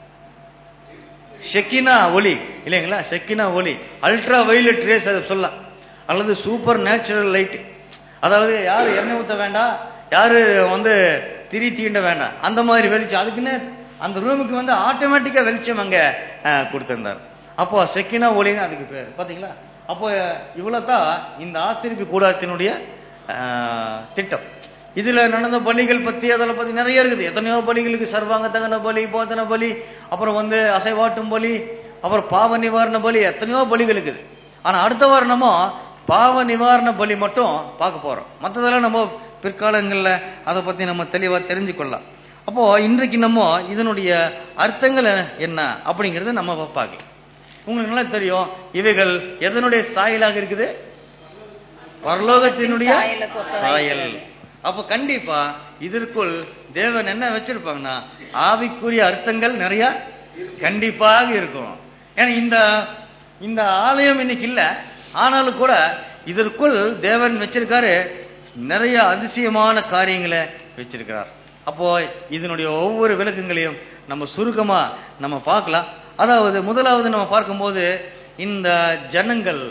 ஷெக்கினா ஒளி இல்லைங்களா? ஷெக்கினா ஒளி, அல்ட்ரா வயலட் ரேஸ் அதை சொல்லலாம், அல்லது சூப்பர் நேச்சுரல் லைட். அதாவது யாரு எண்ணெய் ஊத்த வேண்டாம், யாரு வந்து திரி தீண்ட வேண்டாம், அந்த மாதிரி வெளிச்சம். அதுக்குன்னு அந்த ரூமுக்கு வந்து ஆட்டோமேட்டிக்கா வெளிச்சம் அங்க கொடுத்திருந்தார். அப்போ ஷெக்கினா ஒளின்னு அதுக்கு பேர். பாத்தீங்களா? அப்போ இவ்வளவுதான் இந்த ஆசரிப்பு கூடாரத்தினுடைய திட்டம். இதுல நடந்த பலிகள் பத்தி அதில் பத்தி நிறைய இருக்குது. எத்தனையோ பலிகளுக்கு சர்வாங்க தகன பலி, போதன பலி, அப்புறம் வந்து அசைவாட்டும் பலி, அப்புறம் பாவ நிவாரண பலி, எத்தனையோ பலிகள் இருக்குது. ஆனா அடுத்த வாரணமோ பாவ நிவாரண பலி மட்டும் பார்க்க போறோம். மற்றதெல்லாம் நம்ம பிற்காலங்கள்ல அதை பத்தி நம்ம தெளிவா தெரிஞ்சு கொள்ளலாம். அப்போ இன்றைக்கு நம்ம இதனுடைய அர்த்தங்கள் என்ன அப்படிங்கறத நம்ம பார்க்கலாம். உங்களுக்கு நல்லா தெரியும் இவைகள் எதனுடைய சாயலாக இருக்குது? பரலோகத்தினுடைய சாயல். அப்ப கண்டிப்பா இதற்குள் தேவன் என்ன வச்சிருப்பாங்கன்னா ஆவிக்குரிய அர்த்தங்கள் நிறைய கண்டிப்பாக இருக்கும். ஏன்னா இந்த இந்த ஆலயம் இன்னைக்கு இல்ல, ஆனாலும் கூட இதற்குள் தேவன் வச்சிருக்காரு நிறைய அதிசயமான காரியங்களை வச்சிருக்கிறார். அப்போ இதனுடைய ஒவ்வொரு விளக்கங்களையும் நம்ம சுருக்கமா நம்ம பார்க்கலாம். அதாவது முதலாவது நம்ம பார்க்கும்போது இந்த ஜனங்கள்,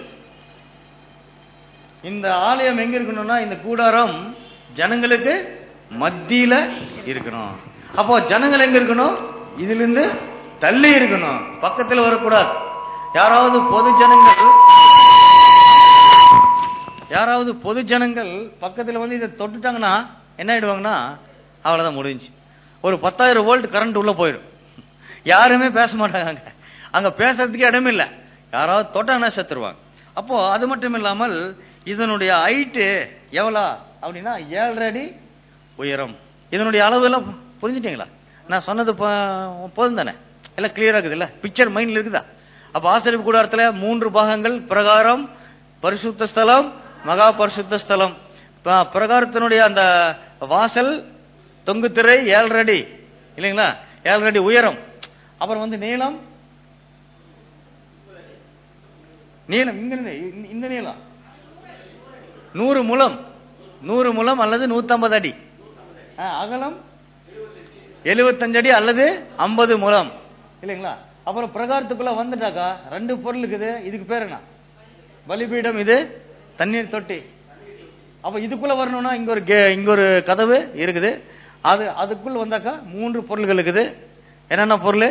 இந்த ஆலயம் எங்க இருக்கணும்னா இந்த கூடாரம் ஜனங்களுக்கு மத்தியில இருக்கணும். அப்போ ஜனங்கள் எங்க இருக்கணும்? இதுல இருந்து தள்ளி இருக்கணும், பக்கத்துல வரக்கூடாது. யாராவது பொது ஜனங்கள் யாராவது பொது ஜனங்கள் பக்கத்துல வந்து இதை தொட்டுட்டாங்கன்னா என்ன ஆயிடுவாங்கன்னா அவ்வளவுதான், முடிஞ்சு. ஒரு பத்தாயிரம் வோல்ட் கரண்ட் உள்ள போயிடும். யாருமே பேச மாட்டாங்க, அங்க பேசுறதுக்கு இடமே இல்லை. யாராவது தொட்டாங்கன்னா செத்துருவாங்க. அப்போ அது மட்டும் இல்லாமல் இதனுடைய ஹைட்டு எவ்வளோ அப்படின்னா ஏழரை அடி உயரம். இதனுடைய அளவு எல்லாம் புரிஞ்சுட்டீங்களா? நான் சொன்னது போதும் தானே? எல்லாம் கிளியரா இருக்குது இல்ல? பிக்சர் மைண்ட்ல இருக்குதா? அப்ப ஆசரிப்பு கூடாரத்துல மூன்று பாகங்கள், பிரகாரம், பரிசுத்த ஸ்தலம், மகா பரிசுத்த ஸ்தலம். பிரகாரத்தினுடைய அந்த வாசல், தொங்கு திரை ஏழரை அடி இல்லைங்களா? ஏழரை அடி உயரம். அப்புறம் வந்து நீளம், நீளம் இங்க இந்த நீளம் நூறு முழம், நூறு முழம் அல்லது நூத்தி ஐம்பது அடி. அகலம் எழுபத்தஞ்சு அடி அல்லது ஐம்பது முழம் இல்லைங்களா? அப்புறம் பிரகாரத்துக்குள்ள வந்துட்டாக்கா ரெண்டு பொருள் இருக்குது. இதுக்கு பேர் என்ன? பலிபீடம், இது தண்ணீர் தொட்டி. அப்ப இதுக்குள்ள வரணும்னா இங்க ஒரு இங்க ஒரு கதவு இருக்குது. அது அதுக்குள்ள வந்தாக்கா மூன்று பொருள்கள் இருக்குது. என்னென்ன பொருள்?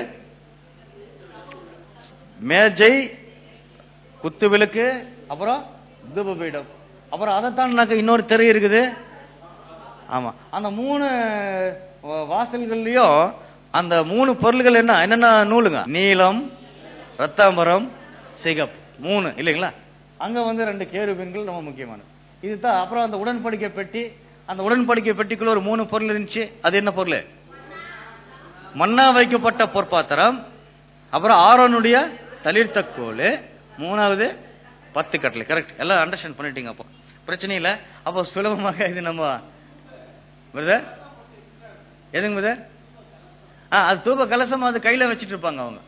மேஜை, குத்து விளக்கு, அப்புறம் தூபபீடம். அப்புறம் அதைத்தான் இன்னொரு திரை இருக்குது. ஆமா, அந்த மூணு வாசல்கள்லயும் அந்த மூணு பொருள்கள் என்ன என்னென்ன நூலுங்க? நீலம், ரத்தாம்பரம், சிகப்பு, மூணு இல்லைங்களா? அங்க வந்து ரெண்டு கேருபீன்கள் ரொம்ப முக்கியமானது. இதுதான். அப்புறம் அந்த உடன்படிக்கை பெட்டி, அந்த உடன்படிக்கை பெட்டிக்குள்ள ஒரு மூணு பொருள் இருந்துச்சு. அது என்ன பொருள்? மண்ணா வைக்கப்பட்ட பொற்பாத்திரம், அப்புறம் ஆரோனுடைய தளிர்த்தக்கோல், மூணாவது பத்து கட்டளை. கரெக்ட், எல்லாம் அண்டர்ஸ்டாண்ட் பண்ணிட்டீங்க. அப்போ பிரச்சனை இல்லை. அப்போ சுலபமாக இது நம்ம பிரதர் எதுங்க பிரதர்? அது தூப கலசம், அது கையில வச்சிட்டு இருப்பாங்க அவங்க.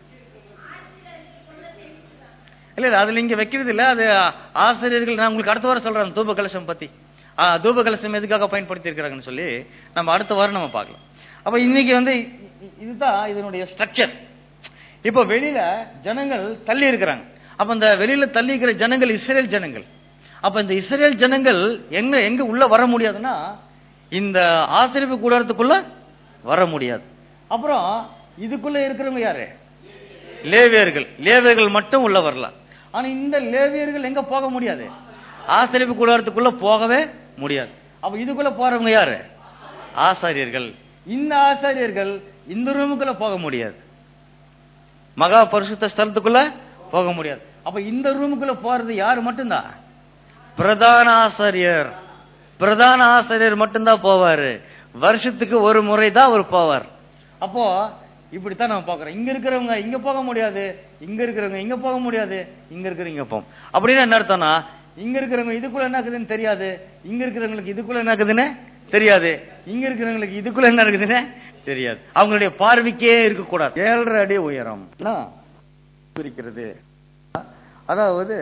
இல்ல இல்ல அதுல இங்க வைக்கிறது இல்ல, அது ஆசிரியர்கள். நான் உங்களுக்கு அடுத்த வாரம் சொல்றேன் தூப கலசம் பத்தி. தூப கலசம் எதுக்காக பயன்படுத்தி இருக்கிறாங்கன்னு சொல்லி நம்ம அடுத்த வாரம் நம்ம பார்க்கலாம். அப்ப இன்னைக்கு வந்து இதுதான் இதனுடைய ஸ்ட்ரக்சர். இப்ப வெளியில ஜனங்கள் தள்ளி இருக்கிறாங்க. அப்ப இந்த வெளியில தள்ளி இருக்கிற ஜனங்கள் இஸ்ரேல் ஜனங்கள். அப்ப இந்த இஸ்ரேல் ஜனங்கள் எங்க எங்க உள்ள வர முடியாதுன்னா இந்த ஆசரிப்பு கூடாரத்துக்குள்ள வர முடியாது. அப்புறம் இதுக்குள்ள இருக்கிறவங்க யாரு? லேவியர்கள். லேவியர்கள் மட்டும் உள்ள வரலாம். ஆனா இந்த லேவியர்கள் எங்க போக முடியாது? ஆசரிப்பு கூடாரத்துக்குள்ள போகவே முடியாது. அப்ப இதுக்குள்ள போறவங்க யாரு? ஆசாரியர்கள். இந்த ஆசாரியர்கள் இந்த ரூமுக்குள்ள போக முடியாது, மகா பரிசுத்த ஸ்தலத்துக்குள்ள போக முடியாது. அப்ப இந்த ரூமுக்குள்ள போறது யாரு மட்டும்தான்? பிரதான ஆசாரியர். பிரதான ஆசாரியர் மட்டும்தான் போவாரு. வருஷத்துக்கு ஒரு முறை தான் அவர் போவார். அப்போ இப்படித்தான் நம்ம பாக்குறோம். இங்க இருக்கிறவங்க இங்க போக முடியாது, இங்க இருக்கிறவங்க இங்க போக முடியாது, இங்க இருக்கிறவங்க இங்க போகும். அப்படின்னு என்ன அர்த்தம்னா இங்க இருக்கிறவங்க இதுக்குள்ள என்ன இருக்குதுன்னு தெரியாது, இங்க இருக்கிறவங்களுக்கு இதுக்குள்ள என்ன இருக்குதுன்னு தெரியாது, இங்க இருக்கிறவங்களுக்கு இதுக்குள்ள என்ன இருக்குதுன்னு தெரியாது. அவங்களுடைய பார்வைக்கே இருக்கக்கூடாது. ஏழரை அடி உயரம் இருக்கிறது. அதாவது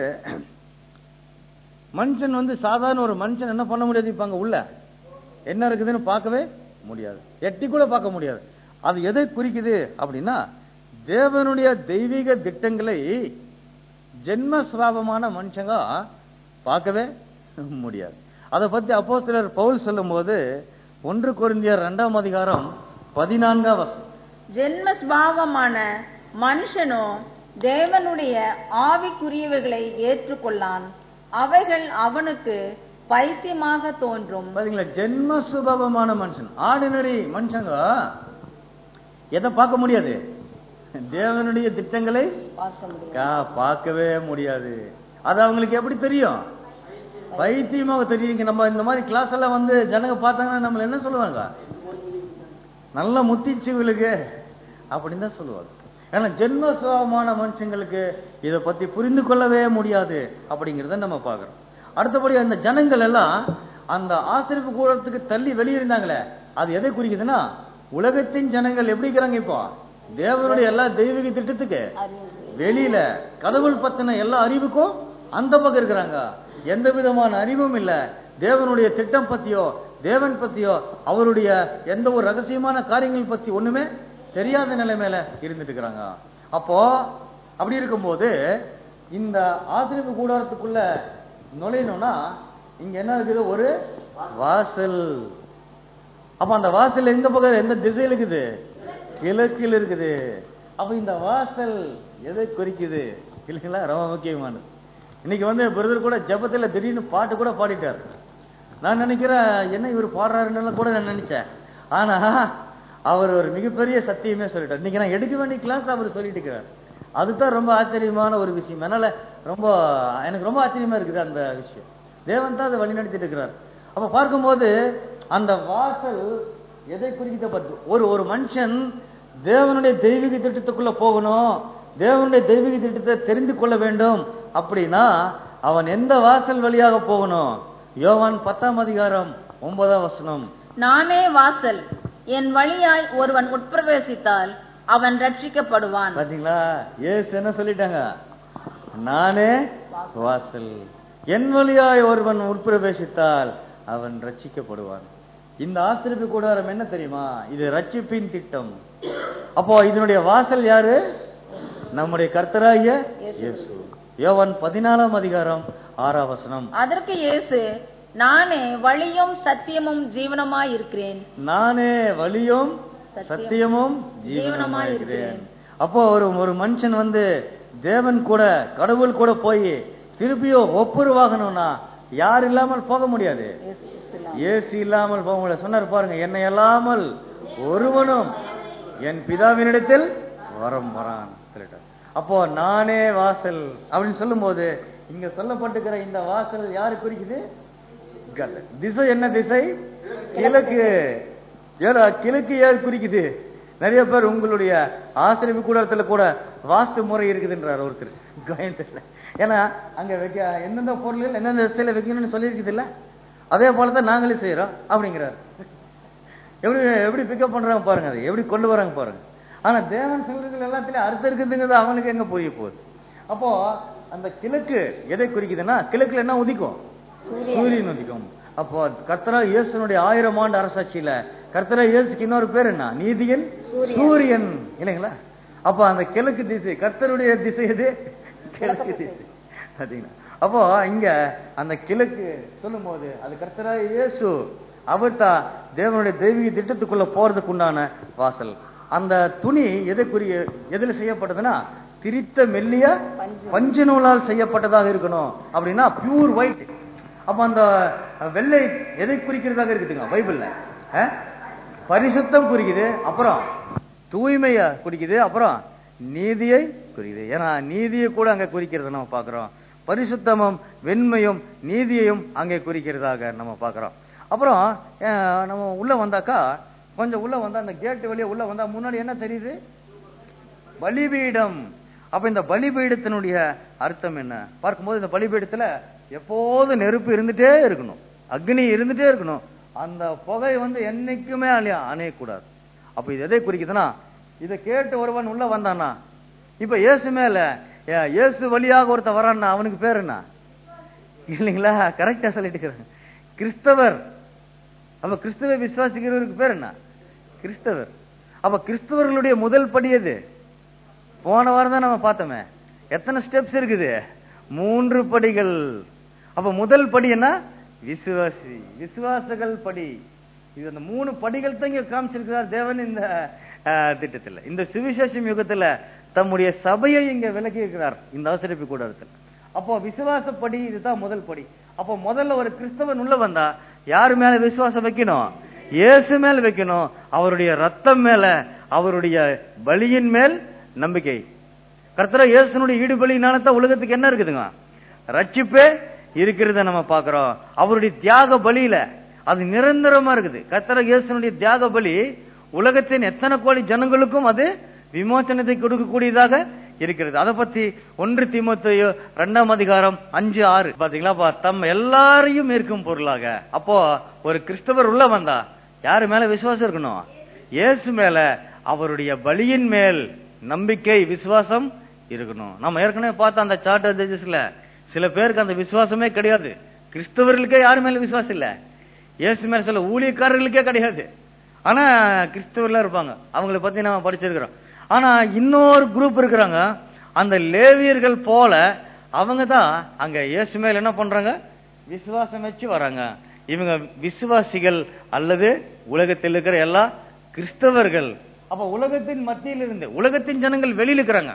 மனுஷன் வந்து சாதாரண ஒரு மனுஷன் என்ன பண்ண முடியாது? இப்ப அங்க உள்ள என்ன இருக்குதுன்னு பார்க்கவே முடியாது, எட்டி கூட பார்க்க முடியாது. அது எதை குறிக்குது அப்படின்னா தேவனுடைய தெய்வீக திட்டங்களை ஜென்மஸ்ராவமான மனுஷங்க பார்க்கவே முடியாது. அதை பத்தி அப்போஸ்தலர் பவுல் சொல்லும் போது ஒன்று கொரிந்தியர் இரண்டாம் அதிகாரம் பதினான்காம் வசனம், ஜென்மஸ்பாவமான மனுஷனோ தேவனுடைய ஆவிக்குரியவைகளை ஏற்றுக்கொள்ளான், அவைகள் அவனுக்கு பைத்தியமாக தோன்றும். பாத்தீங்களா? ஜென்ம சுபாவமான மனுஷன், ஆர்டினரி மனுஷங்க எதை பார்க்க முடியாது? தேவனுடைய திட்டங்களை பார்க்கவே முடியாது. அது அவங்களுக்கு எப்படி தெரியும்? பைத்தியமாக தெரியும். நம்ம இந்த மாதிரி கிளாஸ் எல்லாம் வந்து ஜனங்க பார்த்தாங்கன்னா நம்மள என்ன சொல்லுவாங்க? நல்ல முத்திச்சுவலுக்கு அப்படின்னு தான் சொல்லுவாங்க. ஏன்னா ஜென்ம சுபாவமான மனுஷங்களுக்கு இதை பத்தி புரிந்து கொள்ளவே முடியாது அப்படிங்கறத நம்ம பாக்குறோம். அடுத்தபடி அந்த ஜனங்கள் எல்லாம் அந்த ஆசரிப்பு கூடத்துக்கு தள்ளி வெளியிருந்தாங்களே, அது எதை குறிக்குதுன்னா உலகத்தின் ஜனங்கள் எப்படி இருக்கிறாங்க? இப்போ தேவனுடைய எல்லா தெய்வீக திட்டத்துக்கு வெளியில கடவுள் பத்தின எல்லா அறிவுக்கும் அந்த பக்கம் இருக்கிறாங்க. எந்த விதமான அறிவும் இல்ல. தேவனுடைய திட்டம் பத்தியோ தேவன் பத்தியோ அவருடைய எந்த ஒரு ரகசியமான காரியங்கள் பத்தி ஒண்ணுமே தெரியாத நிலைமையில இருந்துட்டு இருக்கிறாங்க. அப்போ அப்படி இருக்கும்போது இந்த ஆசரிப்பு கூடாரத்துக்குள்ள நுழையணும்னா இங்க என்ன இருக்குது? ஒரு வாசல். அப்ப அந்த வாசல் எந்த பக்கம் எந்த திசையில் இருக்குது? கிழக்கில் இருக்குது. அப்ப இந்த வாசல் எதை குறிக்குது இல்லைங்களா? ரொம்ப முக்கியமானது. இன்னைக்கு வந்து பிரதர் கூட ஜபத்துல திடீர்னு பாட்டு கூட பாடிட்டார். நான் நினைக்கிறேன் என்ன இவர் பாடுறாருன்னு கூட நான் நினைச்சேன். ஆனா அவர் ஒரு மிகப்பெரிய சத்தியமே சொல்லிட்டார். இன்னைக்கு நான் எடுக்க வேண்டிய கிளாஸ் அவர் சொல்லிட்டு இருக்கிறார். அதுதான் ரொம்ப ஆச்சரியமான ஒரு விஷயம். அதனால ரொம்ப எனக்கு ரொம்ப ஆச்சரியமா இருக்குது அந்த விஷயம். தேவன் தான் அதை வழி நடத்திட்டு இருக்கிறார். அப்ப பார்க்கும்போது அந்த வாசல் எதை குறிக்கிட்ட ஒரு ஒரு மனுஷன் தேவனுடைய தெய்வீக திட்டத்துக்குள்ள போகணும், தேவனுடைய தெய்வீக திட்டத்தை தெரிந்து கொள்ள வேண்டும் அப்படின்னா அவன் எந்த வாசல் வழியாக போகணும்? யோவான் பத்தாம் அதிகாரம் ஒன்பதாம் வசனம், நானே வாசல், என் வழியாய் ஒருவன் உட்பிரவேசித்தால் அவன் ரட்சிக்கப்படுவான். பாத்தீங்களா? இயேசு என்ன சொல்லிட்டாங்க? நானே வாசல், என் வழியாய் ஒருவன் உட்பிரவேசித்தால் அவன் ரட்சிக்கப்படுவான். இந்த ஆசிரியப்பு கூடாரம் என்ன தெரியுமா? இது ரட்சிப்பின் திட்டம். அப்போ இதனுடைய வாசல் யாரு? நம்முடைய கர்த்தராகிய இயேசு. யோவான் பதினாலாம் அதிகாரம் ஆறாம் வசனம், அதற்கு இயேசு, நானே வழியும் சத்தியமும் ஜீவனமாய் இருக்கிறேன். நானே வழியும் சத்தியமும் ஜீவனமாய் இருக்கிறேன். அப்போ ஒரு ஒரு மனுஷன் வந்து தேவன் கூட கடவுள் கூட போய் திருப்பியோ ஒப்புருவாகணும்னா யார் இல்லாமல் போக முடியாது? இயேசு இல்லாமல் போக முடியாது. சொன்னார் பாருங்க, என்னை இல்லாமல் ஒருவனும் என் பிதாவினிடத்தில் வரம் வரான். அப்போ நானே வாசல் அப்படின்னு சொல்லும் போது இங்க சொல்லப்பட்டிருக்கிற இந்த வாசல் யாரு குறிக்குது? திசை என்ன திசை? கிழக்கு. கிழக்கு யார் குறிக்குது? நிறைய பேர் உங்களுடைய ஆசிரியப்பு கூடத்துல கூட வாஸ்து முறை இருக்குதுன்றார் ஒருத்தர். ஏன்னா அங்க வைக்க எந்தெந்த பொருள்கள் எந்தெந்த திசையில வைக்கணும்னு சொல்லி இருக்குது இல்ல, அதே போலதான் நாங்களே செய்யறோம் அப்படிங்கிறார். எப்படி எப்படி பிக்கப் பண்றாங்க பாருங்க, அதை எப்படி கொண்டு வராங்க பாருங்க. ஆனா தேவன் சொல்றதுகள் எல்லாத்திலும் அர்த்தம் இருக்குதுங்கிறது அவனுக்கு எங்க புரிய போகுது? அப்போ அந்த கிழக்கு எதை குறிக்குதுன்னா, கிழக்குல என்ன உதிக்கும்? சூரியன் உதிக்கும். அப்போ கர்த்தரா இயேசுனுடைய ஆயிரம் ஆண்டு அரசாட்சியில கர்த்தரா இயேசுக்கு இன்னொரு பேர் என்ன? நீதியின் சூரியன் இல்லைங்களா? அப்போ அந்த கிழக்கு திசை கர்த்தருடைய திசை எது? கிழக்கு திசை. பாத்தீங்கன்னா அப்போ இங்க அந்த கிழக்கு சொல்லும் போது அது கர்த்தரா இயேசு, அவர் தான் தேவனுடைய தெய்வீக திட்டத்துக்குள்ள போறதுக்கு உண்டான வாசல். அந்த துணி எதை குறிய எதுல செய்யப்பட்டதுன்னா திரித்த மெல்லிய பஞ்சு நூலால் செய்யப்பட்டதாக இருக்கணும். அப்படின்னா பியூர் ஒயிட். அப்ப அந்த வெள்ளை எதை குறிக்கிறதாக இருக்குதுங்க பைபிள்ல? பரிசுத்தம் குறிக்குது, அப்புறம் தூய்மைய குறிக்குது, அப்புறம் நீதியை குறிக்குது. ஏன்னா நீதியை கூட அங்க குறிக்கிறத நம்ம பாக்குறோம். பரிசுத்தமும் வெண்மையும் நீதியையும் அங்கே குறிக்கிறதாக நம்ம பாக்குறோம். அப்புறம் நம்ம உள்ள வந்தாக்கா கொஞ்சம் உள்ள வந்தா அந்த கேட்டு வழியா உள்ள வந்தா முன்னாடி என்ன தெரியுது? பலிபீடம். அப்ப இந்த பலிபீடத்தினுடைய அர்த்தம் என்ன பார்க்கும்போது, இந்த பலிபீடத்துல எப்போது நெருப்பு இருந்துட்டே இருக்கணும், அக்னி இருந்துட்டே இருக்கணும். அந்த புகை வந்து என்னைக்குமே அழியா அணையக்கூடாது. அப்ப இது எதை குறிக்குதுன்னா, இதை கேட்டு ஒருவன் உள்ள வந்தானா, இப்ப இயேசு மேல இயேசு வழியாக ஒருத்த வரான்னா அவனுக்கு பேர் என்ன? இல்லைங்களா? கரெக்டா சொல்லிட்டு இருக்கிறாங்க, கிறிஸ்தவர். அப்ப கிறிஸ்தவ விசுவாசிக்கிறவருக்கு பேர் என்ன? கிறிஸ்தவர். அப்ப கிறிஸ்தவர்களுடைய முதல் படி எது? போன வாரம் தான் நம்ம பார்த்தோமே, எத்தனை ஸ்டெப்ஸ் இருக்குது? மூன்று படிகள். அப்ப முதல் படி என்ன? விசுவாசி, விசுவாசங்கள் படி. இது அந்த மூணு படிகள் தான் இங்க காமிச்சிருக்கிறார் தேவன் இந்த திட்டத்தில். இந்த சுவிசேஷம் யுகத்துல தம்முடைய சபையை இங்க விலக்கி இருக்கிறார் இந்த ஆசிரியப்பு கூடத்தில். அப்போ விசுவாசப்படி இதுதான் முதல் படி. அப்போ முதல்ல ஒரு கிறிஸ்தவன் உள்ள வந்தா யாரு மேல விசுவாசம் வைக்கணும்? இயேசு மேல வைக்கணும். அவருடைய ரத்தம் மேல, அவருடைய பலியின் மேல் நம்பிக்கை. கர்த்தர் இயேசுனுடைய ஈடுபலியினால தான் உலகத்துக்கு என்ன இருக்குதுங்க? ரட்சிப்பே இருக்கிறத நம்ம பாக்குறோம். அவருடைய தியாக பலியில அது நிரந்தரமா இருக்குது. கர்த்தர் இயேசுனுடைய தியாக பலி உலகத்தின் எத்தனை கோடி ஜனங்களுக்கும் அது விமோசனத்தை கொடுக்கக்கூடியதாக இருக்கிறது. அதை பத்தி ஒன்று தீமோத்தேயு இரண்டாம் அதிகாரம் அஞ்சு ஆறு பாத்தீங்களா? தம் எல்லாரையும் இருக்கும் பொருளாக. அப்போ ஒரு கிறிஸ்தவர் உள்ள வந்தா யாரு மேல விசுவாசம் இருக்கணும்? இயேசு மேல, அவருடைய பலியின் மேல் நம்பிக்கை, விசுவாசம் இருக்கணும். நம்ம ஏற்கனவே பார்த்த அந்த சார்ட்டர்ஸ்ல சில பேருக்கு அந்த விசுவாசமே கிடையாது. கிறிஸ்தவர்களுக்கே யாரு மேல விசுவாசம் இல்ல, இயேசு மேல சில ஊழியக்காரர்களுக்கே கிடையாது. ஆனா கிறிஸ்தவர்ல இருப்பாங்க, அவங்களை பத்தி நம்ம படிச்சிருக்கிறோம். ஆனா இன்னொரு குரூப் இருக்கிறாங்க, அந்த லேவியர்கள் போல அவங்க தான் அங்க இயேசு மேல என்ன பண்றாங்க? விசுவாசம் வச்சு வராங்க. இவங்க விசுவாசிகள் அல்லது உலகத்தில் இருக்கிற எல்லா கிறிஸ்தவர்கள். அப்ப உலகத்தின் மத்தியில் இருந்து, உலகத்தின் ஜனங்கள் வெளியில இருக்கிறாங்க,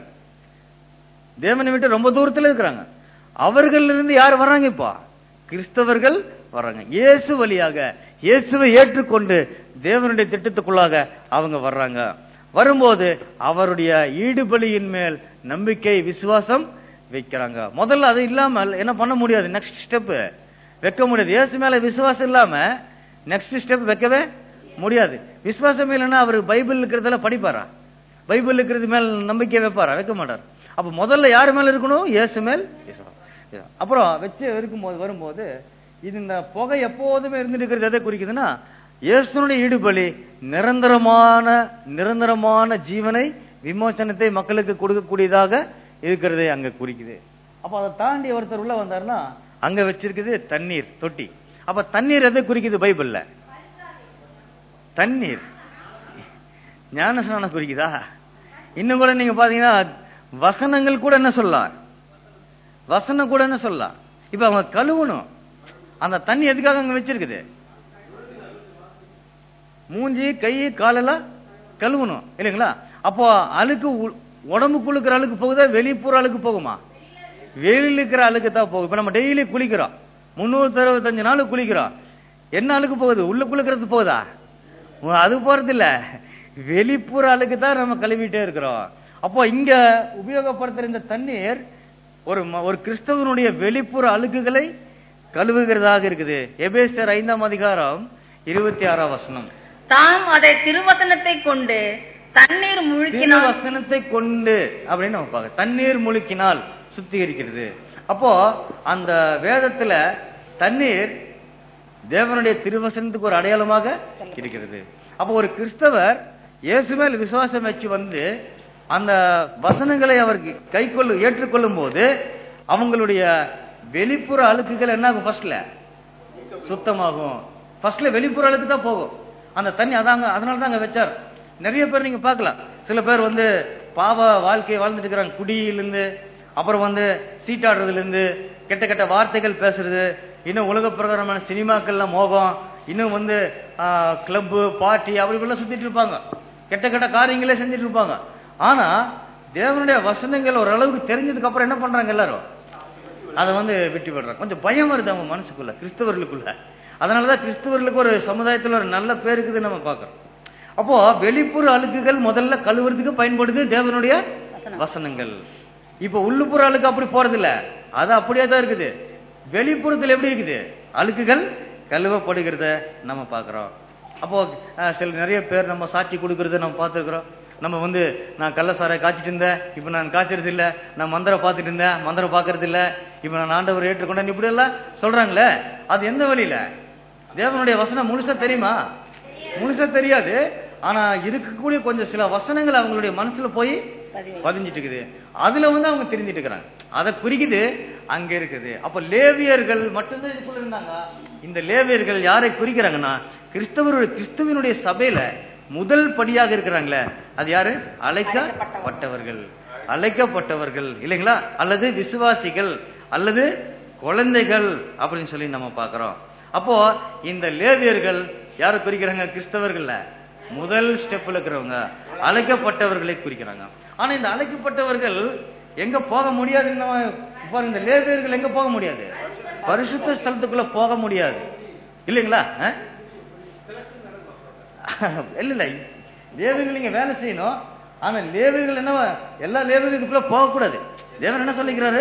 தேவனை விட்டு ரொம்ப தூரத்தில் இருக்கிறாங்க. அவர்கள் இருந்து யார் வர்றாங்க? இப்ப கிறிஸ்தவர்கள் வர்றாங்க. இயேசு வழியாக இயேசுவை ஏற்றுக்கொண்டு தேவனுடைய திட்டத்துக்குள்ளாக அவங்க வர்றாங்க. வரும்போது அவருடைய ஈடுபலியின் மேல் நம்பிக்கை விசுவாசம் வைக்கிறாங்க. முதல்ல அது இல்லாமல் என்ன பண்ண முடியாது, நெக்ஸ்ட் ஸ்டெப் வைக்க முடியாது. இயேசு மேல விசுவாசம் இல்லாம நெக்ஸ்ட் ஸ்டெப் வைக்கவே முடியாது. விசுவாசம் இல்லைன்னா அவர் பைபிள் இருக்கிறதெல்லாம் படிப்பாரா? பைபிள் இருக்கிறது மேல் நம்பிக்கை வைப்பாரா? வைக்க மாட்டார். அப்ப முதல்ல யாரு மேல இருக்கணும்? இயேசு மேல். அப்புறம் வச்சு இருக்கும்போது வரும்போது இது இந்த புகை எப்போதுமே இருந்துட்டு இருக்கிறது எதை குறிக்குதுன்னா, இயேசுனுடைய ஈடுபலி நிரந்தரமான நிரந்தரமான ஜீவனை விமோசனத்தை மக்களுக்கு கொடுக்கக்கூடியதாக இருக்கிறதே அங்க குறிக்குது. அப்ப அதை தாண்டி ஒருத்தர் உள்ள வந்தாருன்னா அங்க வச்சிருக்குது தண்ணீர் தொட்டி. அப்ப தண்ணீர் எதை குறிக்குது பைபிள்ல? தண்ணீர் ஞானஸ்நானம் குறிக்குதா? இன்னும் கூட நீங்க பாத்தீங்கன்னா வசனங்கள் கூட என்ன சொல்லலாம், வசனம் கூட என்ன சொல்லலாம். இப்ப அவங்க கழுவணும், அந்த தண்ணி எதுக்காக அங்க வச்சிருக்குது? மூஞ்சி கை காலெல்லாம் கழுவணும் இல்லைங்களா? அப்போ அழுக்கு உடம்புக்குள்ள இருக்கிற அழுக்கு போகுதா, வெளிப்புற அழுக்கு போகுமா? வெளியில இருக்கிற அழுக்கு தான் போகும். இப்ப நம்ம டெய்லி குளிக்கிறோம், முன்னூத்தி அறுபத்தஞ்சு நாள் குளிக்கிறோம். என்ன அழுக்கு போகுது? உள்ள குளிக்கிறது போகுதா? அது போறது இல்ல, வெளிப்புற அழுக்கு தான் நம்ம கழுவிட்டே இருக்கிறோம். அப்போ இங்க உபயோகப்படுத்துற இந்த தண்ணீர் ஒரு ஒரு கிறிஸ்தவனுடைய வெளிப்புற அழுக்குகளை கழுவுகிறதாக இருக்குது. எபேசியர் ஐந்தாம் அதிகாரம் இருபத்தி ஆறாம் வசனம். தாம் அதை திருவசனத்தை கொண்டு தண்ணீர் முழுக்கினால், வசனத்தை கொண்டு அப்படின்னு நம்ம பார்க்க, தண்ணீர் முழுக்கினால் சுத்திகரிக்கிறது. அப்போ அந்த வேதத்துல தண்ணீர் தேவனுடைய திருவசனத்துக்கு ஒரு அடையாளமாக இருக்கிறது. அப்போ ஒரு கிறிஸ்தவர் இயேசு மேல் விசுவாசம் வச்சு வந்து அந்த வசனங்களை அவருக்கு கை கொள்ளு ஏற்றுக்கொள்ளும் போது அவங்களுடைய வெளிப்புற அழுக்குகள் என்ன ஆகும்? ஃபர்ஸ்ட்ல சுத்தமாகும். ஃபர்ஸ்ட்ல வெளிப்புற அழுக்கு தான் போகும் அந்த தண்ணி. அதாங்க, அதனால தான் அங்க வச்சார். நிறைய பேர் நீங்க பார்க்கலாம், சில பேர் வந்து பாவ வாழ்க்கையை வாழ்ந்துட்டு இருக்கிறாங்க. குடியிலிருந்து, அப்புறம் வந்து சீட்டாடுறதுல இருந்து, கெட்ட கெட்ட வார்த்தைகள் பேசுறது, இன்னும் உலக பிரகாரமான சினிமாக்கள்ல மோகம், இன்னும் வந்து கிளப்பு பார்ட்டி அப்படி சுத்திட்டு இருப்பாங்க, கெட்ட கெட்ட காரியங்களே செஞ்சுட்டு இருப்பாங்க. ஆனா தேவனுடைய வசனங்கள் ஓரளவுக்கு தெரிஞ்சதுக்கு அப்புறம் என்ன பண்றாங்க? எல்லாரும் அதை வந்து விட்டு விடுறாங்க. கொஞ்சம் பயம் வருது அவங்க மனசுக்குள்ள, கிறிஸ்தவர்களுக்குள்ள. அதனாலதான் கிறிஸ்தவர்களுக்கு ஒரு சமுதாயத்தில் ஒரு நல்ல பேர் இருக்குது நம்ம பார்க்கிறோம். அப்போ வெளிப்புற அழுக்குகள் முதல்ல கழுவுறதுக்கு பயன்படுது தேவனுடைய வசனங்கள். இப்ப உள்ளுப்புற அழுக்கு அப்படி போறது இல்ல, அது அப்படியே தான் இருக்குது. வெளிப்புறத்தில் எப்படி இருக்குது? அழுக்குகள் கழுவப்படுகிறத நம்ம பாக்குறோம். அப்போ சில நிறைய பேர் நம்ம சாட்சி கொடுக்கறத நம்ம பார்த்துருக்கிறோம். நம்ம வந்து நான் கள்ளசாரை காய்ச்சிட்டு இருந்தேன், இப்ப நான் காய்ச்சறது இல்ல. நான் மந்திரம் பார்த்துட்டு இருந்தேன், மந்திரம் பாக்குறது இல்ல. இப்ப நான் ஆண்டவர் ஏற்றுக்கொண்டேன், இப்படி எல்லாம் சொல்றாங்களே, அது எந்த வழியில? தேவனுடைய வசனம் முழுசா தெரியுமா? முழுசா தெரியாது. ஆனா இருக்கக்கூடிய கொஞ்சம் சில வசனங்கள் அவங்களுடைய மனசுல போய் பதிஞ்சிட்டு இருக்குது. அதுல வந்து அவங்க தெரிஞ்சிட்டு இருக்கிறாங்க, அதை குறிக்குது அங்க இருக்குது. அப்ப லேவியர்கள் மட்டும்தான் இதுக்குள்ள இருந்தாங்க. இந்த லேவியர்கள் யாரை குறிக்கிறாங்கன்னா, கிறிஸ்தவருடைய கிறிஸ்துவனுடைய சபையில முதல் படியாக இருக்கிறாங்களே, அது யாரு? அழைக்கப்பட்டவர்கள். அழைக்கப்பட்டவர்கள் இல்லைங்களா? அல்லது விசுவாசிகள் அல்லது குழந்தைகள் அப்படின்னு சொல்லி நம்ம பாக்குறோம். அப்போ இந்த லேவியர்கள் யாரை குறிக்கிறாங்க? கிறிஸ்தவர்கள் முதல் ஸ்டெப்ல இருக்கிறவங்க, அழைக்கப்பட்டவர்களை குறிக்கிறாங்க. ஆனா இந்த அழைக்கப்பட்டவர்கள் எங்க போக முடியாது? இந்த லேவியர்கள் எங்க போக முடியாது? பரிசுத்த ஸ்தலத்துக்குள்ள போக முடியாது இல்லைங்களா? இல்ல இல்ல, லேவியர்கள் இங்க வேலை செய்யணும். ஆனா லேவியர்கள் என்ன, எல்லா லேவியர்களுக்குள்ள போக கூடாது. தேவன் என்ன சொல்லிக்கிறாரு?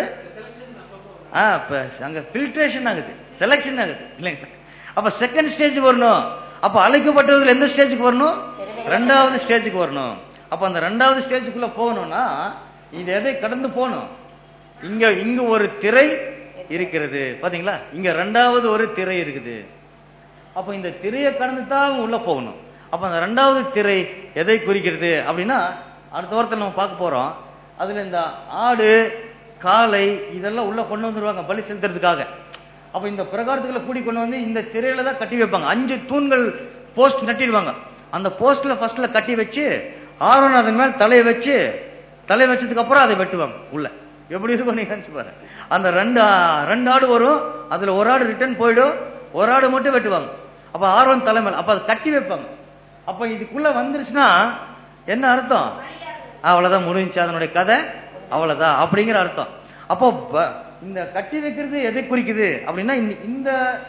அங்க ஃபில்ட்ரேஷன் ஆகுது, செலக்ஷன் ஆகுது இல்லைங்களா? அப்ப செகண்ட் ஸ்டேஜ் வரணும். அப்ப அழைக்கப்பட்டவர்கள் எந்த ஸ்டேஜுக்கு வரணும்? ரெண்டாவது ஸ்டேஜுக்கு வரணும். அப்ப அந்த ரெண்டாவது ஸ்டேஜுக்குள்ள போகணும்னா இது எதை கடந்து போகணும்? இங்க இங்க ஒரு திரை இருக்கிறது பாத்தீங்களா? இங்க ரெண்டாவது ஒரு திரை இருக்குது. அப்ப இந்த திரையை கடந்து தான் உள்ள போகணும். அப்ப அந்த ரெண்டாவது திரை எதை குறிக்கிறது அப்படின்னா, அடுத்த வாரத்தில் நம்ம பார்க்க போறோம். அதுல இந்த ஆடு காளை இதெல்லாம் உள்ள கொண்டு வந்துருவாங்க பலி செலுத்துறதுக்காக. அப்ப இந்த பிரகாரத்துக்குள்ள கூடி கொண்டு வந்து இந்த திரையில தான் கட்டி வைப்பாங்க. அஞ்சு தூண்கள் போஸ்ட் நட்டிடுவாங்க. அந்த போஸ்ட்ல ஃபர்ஸ்ட்ல கட்டி வச்சு ஆரோன் அதன் மேல் தலையை வச்சு தலை வச்சதுக்கு அப்புறம் அதை வெட்டுவாங்க உள்ள. எப்படி இருக்கும் நீங்க நினைச்சு பாருங்க. அந்த ரெண்டு ரெண்டு ஆடு வரும், அதுல ஒரு ஆடு ரிட்டர்ன் போயிடும், ஒரு ஆடு மட்டும் வெட்டுவாங்க. அப்ப ஆரோன் தலைமையில் அப்ப அதை கட்டி வைப்பாங்க. அப்ப இதுக்குள்ள வந்துருச்சுன்னா என்ன அர்த்தம்? அவ்வளவுதான், முடிஞ்சு, அதனுடைய கதை அவ்வளவுதான் அப்படிங்கிற அர்த்தம். அப்போ இந்த கட்டி வைக்கிறது எதை குறிக்குது அப்படின்னா, இந்த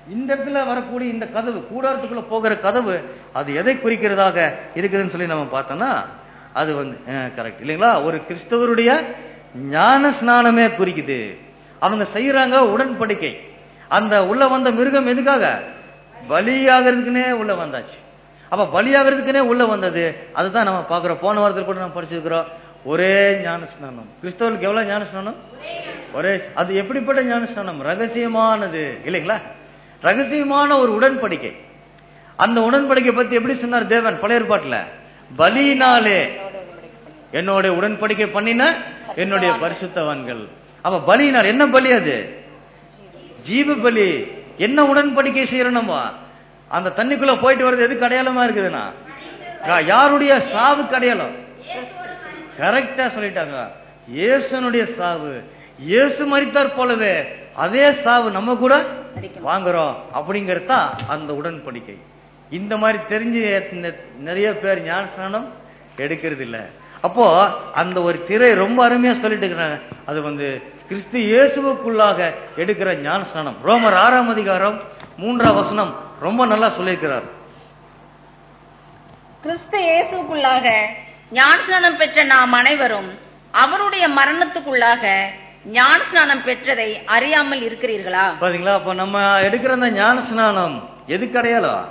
இந்த இடத்துல வரக்கூடிய இந்த கதவு, கூடாரத்துக்குள்ள போகிற கதவு, அது எதை குறிக்கிறதாக இருக்குதுன்னு சொல்லி நம்ம பார்த்தோம்னா அது வந்து கரெக்ட் இல்லைங்களா? ஒரு கிறிஸ்தவருடைய ஞான ஸ்நானமே குறிக்குது. அவங்க செய்யறாங்க உடன்படிக்கை. அந்த உள்ள வந்த மிருகம் எதுக்காக? பலியாகிறதுக்குனே உள்ள வந்தாச்சு. அப்ப பலியாகிறதுக்குனே உள்ள வந்தது. அதுதான் நம்ம பாக்குறோம். போன வாரத்தில் கூட நம்ம படிச்சிருக்கிறோம். ஒரே ஞான ஸ்நானம். கிறிஸ்தவர்களுக்கு எவ்வளவு ஞான ஸ்நானம்? ஒரே. அது எப்படிப்பட்ட ஞான ஸ்நானம்? ரகசியமானது இல்லைங்களா? ரகசியமான ஒரு உடன்படிக்கை. அந்த உடன்படிக்கை பத்தி எப்படி சொன்னார் தேவன் பழைய ஏற்பாட்டுல? பலியினாலே என்னோட உடன்படிக்கை பண்ணின என்னுடைய பரிசுத்தவான்கள். அப்ப பலியினால் என்ன பலி? அது ஜீவ பலி. என்ன உடன்படிக்கை செய்யறோம் நம்ம? அந்த தண்ணிக்குள்ள போயிட்டு வர்றது எதுக்கு அடையாளமா இருக்குதுன்னா யாருடைய சாவுக்கு அடையாளம்? கரெக்டா சொல்லிட்டாங்க. இயேசுனுடைய சாவு. இயேசு மரித்தார் போலவே அதே சாவு நம்ம கூட வாங்குறோம் அப்படிங்கறதா அந்த உடன்படிக்கை. இந்த மாதிரி தெரிஞ்சு நிறைய பேர் ஞான ஸ்நானம் எடுக்கிறது இல்ல. அப்போ அந்த ஒரு திரை ரொம்ப அருமையா சொல்லிட்டு இருக்கிறாங்க. அது வந்து கிறிஸ்து இயேசுவுக்குள்ளாக எடுக்கிற ஞான ஸ்நானம். ரோமர் ஆறாம் அதிகாரம் மூன்றாம் வசனம் ரொம்ப நல்லா சொல்லியிருக்கிறார். கிறிஸ்து இயேசுக்குள்ளாக ஞானஸ்நானம் பெற்ற நாம் அனைவரும் அவருடைய மரணத்துக்குள்ளாக ஞானஸ்நானம் பெற்றதை அறியாமல் இருக்கிறீர்களா? பாத்தீங்களா? அப்ப நம்ம எடுக்கிற அந்த ஞான ஸ்நானம் எதுக்கு அடையாளம்?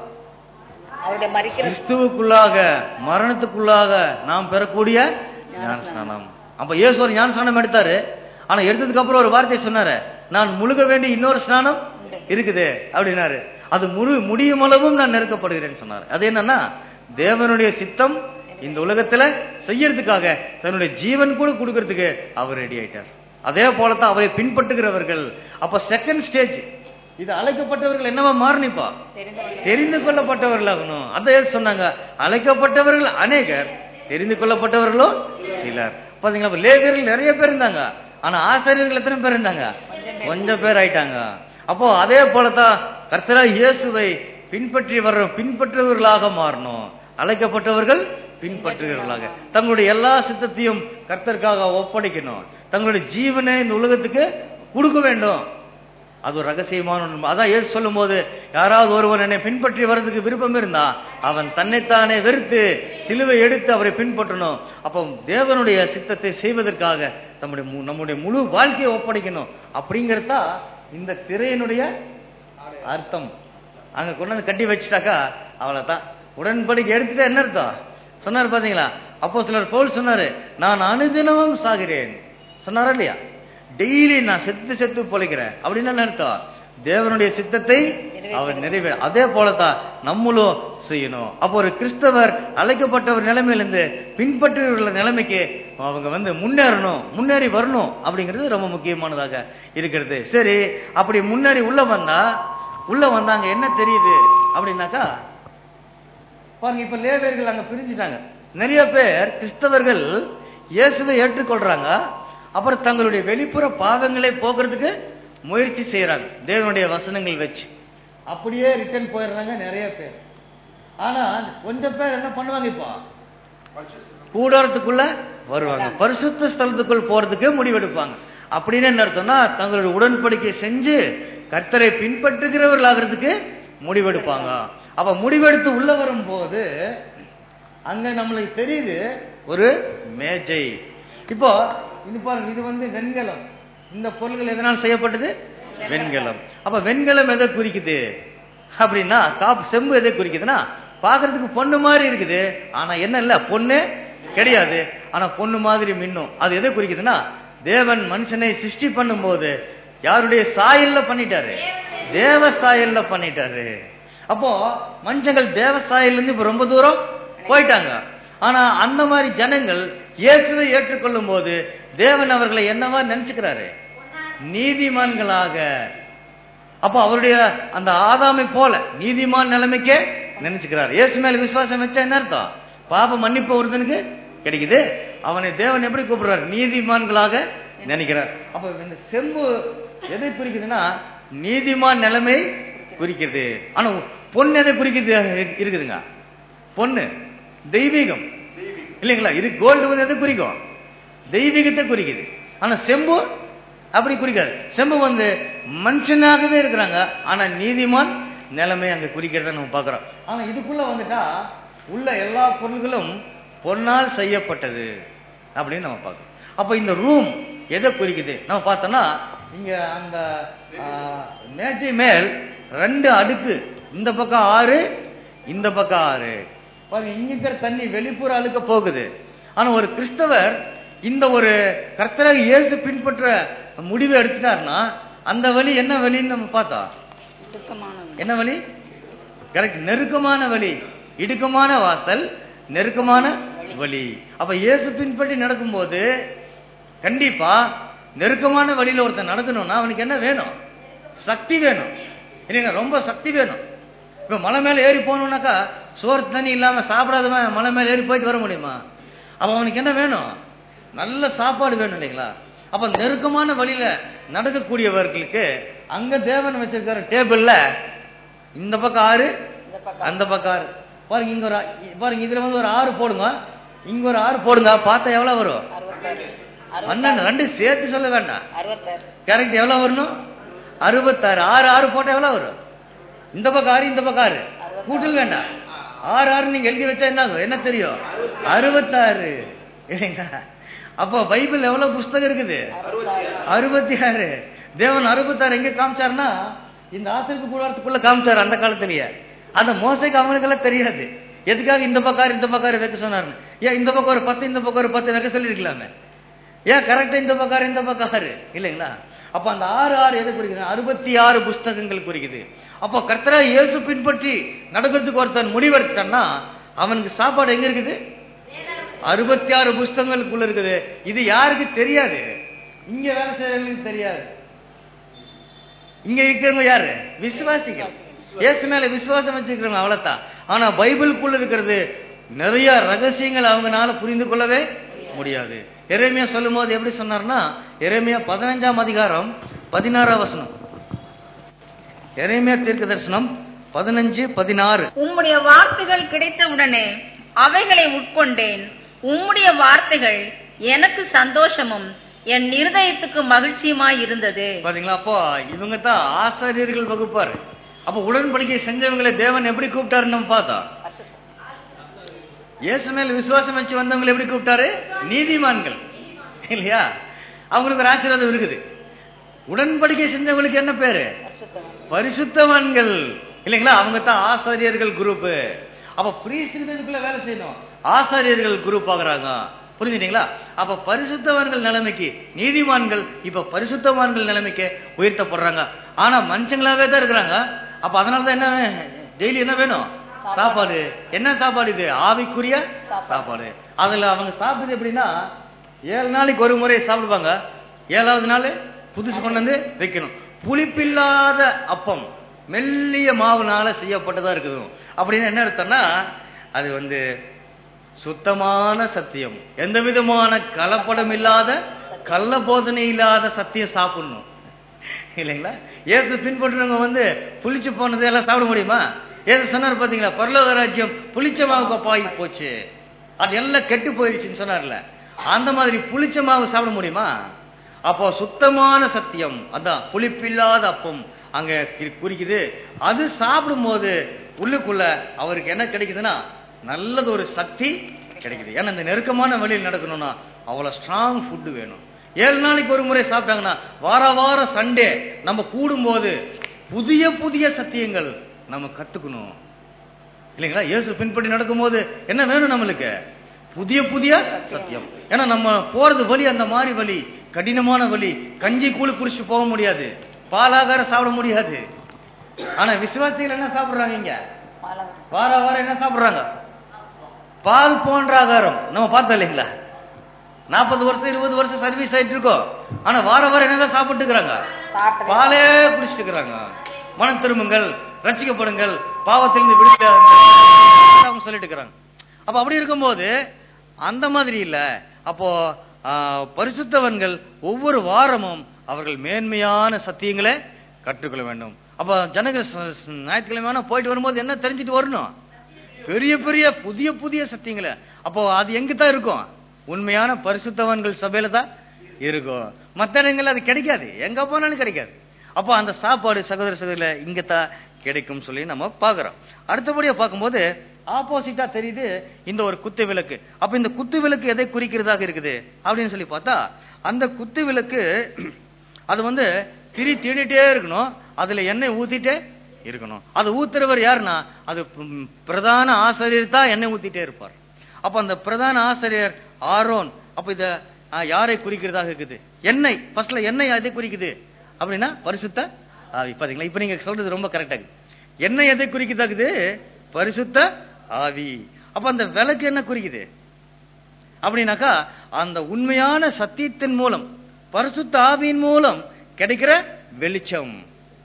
கிறிஸ்துவுக்குள்ளாக மரணத்துக்குள்ளாக நாம் பெறக்கூடிய ஞான ஸ்நானம். அப்ப இயேசு ஒரு ஞான ஸ்நானம் எடுத்தாரு. ஆனா எடுத்ததுக்கு அப்புறம் ஒரு வார்த்தை சொன்னாரு, நான் முழுக வேண்டிய இன்னொரு ஸ்நானம் இருக்குது அப்படின்னாரு. அது முழு முடியும் அளவும் நான் நெருக்கப்படுகிறேன்னு சொன்னார். அது என்னன்னா தேவனுடைய சித்தம் இந்த உலகத்துல செய்யறதுக்காக தன்னுடைய ஜீவன் கூட கொடுக்கறதுக்கு அவர் ரெடி ஆயிட்டார். அதே போலதான் அவரை பின்பற்றுகிறவர்கள். அப்ப செகண்ட் ஸ்டேஜ் இது அழைக்கப்பட்டவர்கள் என்னவா மாறணிப்பா? தெரிந்து கொள்ளப்பட்டவர்களாகணும். அதை சொன்னாங்க. அழைக்கப்பட்டவர்கள் அநேகர், தெரிந்து கொள்ளப்பட்டவர்களோ சிலர். பாத்தீங்களா? லேவியர்கள் நிறைய பேர் இருந்தாங்க. ஆனா ஆசாரியர்கள் எத்தனை பேர் இருந்தாங்க? கொஞ்சம் பேர் ஆயிட்டாங்க. அப்போ அதே போலதான் கர்த்தராகிய இயேசுவை பின்பற்றி வர்ற பின்பற்றுவர்களாக மாறணும். அழைக்கப்பட்டவர்கள் பின்பற்றுகிறவர்களாக தங்களுடைய எல்லா சித்தத்தையும் கர்த்தருக்காக ஒப்படைக்கணும். தங்களுடைய ஜீவனை இந்த உலகத்துக்கு கொடுக்க வேண்டும். அது ஒரு ரகசியமான உண்மை. அதான் இயேசு சொல்லும் போது, யாராவது ஒருவன் என்னை பின்பற்றி வர்றதுக்கு விருப்பம் இருந்தா அவன் தன்னைத்தானே வெறுத்து சிலுவை எடுத்து அவரை பின்பற்றணும். அப்போ தேவனுடைய சித்தத்தை செய்வதற்காக நம்முடைய நம்முடைய முழு வாழ்க்கையை ஒப்படைக்கணும். அப்படிங்கறதா இந்த திரையினுடைய அர்த்தம். அங்க கொண்டு வந்து கட்டி வச்சுட்டாக்கா அவ்வளவுதான். உடன்படிக்கை எடுத்துட்டா என்ன அர்த்தம் சொன்னாரு பாத்தீங்களா? அப்போ சிலர் பவுல் சொன்னாரு, நான் அனுதினமும் சாகிறேன் சொன்னாரா இல்லையா? டெய்லி நான் செத்து செத்து பொழைக்கிறேன் அப்படின்னு என்ன அர்த்தம்? தேவனுடைய சித்தத்தை அவர் நிறைவேற. அதே போலதான் நம்மளும் செய்யணும். அப்போ ஒரு கிறிஸ்தவர் அழைக்கப்பட்டவர் நிலைமையிலிருந்து பின்பற்றுகிற நிலைமைக்கு அவங்க வந்து முன்னேறணும், முன்னேறி வரணும் அப்படிங்கிறது ரொம்ப முக்கியமானதாக இருக்கிறது. சரி, அப்படி முன்னேறி உள்ள வந்தா உள்ள வந்தாங்க என்ன தெரியுது அப்படின்னாக்கா பாருங்க, இப்ப லேவியர்கள் அங்க பிரிஞ்சுட்டாங்க. நிறைய பேர் கிறிஸ்தவர்கள் இயேசுவை ஏற்றுக்கொள்றாங்க. அப்புறம் தங்களுடைய வெளிப்புற பாவங்களை போக்குறதுக்கு முயற்சி செய்யறாங்க தேவனுடைய வசனங்கள் வச்சு. அப்படியே ரிட்டர்ன் போயிடுறாங்க நிறைய பேர். ஆனா கொஞ்சம் பேர் என்ன பண்ணுவாங்க? இப்போ கூடாரத்துக்குள்ள வருவாங்க, பரிசுத்த ஸ்தலத்துக்குள் போறதுக்கு முடிவெடுப்பாங்க. அப்படின்னு என்ன அர்த்தம்னா தங்களுடைய உடன்படிக்கை செஞ்சு கர்த்தரை பின்பற்றுகிறவர்கள் ஆகிறதுக்கு முடிவெடுப்பாங்க. அப்ப முடிவெடுத்து உள்ள வரும் போது அங்க நம்மளுக்கு தெரியுது ஒரு மேஜை. இப்போ இது பாருங்க, இது வந்து வெண்கலம். இந்த பொருள்கள் எதனால் செய்யப்பட்டது? வெண்கலம். அப்ப வெண்கலம் எதை குறிக்குது அப்படின்னா காப்பு செம்பு எதை குறிக்குதுன்னா பாக்குறதுக்கு பொண்ணு மாதிரி இருக்குது. ஆனா என்ன இல்ல, பொண்ணு கிடையாது. ஆனா பொண்ணு மாதிரி மின்னும். அது எதை குறிக்குதுன்னா தேவன் மனுஷனை சிருஷ்டி பண்ணும் போது யாருடைய சாயல்ல பண்ணிட்டாரு? தேவ சாயல்ல பண்ணிட்டாரு. அப்போ மனுஷங்கள் தேவ சாயல்ல இருந்து இப்ப ரொம்ப தூரம் போயிட்டாங்க. ஆனா அந்த மாதிரி ஜனங்கள் இயேசுவை ஏற்றுக்கொள்ளும் போது தேவன் அவர்களை என்னவா நினைச்சுக்கிறாரு? நீதிமான்களாக. அப்போ அவருடைய அந்த ஆதாமை போல நீதிமான் நிலைமைக்கே நினைச்சுக்கிறார். இயேசு மேல விசுவாசம் வச்சா என்ன அர்த்தம்? பாப மன்னிப்பு ஒருத்தனுக்கு கிடைக்குது. அவனை தேவன் எப்படி கூப்பிடுறார்? நீதிமான்களாக நினைக்கிறார். அப்ப இந்த செம்பு எதை குறிக்குதுன்னா நீதிமான் நிலைமை குறிக்கிறது. ஆனா பொண்ணு எதை குறிக்கிறது இருக்குதுங்க? பொண்ணு தெய்வீகம் இல்லைங்களா? இது கோல்டு வந்து எதை குறிக்கும்? தெய்வீகத்தை குறிக்குது. ஆனா செம்பு அப்படி குறிக்காது. செம்பு வந்து மனுஷனாகவே இருக்கிறாங்க, ஆனா நீதிமான் நிலைமை அங்க குறிக்கிறத நம்ம பாக்குறோம். ஆனா இதுக்குள்ள வந்துட்டா உள்ள எல்லா பொருள்களும் பொன்னால் செய்யப்பட்டது அப்படின்னு நம்ம பார்க்கறோம். அப்ப இந்த ரூம் எதை குறிக்குது நம்ம பார்த்தோம்னா, இங்க அந்த மேஜை மேல் ரெண்டு அடுக்கு, இந்த பக்கம் ஆறு, இந்த பக்கம் ஆறு. பாருங்க, இங்க இருக்கிற தண்ணி வெளிப்புற அழுக்க போகுது. ஆனா ஒரு கிறிஸ்தவர் இந்த ஒரு கர்த்தராக இயேசு பின்பற்ற முடிவை எடுத்துட்டாருன்னா அந்த வழி என்ன வழின்னு நம்ம பார்த்தோம். என்ன வழி? கரெக்ட், நெருக்கமான வழி, இடுக்கமான வாசல், நெருக்கமான வழி. அப்ப இயேசு பின்பற்றி நடக்கும்போது கண்டிப்பா நெருக்கமான வழியில ஒருத்தன் நடக்கணும்னா அவனுக்கு என்ன வேணும்? சக்தி வேணும் இல்லைங்க, ரொம்ப சக்தி வேணும். இப்ப மலை மேல ஏறி போகணும்னாக்கா சோறு தண்ணி இல்லாம சாப்பிடாதவன் மலை மேல ஏறி போயிட்டு வர முடியுமா? அப்ப அவனுக்கு என்ன வேணும்? நல்ல சாப்பாடு வேணும் இல்லைங்களா? அப்ப நெருக்கமான வழியில நடக்கக்கூடியவர்களுக்கு அங்க தேவன் வச்சிருக்கிற டேபிள்ல இந்த பக்கம் ஆறு, அந்த பக்கம் ஆறு. பாருங்க, இங்க ஒரு பாருங்க, இதுல வந்து ஒரு ஆறு போடுங்க, இங்க ஒரு ஆறு போடுங்க, பார்த்தா எவ்வளவு வரும்? அண்ணன் ரெண்டு சேர்த்து சொல்ல வேண்டாம், கரெக்ட். எவ்வளவு வரணும்? அறுபத்தாறு. ஆறு ஆறு போட்டா எவ்வளவு வரும்? இந்த பக்கம் ஆறு, இந்த பக்கம் ஆறு, கூட்டல் வேண்டாம். ஆறு ஆறு நீங்க எழுதி வச்சா என்ன என்ன தெரியும்? அறுபத்தாறு இல்லைங்களா? அப்போ பைபிள் எவ்வளவு புஸ்தகம் இருக்குது? அறுபத்தி ஆறு. தேவன் அறுபத்தாறு எங்க காமிச்சாருன்னா இந்த ஆசிரியப்பு கூடாரத்துக்குள்ள காமிச்சாரு அந்த காலத்திலேயே. அந்த மோசைக்கு அவங்களுக்கு எல்லாம் தெரியாது எதுக்காக இந்த பக்கம் இந்த பக்கம் வைக்க சொன்னாரு. ஏன் இந்த பக்கம் ஒரு பத்து, இந்த பக்கம் ஒரு பத்து வைக்க சொல்லி இருக்கலாமே? ஏன் கரெக்டா இந்த பக்கம் இந்த பக்கம் ஆறு இல்லைங்களா? அப்ப அந்த ஆறு ஆறு எதை குறிக்குது? அறுபத்தி ஆறு புஸ்தகங்கள் குறிக்குது. அப்போ கர்த்தரா இயேசு பின்பற்றி நடக்கிறதுக்கு ஒருத்தன் முடிவெடுத்தான்னா அவனுக்கு சாப்பாடு எங்க இருக்குது? அறுபத்தி ஆறு புஸ்தகங்களுக்குள்ள இருக்குது. இது யாருக்கு தெரியாது? இங்க வேலை செய்யறவங்களுக்கு தெரியாது. இங்க இருக்கிறவங்க யாரு? விசுவாசிகள். இயேசு மேல விசுவாசம் வச்சிருக்கிறவங்க, அவ்வளவுதான். ஆனா பைபிளுக்குள்ள இருக்கிறது நிறைய ரகசியங்கள் அவங்கனால புரிந்து கொள்ளவே முடியாது. எரேமியா சொல்லும் போது எப்படி சொன்னார்னா, எரேமியா பதினஞ்சாம் அதிகாரம் பதினாறாம் வசனம். எரேமியா தீர்க்க தரிசனம் பதினஞ்சு பதினாறு. உம்முடைய வார்த்தைகள் கிடைத்த உடனே அவைகளை உட்கொண்டேன். உம்முடைய வார்த்தைகள் எனக்கு சந்தோஷமும் என் இருதயத்துக்கு மகிழ்ச்சியுமாய் இருந்தது. பாத்தீங்களா? அப்போ இவங்க தான் ஆசாரியர்கள் வகுப்பாரு. அப்ப உடன்படிக்கை செஞ்சவங்களை தேவன் எப்படி கூப்பிட்டாருன்னு நம்ம பார்த்தோம். இயேசு மேல விசுவாசம் வச்சு வந்தவங்களை எப்படி கூப்பிட்டாரு? நீதிமான்கள் இல்லையா? அவங்களுக்கு ஒரு ஆசீர்வாதம் இருக்குது. உடன்படிக்கை செஞ்சவங்களுக்கு என்ன பேரு? பரிசுத்தவான்கள் இல்லைங்களா? அவங்க தான் ஆசாரியர்கள் குரூப். அப்ப பிரீஸ்டுக்குள்ள வேலை செய்யணும், ஆசாரியர்கள் குரூப் ஆகுறாங்க. புரிஞ்சுட்டீங்களா? அப்ப பரிசுத்தவான்கள் நிலைமைக்கு நீதிமான்கள் இப்ப பரிசுத்தவான்கள் நிலைமைக்கு உயர்த்தப்படுறாங்க. ஆனா மனுஷங்களாவே தான் இருக்கிறாங்க. அப்ப அதனாலதான் என்ன டெய்லி என்ன வேணும்? சாப்பாடு. என்ன சாப்பாடு இது? ஆவிக்குரிய சாப்பாடு. அதுல அவங்க சாப்பிடுறது எப்படின்னா, ஏழு நாளைக்கு ஒரு முறை சாப்பிடுவாங்க, ஏழாவது நாள் புதுசு கொண்டு வந்து வைக்கணும். புளிப்பில்லாத அப்பம் மெல்லிய மாவுனால செய்யப்பட்டதா இருக்குது. அப்படின்னு என்ன அர்த்தம்னா, அது வந்து சுத்தமான சத்தியம், எந்த விதமான கலப்படம் இல்லாத கள்ள போதனை இல்லாத சத்தியம் சாப்பிடணும் இல்லைங்களா? ஏசு பின்பற்றுறவங்க வந்து புளிச்சு போனதை எல்லாம் சாப்பிட முடியுமா? ஏசு சொன்னார் பாத்தீங்களா, பரலோக ராஜ்யம் புளிச்ச மாவு கப்பாகி போச்சு, அது எல்லாம் கெட்டு போயிடுச்சுன்னு சொன்னார்ல. அந்த மாதிரி புளிச்ச மாவு சாப்பிட முடியுமா? அப்போ சுத்தமான சத்தியம், அதான் புளிப்பில்லாத அப்பம் அங்க குறிக்குது. அது சாப்பிடும் போது உள்ளுக்குள்ள அவருக்கு என்ன கிடைக்குதுன்னா, நல்லது ஒரு சக்தி கிடைக்குது. ஏன்னா இந்த நெருக்கமான வழியில் நடக்கணும்னா அவ்வளவு ஸ்ட்ராங் ஃபுட் வேணும். ஏழு நாளைக்கு ஒரு முறை சாப்பிட்டாங்கன்னா, வார வாரம் சண்டே நம்ம கூடும் போது புதிய புதிய சத்தியங்கள் நம்ம கத்துக்கணும் இல்லைங்களா? இயேசு பின்பற்றி நடக்கும் போது என்ன வேணும் நம்மளுக்கு? புதிய புதிய சத்தியம். ஏன்னா நம்ம போறது வழி அந்த மாதிரி வழி, கடினமான வழி. கஞ்சி கூழு குடிச்சு போக முடியாது, பாலாகாரம் சாப்பிட முடியாது. ஆனா விசுவாசிகள் என்ன சாப்பிடுறாங்க? இங்க வார வாரம் என்ன சாப்பிடுறாங்க? பால் போன்ற ஆகாரம். நம்ம பார்த்தோம் இல்லைங்களா? நாற்பது வருஷம் இருபது வருஷம் சர்வீஸ் ஆயிட்டு இருக்கோம், ஆனா வார வாரம் என்னதான் சாப்பிட்டு இருக்கிறாங்க? பாலே குடிச்சிட்டு இருக்கிறாங்க. மனம் திரும்புங்கள், ரட்சிக்கப்படுங்கள், பாவத்திலிருந்து விடுதலை அவங்க சொல்லிட்டு இருக்கிறாங்க. அப்ப அப்படி இருக்கும்போது அந்த மாதிரி இல்ல. அப்போ பரிசுத்தவன்கள் ஒவ்வொரு வாரமும் அவர்கள் மேன்மையான சத்தியங்களை கற்றுக்கொள்ள வேண்டும். அப்ப ஜனங்கள் ஞாயிற்றுக்கிழமை போயிட்டு வரும்போது என்ன தெரிஞ்சுட்டு வரணும்? பெரிய பெரிய புதிய புதிய சத்தியங்களை. அப்போ அது எங்க தான் இருக்கும்? உண்மையான பரிசுத்தவான்கள் சபையில தான் இருக்கும். மற்ற இடங்கள்ல அது கிடைக்காது, எங்க போனாலும் கிடைக்காது. அப்போ அந்த சாப்பாடு சகோதர சகோதரில இங்கத்தான் கிடைக்கும் சொல்லி நம்ம பாக்குறோம். அடுத்தபடியா பார்க்கும்போது ஆப்போசிட்டா தெரியுது இந்த ஒரு குத்து விளக்கு. அப்ப இந்த குத்து விளக்கு எதை குறிக்கிறதாக இருக்குது அப்படின்னு சொல்லி பார்த்தா, அந்த குத்து விளக்கு அது வந்து திரி தீண்டிட்டே இருக்கணும், அதுல எண்ணெய் ஊத்திட்டே இருக்கணும். அது ஊத்துறவர் யாருன்னா அது பிரதான ஆசிரியர் தான் எண்ணெய் ஊத்திட்டே இருப்பார். அப்ப அந்த பிரதான ஆசிரியர் ஆரோன். அப்ப இத யாரை குறிக்கிறதாக இருக்குது? எண்ணெய். ஃபர்ஸ்ட்ல எண்ணெய் எதை குறிக்குது அப்படின்னா பரிசுத்த ஆவி. பாத்தீங்களா, இப்ப நீங்க சொல்றது ரொம்ப கரெக்டா இருக்கு. எண்ணெய் எதை குறிக்கிறதாக்குது? பரிசுத்த ஆவி. அப்ப அந்த விளக்கு என்ன குறிக்குது அப்படின்னாக்கா அந்த உண்மையான சத்தியத்தின் மூலம் பரிசுத்த ஆவியின் மூலம் கிடைக்கிற வெளிச்சம்.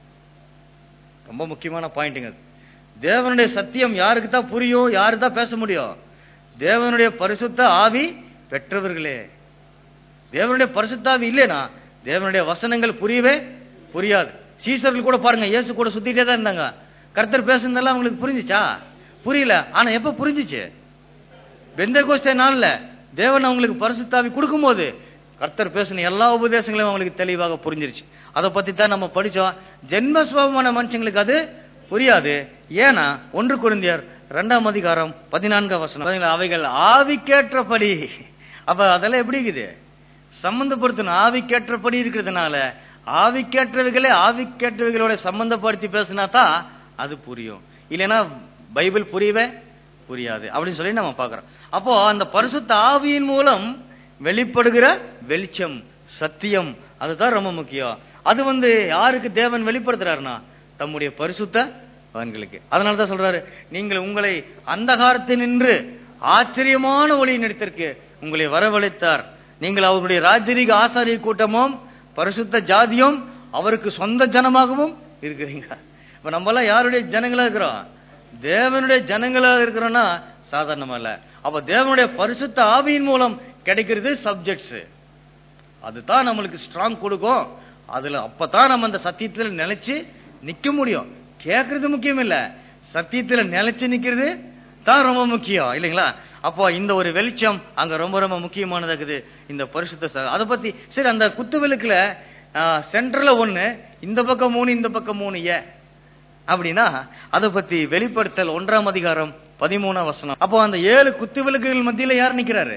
ரொம்ப முக்கியமான பாயிண்ட்ங்க. தேவனுடைய சத்தியம் யாருக்கு தான் புரியும், யாருக்கு தான் பேச முடியும்? தேவனுடைய பரிசுத்த ஆவி பெற்றவர்களே. தேவனுடைய பரிசுத்த ஆவி இல்லைனா தேவனுடைய வசனங்கள் புரியவே புரியாது. சீசர்கள் கூட பாருங்க, இயேசு கூட சுத்திட்டே தான் இருந்தாங்க. கர்த்தர் பேசுனதெல்லாம் அவங்களுக்கு புரிஞ்சுச்சா? புரியல. ஆனா எப்ப புரிஞ்சிச்சு? பெந்தேகோஸ்தே நாள்ல தேவன் அவங்களுக்கு பரிசுத்த ஆவி கொடுக்கும் போது கர்த்தர் பேசின எல்லா உபதேசங்களையும் அவங்களுக்கு தெளிவாக புரிஞ்சிருச்சு. அதை பத்தி தான் நம்ம படிச்சோம். ஜென்மஸ்வபமான மனுஷங்களுக்கு அது புரியாது. ஏன்னா ஒன்று கொரிந்தியர் இரண்டாம் அதிகாரம் பதினான்காம் வசனம், அவைகள் ஆவிக்கேற்றபடி. அப்ப அதெல்லாம் எப்படி இருக்குது? சம்பந்தப்படுத்தணும். ஆவிக்கேற்றபடி இருக்கிறதுனால ஆவிக்கேற்றவைகளே ஆவிக்கேற்றவைகளோட சம்பந்தப்படுத்தி பேசினா தான் அது புரியும். இல்லைன்னா பைபிள் புரியவே புரியாது அப்படின்னு சொல்லி நம்ம பாக்குறோம். அப்போ அந்த பரிசுத்த ஆவியின் மூலம் வெளிப்படுகிற வெளிச்சம் சத்தியம் அதுதான் ரொம்ப முக்கியம். அது வந்து யாருக்கு தேவன் வெளிப்படுத்துறாருன்னா தம்முடைய பரிசுத்த அவன்களுக்கு. அதனாலதான் சொல்றாரு, நீங்கள் உங்களை அந்தகாரத்தில் நின்று ஆச்சரியமான ஒளியின் இடத்திற்கு உங்களை வரவழைத்தார். நீங்கள் அவருடைய ராஜரீக ஆசாரிய கூட்டமும் பரிசுத்த ஜாதியும் அவருக்கு சொந்த ஜனமாகவும் இருக்கிறீங்க. இப்ப நம்ம எல்லாம் யாருடைய ஜனங்களா இருக்கிறோம்? தேவனுடைய ஜனங்களா இருக்கிறோம்னா சாதாரணமா இல்ல. அப்ப தேவனுடைய பரிசுத்த ஆவியின் மூலம் கிடைக்கிறது சப்ஜெக்ட்ஸ். அதுதான் நம்மளுக்கு ஸ்ட்ராங் கொடுக்கும். அதுல அப்பதான் நம்ம அந்த சத்தியத்துல நிலைச்சு நிக்க முடியும். கேட்கறது முக்கியம் இல்ல, சத்தியத்துல நிலைச்சு நிக்கிறது தான் ரொம்ப முக்கியம் இல்லைங்களா? அப்போ இந்த ஒரு வெளிச்சம் அங்க ரொம்ப ரொம்ப முக்கியமானதா இருக்குது. இந்த பரிசுத்த அதை பத்தி சரி, அந்த குத்து விளக்குல சென்டர்ல ஒண்ணு, இந்த பக்கம் மூணு, இந்த பக்கம் மூணு ஏ அப்படின்னா அதை பத்தி வெளிப்படுத்தல் ஒன்றாம் அதிகாரம் பதிமூணாம் வசனம். அப்போ அந்த ஏழு குத்து விளக்குகள் மத்தியில யார் நிக்கிறாரு?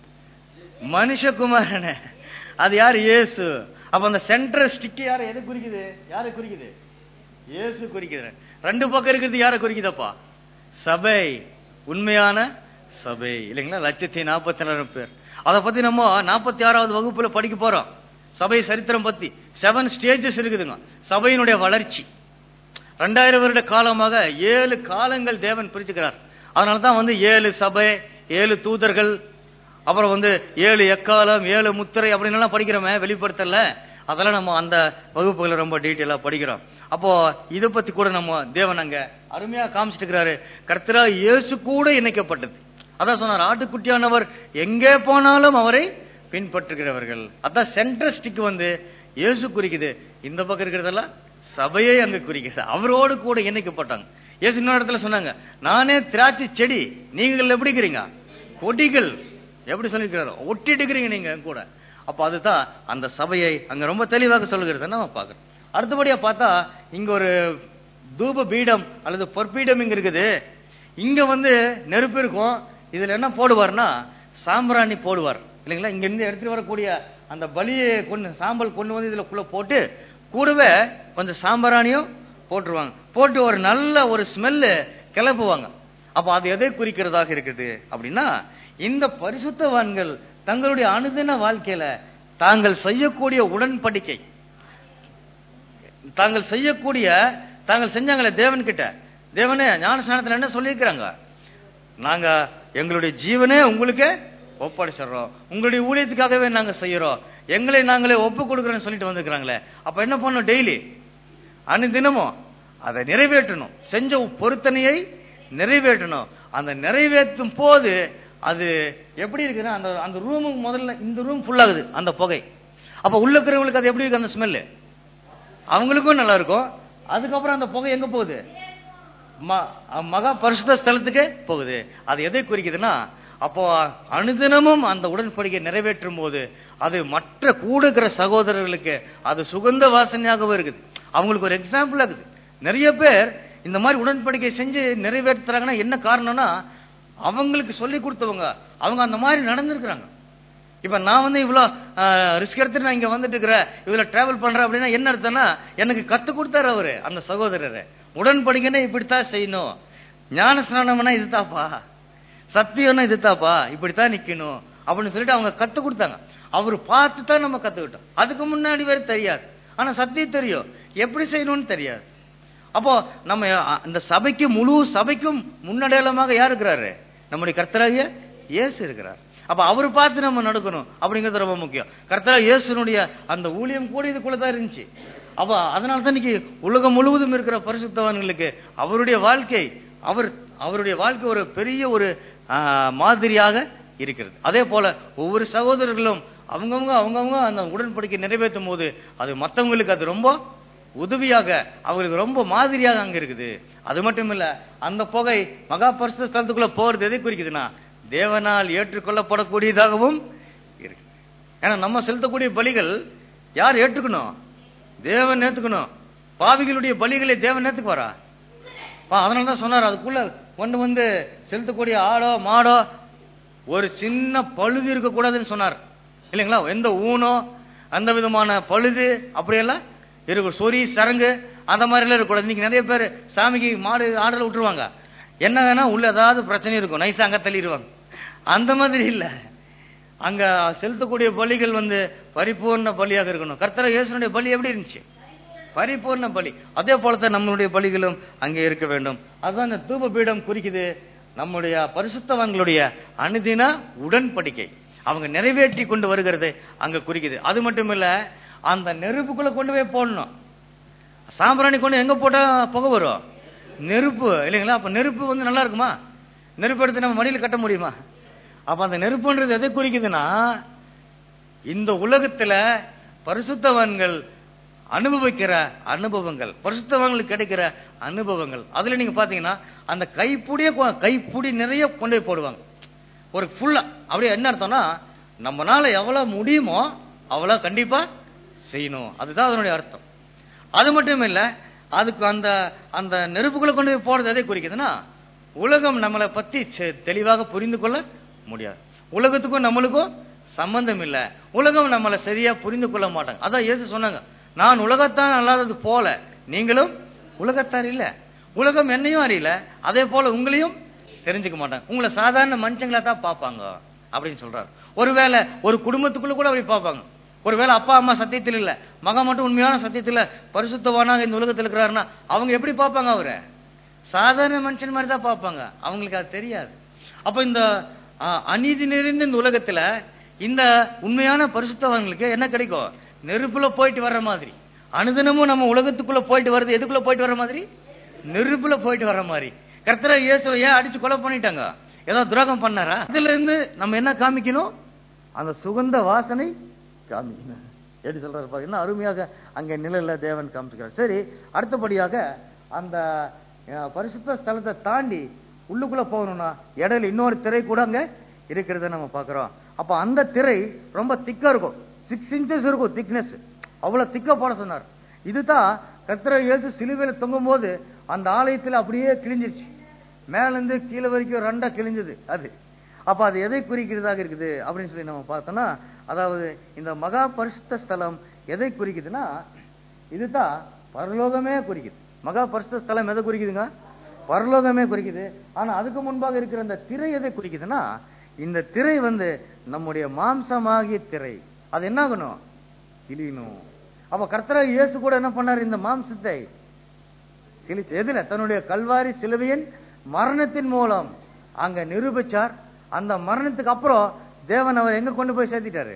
மனுஷகுமாரன. அது யாரு? இயேசு. அப்ப அந்த சென்டர் ஸ்டிக் யாரு எது குறிக்குது? யாரை குறிக்குது? இயேசு குறிக்குது. ரெண்டு பக்கம் இருக்கிறது யாரை குறிக்குதப்பா? சபை, உண்மையான சபை இல்லைங்களா? லட்சத்தி நாற்பத்தி நாலாயிரம் பேர். அதை பத்தி நம்ம நாற்பத்தி ஆறாவது வகுப்புல படிக்க போறோம். சபை சரித்திரம் பத்தி செவன் ஸ்டேஜஸ் இருக்குதுங்க சபையினுடைய வளர்ச்சி. ரெண்டாயிரம் வருட காலமாக ஏழு காலங்கள் தேவன் பிரிச்சுக்கிறார். அதனாலதான் வந்து ஏழு சபை, ஏழு தூதர்கள், அப்புறம் வந்து ஏழு எக்காலம், ஏழு முத்திரை அப்படின்னு எல்லாம் படிக்கிறோமே வெளிப்படுத்தல. அதெல்லாம் நம்ம அந்த வகுப்புகளை ரொம்ப டீட்டெயிலா படிக்கிறோம். அப்போ இதை பத்தி கூட நம்ம தேவன் அங்க அருமையா காமிச்சிட்டு இருக்கிறாரு. கர்த்தரா இயேசு கூட இணைக்கப்பட்டது. அதான் சொன்னார், ஆட்டுக்குட்டியானவர் எங்கே போனாலும் அவரை பின்பற்றுகிறவர்கள். அதான் சென்ட்ரஸ்டிக் வந்து இயேசு குறிக்குது. இந்த பக்கம் இருக்கிறதெல்லாம் சபையை அங்க குறிக்குது. அவரோடு கூட இணைக்கப்பட்டாங்க. இயேசு இன்னொரு இடத்துல சொன்னாங்க, நானே திராட்சை செடி, நீங்கள் எப்படி இருக்கிறீங்க? கொடிகள். எப்படி சொல்லிருக்கிறாரோ ஒட்டிட்டு இருக்கிறீங்க நீங்க கூட. அப்ப அதுதான் அந்த சபையை அங்க ரொம்ப தெளிவாக சொல்லுகிறது நம்ம பாக்குறோம். அடுத்தபடியா பார்த்தா இங்க ஒரு தூப பீடம் அல்லது பொற்பீடம் இங்க இருக்குது. இங்க வந்து நெருப்பு இருக்கும். இதுல என்ன போடுவார்னா சாம்பிராணி போடுவார் இல்லைங்களா? இங்க இருந்து எடுத்துட்டு வரக்கூடிய அந்த பலியை கொண்டு சாம்பல் கொண்டு வந்து இதுல போட்டு கூடவே கொஞ்சம் சாம்பிராணியும் போட்டுருவாங்க. போட்டு ஒரு நல்ல ஒரு ஸ்மெல்லு கிளப்புவாங்க. அப்ப அது எதை குறிக்கிறதாக இருக்குது அப்படின்னா, இந்த பரிசுத்தவான்கள் தங்களுடைய அனுதின வாழ்க்கையில தாங்கள் செய்யக்கூடிய உடன்படிக்கை, தாங்கள் செய்யக்கூடிய தாங்கள் செஞ்சாங்களே தேவன் கிட்ட, தேவனே ஞானஸ்நானத்துல என்ன சொல்லியிருக்கிறாங்க? நாங்க எங்களுடைய ஜீவனே உங்களுக்கு ஒப்படைச்சிடறோம், உங்களுடைய ஊழியத்துக்காகவே நாங்க செய்யறோம், எங்களை நாங்களே ஒப்பு கொடுக்கறோம்னு சொல்லிட்டு வந்துக்கிறாங்களே. அப்ப என்ன பண்ணணும்? டெய்லி அனுதினமும் அதை நிறைவேற்றணும். செஞ்ச பொருத்தனையை நிறைவேற்றணும். அந்த நிறைவேற்றும் போது அது எப்படி இருக்குன்னா, அந்த அந்த ரூமுக்கு முதல்ல இந்த ரூம் ஃபுல் ஆகுது அந்த புகை. அப்ப உள்ள இருக்கிறவங்களுக்கு அது எப்படி இருக்கு? அந்த ஸ்மெல்லு அவங்களுக்கும் நல்லா இருக்கும். அதுக்கப்புறம் அந்த புகை எங்க போகுது? மகா பரிசுத்த ஸ்தலத்துக்கு போகுது. அது எதை குறிக்குதுன்னா, அப்போ அனுதினமும் அந்த உடன்படிக்கை நிறைவேற்றும் போது அது மற்ற கூடுகிற சகோதரர்களுக்கு அது சுகந்த வாசனையாகவும் இருக்குது. அவங்களுக்கு ஒரு எக்ஸாம்பிள் ஆகுது. நிறைய பேர் இந்த மாதிரி உடன்படிக்கை செஞ்சு நிறைவேற்றுறாங்கன்னா என்ன காரணம்னா அவங்களுக்கு சொல்லி கொடுத்தவங்க அவங்க அந்த மாதிரி நடந்திருக்கிறாங்க. இப்ப நான் வந்து இவ்வளவு ரிஸ்க் எடுத்துட்டு நான் இங்க வந்துட்டு இருக்கிறேன், இவ்வளவு டிராவல் பண்றேன் அப்படின்னா என்ன அர்த்தம்னா எனக்கு கத்து கொடுத்தாரு அவரு அந்த சகோதரரை. உடன்படிக்கைன்னா இப்படித்தான் செய்யணும், ஞான ஸ்நானம்னா இதுதாப்பா, சத்தியம்னா இதுதாப்பா, இப்படித்தான் நிக்கணும் அப்படின்னு சொல்லிட்டு அவங்க கத்து கொடுத்தாங்க. அவரு பார்த்து தான் நம்ம கத்துக்கிட்டோம். அதுக்கு முன்னாடி வேற தெரியாது, ஆனா சத்தியம் தெரியும், எப்படி செய்யணும்னு தெரியாது. அப்போ நம்ம இந்த சபைக்கு முழு சபைக்கும் முன்னடையாளமாக யார் இருக்கிறாரு? நம்முடைய கர்த்தராகிய இயேசு இருக்கிறார். அப்ப அவரு பார்த்து நம்ம நடக்கணும் அப்படிங்கிறது ரொம்ப முக்கியம். கர்த்தராகிய இயேசுனுடைய அந்த ஊழியம் கூட இதுக்குள்ளதான் இருந்துச்சு. அப்ப அதனால்தான் இன்னைக்கு உலகம் முழுவதும் இருக்கிற பரிசுத்தவான்களுக்கு அவருடைய வாழ்க்கை அவர் அவருடைய வாழ்க்கை ஒரு பெரிய ஒரு மாதிரியாக இருக்கிறது. அதே போல ஒவ்வொரு சகோதரர்களும் அவங்கவுங்க அவங்கவுங்க அந்த உடன்படிக்கை நிறைவேற்றும் போது அது மற்றவங்களுக்கு அது ரொம்ப உதவியாக அவங்களுக்கு ரொம்ப மாதிரியாக அங்க இருக்குது. அது மட்டும் இல்ல, அந்த புகை மகா பரிசுத்த ஸ்தலத்துக்குள்ள போறது எதை குறிக்குதுன்னா தேவனால் ஏற்றுக்கொள்ளப்படக்கூடியதாகவும் இருக்கு. ஏன்னா நம்ம செலுத்தக்கூடிய பலிகள் யார் ஏற்றுக்கணும்? தேவன் ஏத்துக்கணும். பாவிகளுடைய பலிகளை தேவன் ஏத்துக்கு வரா? அதனாலதான் சொன்னார், அதுக்குள்ள கொண்டு வந்து செலுத்தக்கூடிய ஆடோ மாடோ ஒரு சின்ன பழுது இருக்கக்கூடாதுன்னு சொன்னார் இல்லைங்களா? எந்த ஊனோ அந்த விதமான பழுது அப்படியெல்லாம் இருக்கும், சொறி சரங்கு அந்த மாதிரி எல்லாம் இருக்கக்கூடாது. இன்னைக்கு நிறைய பேர் சாமிக்கு மாடு ஆடல விட்டுருவாங்க, என்ன வேணா உள்ள ஏதாவது பிரச்சனை இருக்கும், நைஸா அங்க தள்ளிடுவாங்க. அந்த மாதிரி இல்ல, அங்க செலுத்தக்கூடிய பலிகள் வந்து பரிபூர்ண பலியாக இருக்கணும். கர்த்தர் இயேசுனுடைய பலி எப்படி இருந்துச்சு? பரிபூர்ண பலி. அதே போலத்தான் நம்மளுடைய பலிகளும் அங்கே இருக்க வேண்டும். அதுதான் இந்த தூப பீடம் குறிக்குது. நம்முடைய பரிசுத்தவான்களுடைய அனுதின உடன்படிக்கை அவங்க நிறைவேற்றி கொண்டு வருகிறது அங்க குறிக்குது. அது மட்டும் இல்ல, அந்த நெருப்புக்குள்ள கொண்டு போய் போடணும். சாம்பிராணி கொண்டு எங்க போட்டா புகை வரும்? நெருப்பு இல்லைங்களா? அப்ப நெருப்பு வந்து நல்லா இருக்குமா? நெருப்பு எடுத்து நம்ம மடியில் கட்ட முடியுமா? அப்ப அந்த நெருப்புன்றது எதை குறிக்குதுன்னா இந்த உலகத்துல பரிசுத்தவான்கள் அனுபவிக்கிற அனுபவங்கள், பரிசுத்தவான்களுக்கு கிடைக்கிற அனுபவங்கள். அதுல நீங்க பாத்தீங்கன்னா அந்த கைப்புடிய கைப்புடி நிறைய கொண்டு போய் போடுவாங்க ஒரு ஃபுல்லா. அப்படியே என்ன அர்த்தம்னா நம்மளால எவ்வளவு முடியுமோ அவ்வளவு கண்டிப்பா செய்யணும், அதுதான் அதனுடைய அர்த்தம். அது மட்டும் இல்ல, அதுக்கு அந்த அந்த நெருப்புக்குள்ள கொண்டு போய் போடுறது எதை குறிக்குதுன்னா உலகம் நம்மளை பத்தி தெளிவாக புரிந்து கொள்ள முடியாது. உலகத்துக்கும் நம்மளுக்கும் சம்பந்தம் இல்ல, உலகம் நம்மளை சரியா புரிந்து கொள்ள மாட்டாங்க. அதான் இயேசு சொன்னாங்க, நான் உலகத்தான் அல்லாதது போல நீங்களும் உலகத்தார் இல்ல. உலகம் என்னையும் அறியல, அதே போல உங்களையும் தெரிஞ்சுக்க மாட்டாங்க. உங்களை சாதாரண மனுஷங்களா தான் பார்ப்பாங்க அப்படின்னு சொல்றாரு. ஒருவேளை ஒரு குடும்பத்துக்குள்ள கூட அப்படி பார்ப்பாங்க. ஒருவேளை அப்பா அம்மா சத்தியத்தில் இல்ல, மகன் மட்டும் உண்மையான சத்தியத்தில் பரிசுத்தவானாக இந்த உலகத்தில் இருக்கிறாருன்னா அவங்க எப்படி பார்ப்பாங்க? அவரை சாதாரண மனுஷன் மாதிரி தான் பார்ப்பாங்க, அவங்களுக்கு அது தெரியாது. அப்ப இந்த அநீதி நிறைந்த இந்த உலகத்துல இந்த உண்மையான பரிசுத்தவான்களுக்கு என்ன கிடைக்கும்? நெருப்புல போயிட்டு வர்ற மாதிரி. அனுதினமும் நம்ம உலகத்துக்குள்ள போயிட்டு வர்றது எதுக்குள்ள போயிட்டு வர்ற மாதிரி? நெருப்புல போயிட்டு வர்ற மாதிரி. கர்த்தர் இயேசுவை ஏன் அடிச்சு கொலை பண்ணிட்டாங்க? ஏதோ துரோகம் பண்ணாரா? இதுல இருந்து நம்ம என்ன காமிக்கணும்? அந்த சுகந்த வாசனை காமிக்கணும். எப்படி சொல்றாரு பாருங்க, என்ன அருமையாக அங்க நிழல்ல தேவன் காமிச்சுக்கிறார். சரி, அடுத்தபடியாக அந்த பரிசுத்த ஸ்தலத்தை தாண்டி உள்ளுக்குள்ள போகணும்னா இடையில இன்னொரு திரை கூட அங்க இருக்கிறத நம்ம பாக்குறோம். அப்ப அந்த திரை ரொம்ப திக்கா இருக்கும், சிக்ஸ் இன்ச்சஸ் இருக்கும் திக்னஸ், அவ்வளவு திக்கா போட சொன்னார். இதுதான் கர்த்தர் இயேசு சிலுவையில தொங்கும் போது அந்த ஆலயத்துல அப்படியே கிழிஞ்சிருச்சு, மேல இருந்து கீழே வரைக்கும் ரெண்டா கிழிஞ்சது அது. அப்ப அது எதை குறிக்கிறதாக இருக்குது அப்படின்னு சொல்லி நம்ம பார்த்தோம்னா, அதாவது இந்த மகா பரிசுத்த ஸ்தலம் எதை குறிக்குதுன்னா இதுதான் பரலோகமே குறிக்குது. மகா பரிசுத்த ஸ்தலம் எதை குறிக்குதுங்க? பரலோகமே குறிக்குது. ஆனா அதுக்கு முன்பாக இருக்கிற அந்த திரை எதை குறிக்குதுன்னா இந்த திரை வந்து நம்முடைய மாம்சமாகிய திரை. அது என்ன ஆகணும்? கிழியணும். அப்ப கர்த்தர் இயேசு கூட என்ன பண்ணார்? இந்த மாம்சத்தை கிழிச்சு எதுல? தன்னுடைய கல்வாரி சிலுவையின் மரணத்தின் மூலம் அங்க நிரூபிச்சார். அந்த மரணத்துக்கு அப்புறம் தேவன் அவர் எங்க கொண்டு போய் சேர்த்திட்டாரு?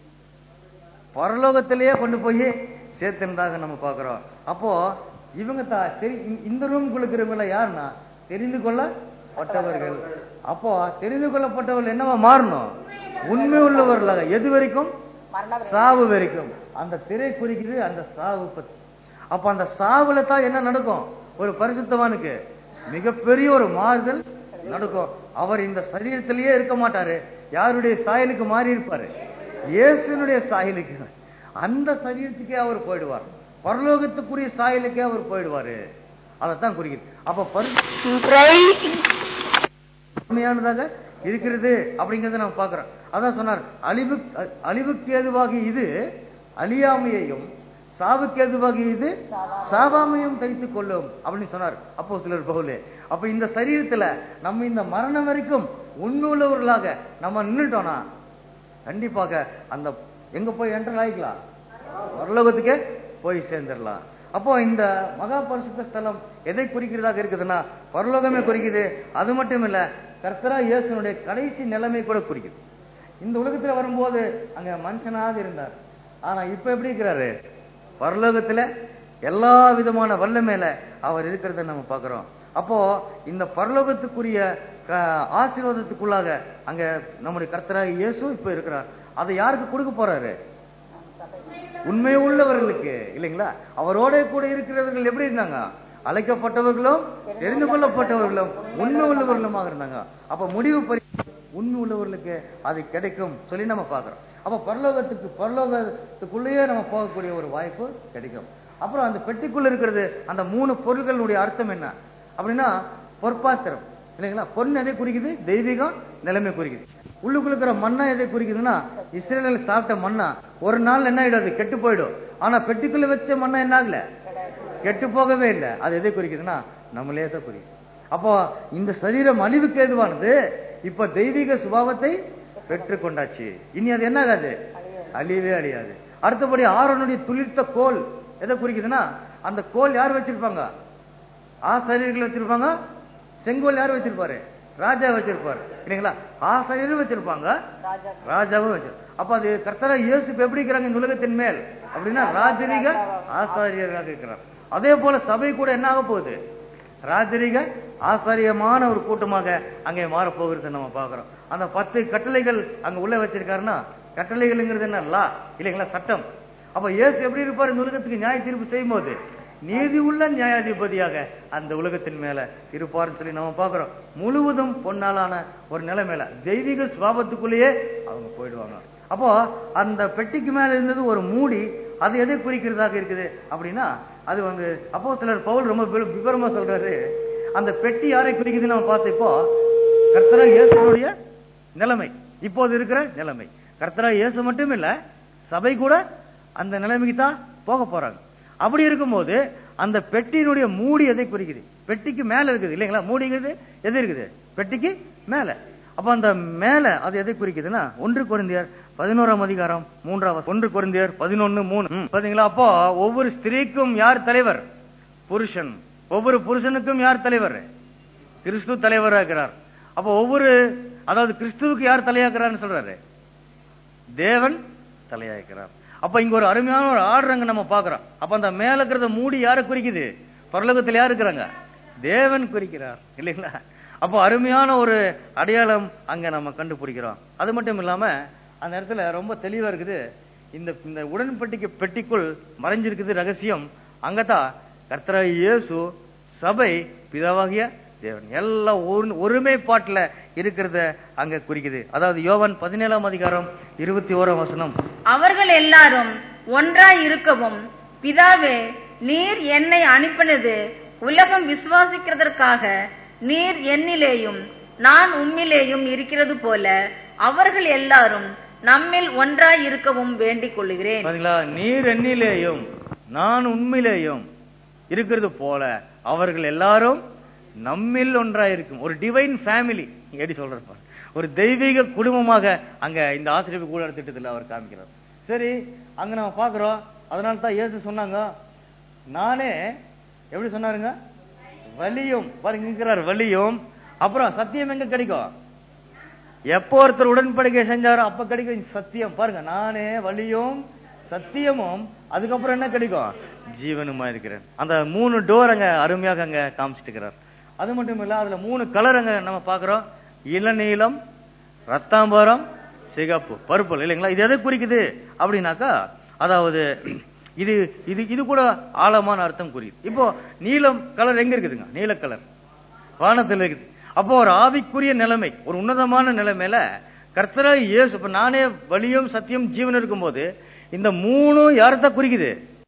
பரலோகத்திலேயே கொண்டு போய் சேர்த்திருந்தாக நம்ம பாக்குறோம். அப்போ இவங்க இந்த ரூம் இருக்கிறவங்க யாருன்னா தெரிந்து கொள்ளப்பட்டவர்கள். அப்போ தெரிந்து கொள்ளப்பட்டவர்கள் என்னவா மாறணும்? உண்மை உள்ளவர்களாக. எது வரைக்கும்? சாவு வரைக்கும். அந்த திரை குறிக்குது அந்த சாவு பத்தி. அப்ப அந்த சாவுல தான் என்ன நடக்கும்? ஒரு பரிசுத்தவானுக்கு மிகப்பெரிய ஒரு மாறுதல் நடக்கும். அவர் இந்த சரீரத்திலேயே இருக்க மாட்டாரு. யாருடைய சாயலுக்கு மாறி இருப்பாரு? இயேசுனுடைய சாயலுக்கு. அந்த சரீரத்துக்கே அவர் போயிடுவார். பரலோகத்துக்குரிய சாயலுக்கே அவர் போயிடுவாரு. அதைத்தான் குறிக்கிறது. அப்ப பரிசுத்தமானதாக இருக்கிறது அப்படிங்கறத நம்ம பாக்குறோம். அதான் சொன்னார், அழிவு அழிவுக்கு ஏதுவாகி இது அழியாமையையும் சாவுக்கு ஏதுவாகி இது சாவாமையும் தைத்துக் கொள்ளும் அப்படின்னு சொன்னார் அப்போஸ்தலர் பவுல். அப்ப இந்த சரீரத்துல நம்ம இந்த மரணம் வரைக்கும் உண்மையுள்ளவர்களாக நம்ம நின்றுட்டோம்னா கண்டிப்பாக அந்த எங்க போய் என்டர் ஆயிக்கலாம்? பரலோகத்துக்கே போய் சேர்ந்துடலாம். அப்போ இந்த மகா பரிசுத்த ஸ்தலம் எதை குறிக்கிறதாக இருக்குதுன்னா பரலோகமே குறிக்குது. அது மட்டும் இல்ல, கர்த்தராகிய இயேசுனுடைய கடைசி நிலைமை கூட குறிக்குது. இந்த உலகத்துல வரும்போது அங்க மனுஷனாக இருந்தார். ஆனா இப்ப எப்படி இருக்கிறாரு? பரலோகத்துல எல்லா விதமான வல்லமையில அவர் இருக்கிறத நம்ம பாக்குறோம். அப்போ இந்த பரலோகத்துக்குரிய ஆசீர்வாதத்துக்குள்ளாக அங்க நம்முடைய கர்த்தராகிய இயேசு இப்ப இருக்கிறார். அதை யாருக்கு கொடுக்க போறாரு? உண்மை உள்ளவர்களுக்கு இல்லைங்களா? அவரோட கூட இருக்கிறவர்கள் எப்படி இருந்தாங்க? அழைக்கப்பட்டவர்களும் தெரிந்து கொள்ளப்பட்டவர்களும் உண்மை உள்ளவர்களுமாக இருந்தாங்க. அப்ப முடிவு உண்மை உள்ளவர்களுக்கு அது கிடைக்கும் சொல்லி நம்ம பாக்குறோம். அப்ப பரலோகத்துக்கு பரலோகத்துக்குள்ளேயே நம்ம போகக்கூடிய ஒரு வாய்ப்பு கிடைக்கும். அப்புறம் அந்த பெட்டிக்குள்ள இருக்கிறது அந்த மூணு பொருள்களுடைய அர்த்தம் என்ன அப்படின்னா, பொற்பாத்திரம் இல்லைங்களா? பொன் எதை குறிக்குது? தெய்வீகம் நிலைமை குறிக்குது. உள்ளுக்குள்ள இருக்கிற மண்ணா எதை குறிக்குதுன்னா, இஸ்ரேலில் சாப்பிட்ட மண்ணா ஒரு நாள் என்ன ஆயிடாது? கெட்டு போயிடும். ஆனா பெட்டிக்குள்ள வச்ச மண்ணா என்ன ஆகல? கெட்டு போகவே இல்லை. அது எதை குறிக்குதுன்னா நம்மளே தான் குறிக்குது. அப்போ இந்த சரீரம் அழிவுக்கு ஏதுவானது இப்ப தெய்வீக சுபாவத்தை பெற்றுக் கொண்டாச்சு. இனி அது என்ன ஆகாது? அழியவே அழியாது. அடுத்தபடி ஆரோனுடைய துளிர்த்த கோல் எதை குறிக்குதுன்னா, அந்த கோல் யார் வச்சிருப்பாங்க? ஆசாரியர்கள் வச்சிருப்பாங்க. செங்கோல் யார் வச்சிருப்பாரு? ராஜா வச்சிருப்பாரு இல்லைங்களா? ஆசாரியரும் வச்சிருப்பாங்க, ராஜாவும் வச்சிருப்பாங்க. அப்ப அது கர்த்தராகிய இயேசு எப்படி இருக்கிறாங்க இந்த உலகத்தின் மேல் அப்படின்னா ராஜரீக ஆசாரியராக இருக்கிறார். அதே போல சபை கூட என்ன ஆக போகுது? ராஜரீக ஆசாரியமான ஒரு கூட்டமாக அங்கே மாற போகிறது நம்ம பாக்குறோம். அந்த பத்து கட்டளைகள் அங்க உள்ள வச்சிருக்காருன்னா, கட்டளைகள்ங்கிறது என்ன? லா இல்லைங்களா? சட்டம். அப்ப இயேசு எப்படி இருப்பார் இந்த உலகத்துக்கு நியாய தீர்ப்பு செய்யும் போது? நீதி உள்ள நியாயாதிபதியாக அந்த உலகத்தின் மேல இருப்பார்னு சொல்லி நம்ம பாக்குறோம். முழுவதும் பொன்னாலான ஒரு நிலை மேல தெய்வீக சுபாவத்துக்குள்ளேயே அவங்க போயிடுவாங்க. அப்போ அந்த பெட்டிக்கு மேல இருந்தது ஒரு மூடி. அது எதை குறிக்கிறதாக இருக்குது அப்படின்னா, அது வந்து அப்போஸ்தலர் பவுல் ரொம்ப விவரமா சொல்றாரு. அந்த பெட்டி யாரை குறிக்குதுன்னு நம்ம பார்த்த இப்போ கர்த்தராகிய இயேசுடைய நிலைமை, இப்போது இருக்கிற நிலைமை. கர்த்தராகிய இயேசு மட்டும் இல்ல, சபை கூட அந்த நிலைமைக்கு தான் போக போறாங்க. அப்படி இருக்கும்போது அந்த பெட்டியினுடைய மூடி எதை குறிக்குது? பெட்டிக்கு மேல இருக்குது இல்லைங்களா? மூடிங்கிறது எது இருக்குது? பெட்டிக்கு மேல. அப்ப அந்த மேல அது எதை குறிக்குதுன்னா, ஒன்று கொரிந்தியர் பதினோராம் அதிகாரம் மூன்றாம் ஒன்று கொரிந்தியர் பதினொன்னு மூணு பாத்தீங்களா? அப்போ ஒவ்வொரு ஸ்திரீக்கும் யார் தலைவர்? புருஷன். ஒவ்வொரு புருஷனுக்கும் யார் தலைவர்? கிறிஸ்து தலைவராக இருக்கிறார். அப்ப ஒவ்வொரு அதாவது கிறிஸ்துவுக்கு யார் தலையாக்குறாருன்னு சொல்றாரு? தேவன் தலையாக்கிறார். அப்ப இங்க ஒரு அருமையான ஒரு ஆர்டர் அங்க நம்ம பாக்குறோம். அப்ப அந்த மேல இருக்கிறத மூடி யாரை குறிக்குது? பரலோகத்தில் யார் இருக்கிறாங்க? தேவன் குறிக்கிறார் இல்லைங்களா? அப்போ அருமையான ஒரு அடையாளம் அங்க நம்ம கண்டுபிடிக்கிறோம். அது மட்டும் இல்லாம அந்த இடத்துல ரொம்ப தெளிவா இருக்குது. இந்த இந்த உடன்படிக்கை பெட்டிக்குள் மறைஞ்சிருக்குது ரகசியம். அங்கதான் கர்த்தராகிய இயேசு, சபை, பிதாவாகிய தேவன் எல்லாம் ஒருமைப்பாட்டுல இருக்கிறத அங்க குறிக்குது. அதாவது யோவான் பதினேழாம் அதிகாரம் இருபத்தி ஓராம் வசனம், அவர்கள் எல்லாரும் ஒன்றாய் இருக்கவும் பிதாவே நீர் என்னை அனுப்பினது உலகம் விசுவாசிக்கிறதற்காக நீர் என்னிலேயும் நான் உம்மிலேயும் இருக்கிறது போல அவர்கள் எல்லாரும் நம்மில் ஒன்றாய் இருக்கவும் வேண்டிக் கொள்கிறேன். நீர் என்னிலேயும் நான் உண்மையிலேயும் இருக்கிறது போல அவர்கள் எல்லாரும் நம்மில் ஒன்றாய் இருக்கும். ஒரு டிவைன் ஃபேமிலி எப்படி சொல்ற, ஒரு தெய்வீக குடும்பமாக அங்க இந்த ஆசிரியப்பு கூட திட்டத்தில் அவர் காமிக்கிறார். சரி, அங்க நம்ம பாக்குறோம். அதனால தான் இயேசு சொன்னாங்க, நானே எப்படி சொன்னாருங்க, வலியும் பாருங்கிறார், வலியும் அப்புறம் சத்தியம் எங்க கிடைக்கும்? எப்போ ஒருத்தர் உடன்படிக்கை செஞ்சாரோ அப்ப கிடைக்கும் சத்தியம். பாருங்க, நானே வலியும் சத்தியமும் அதுக்கப்புறம் என்ன கிடைக்கும்? ஜீவனுமா இருக்கிறேன். அந்த மூணு டோர் அங்க அருமையாக அங்க காமிச்சிட்டு இருக்கிறார். அது மட்டும் இல்ல, அதுல மூணு கலர் அங்க நம்ம பாக்குறோம். இளநீலம், ரத்தாம்பரம், சிகப்பு, பர்பிள் இல்லைங்களா? இது எதை குறிக்குது அப்படின்னாக்கா, அதாவது இது இது இது கூட ஆழமான அர்த்தம் குறிக்குது. இப்போ நீலம் கலர் எங்க இருக்குதுங்க? நீல கலர் வானத்தில் இருக்குது. அப்போ ஒரு ஆவிக்குரிய நிலைமை, ஒரு உன்னதமான நிலைமையில கர்த்தராகிய இயேசு, இப்ப நானே வழியும் சத்தியம் ஜீவன் இருக்கும்போது இந்த மூணும் யாரத்தான் குறிக்குது?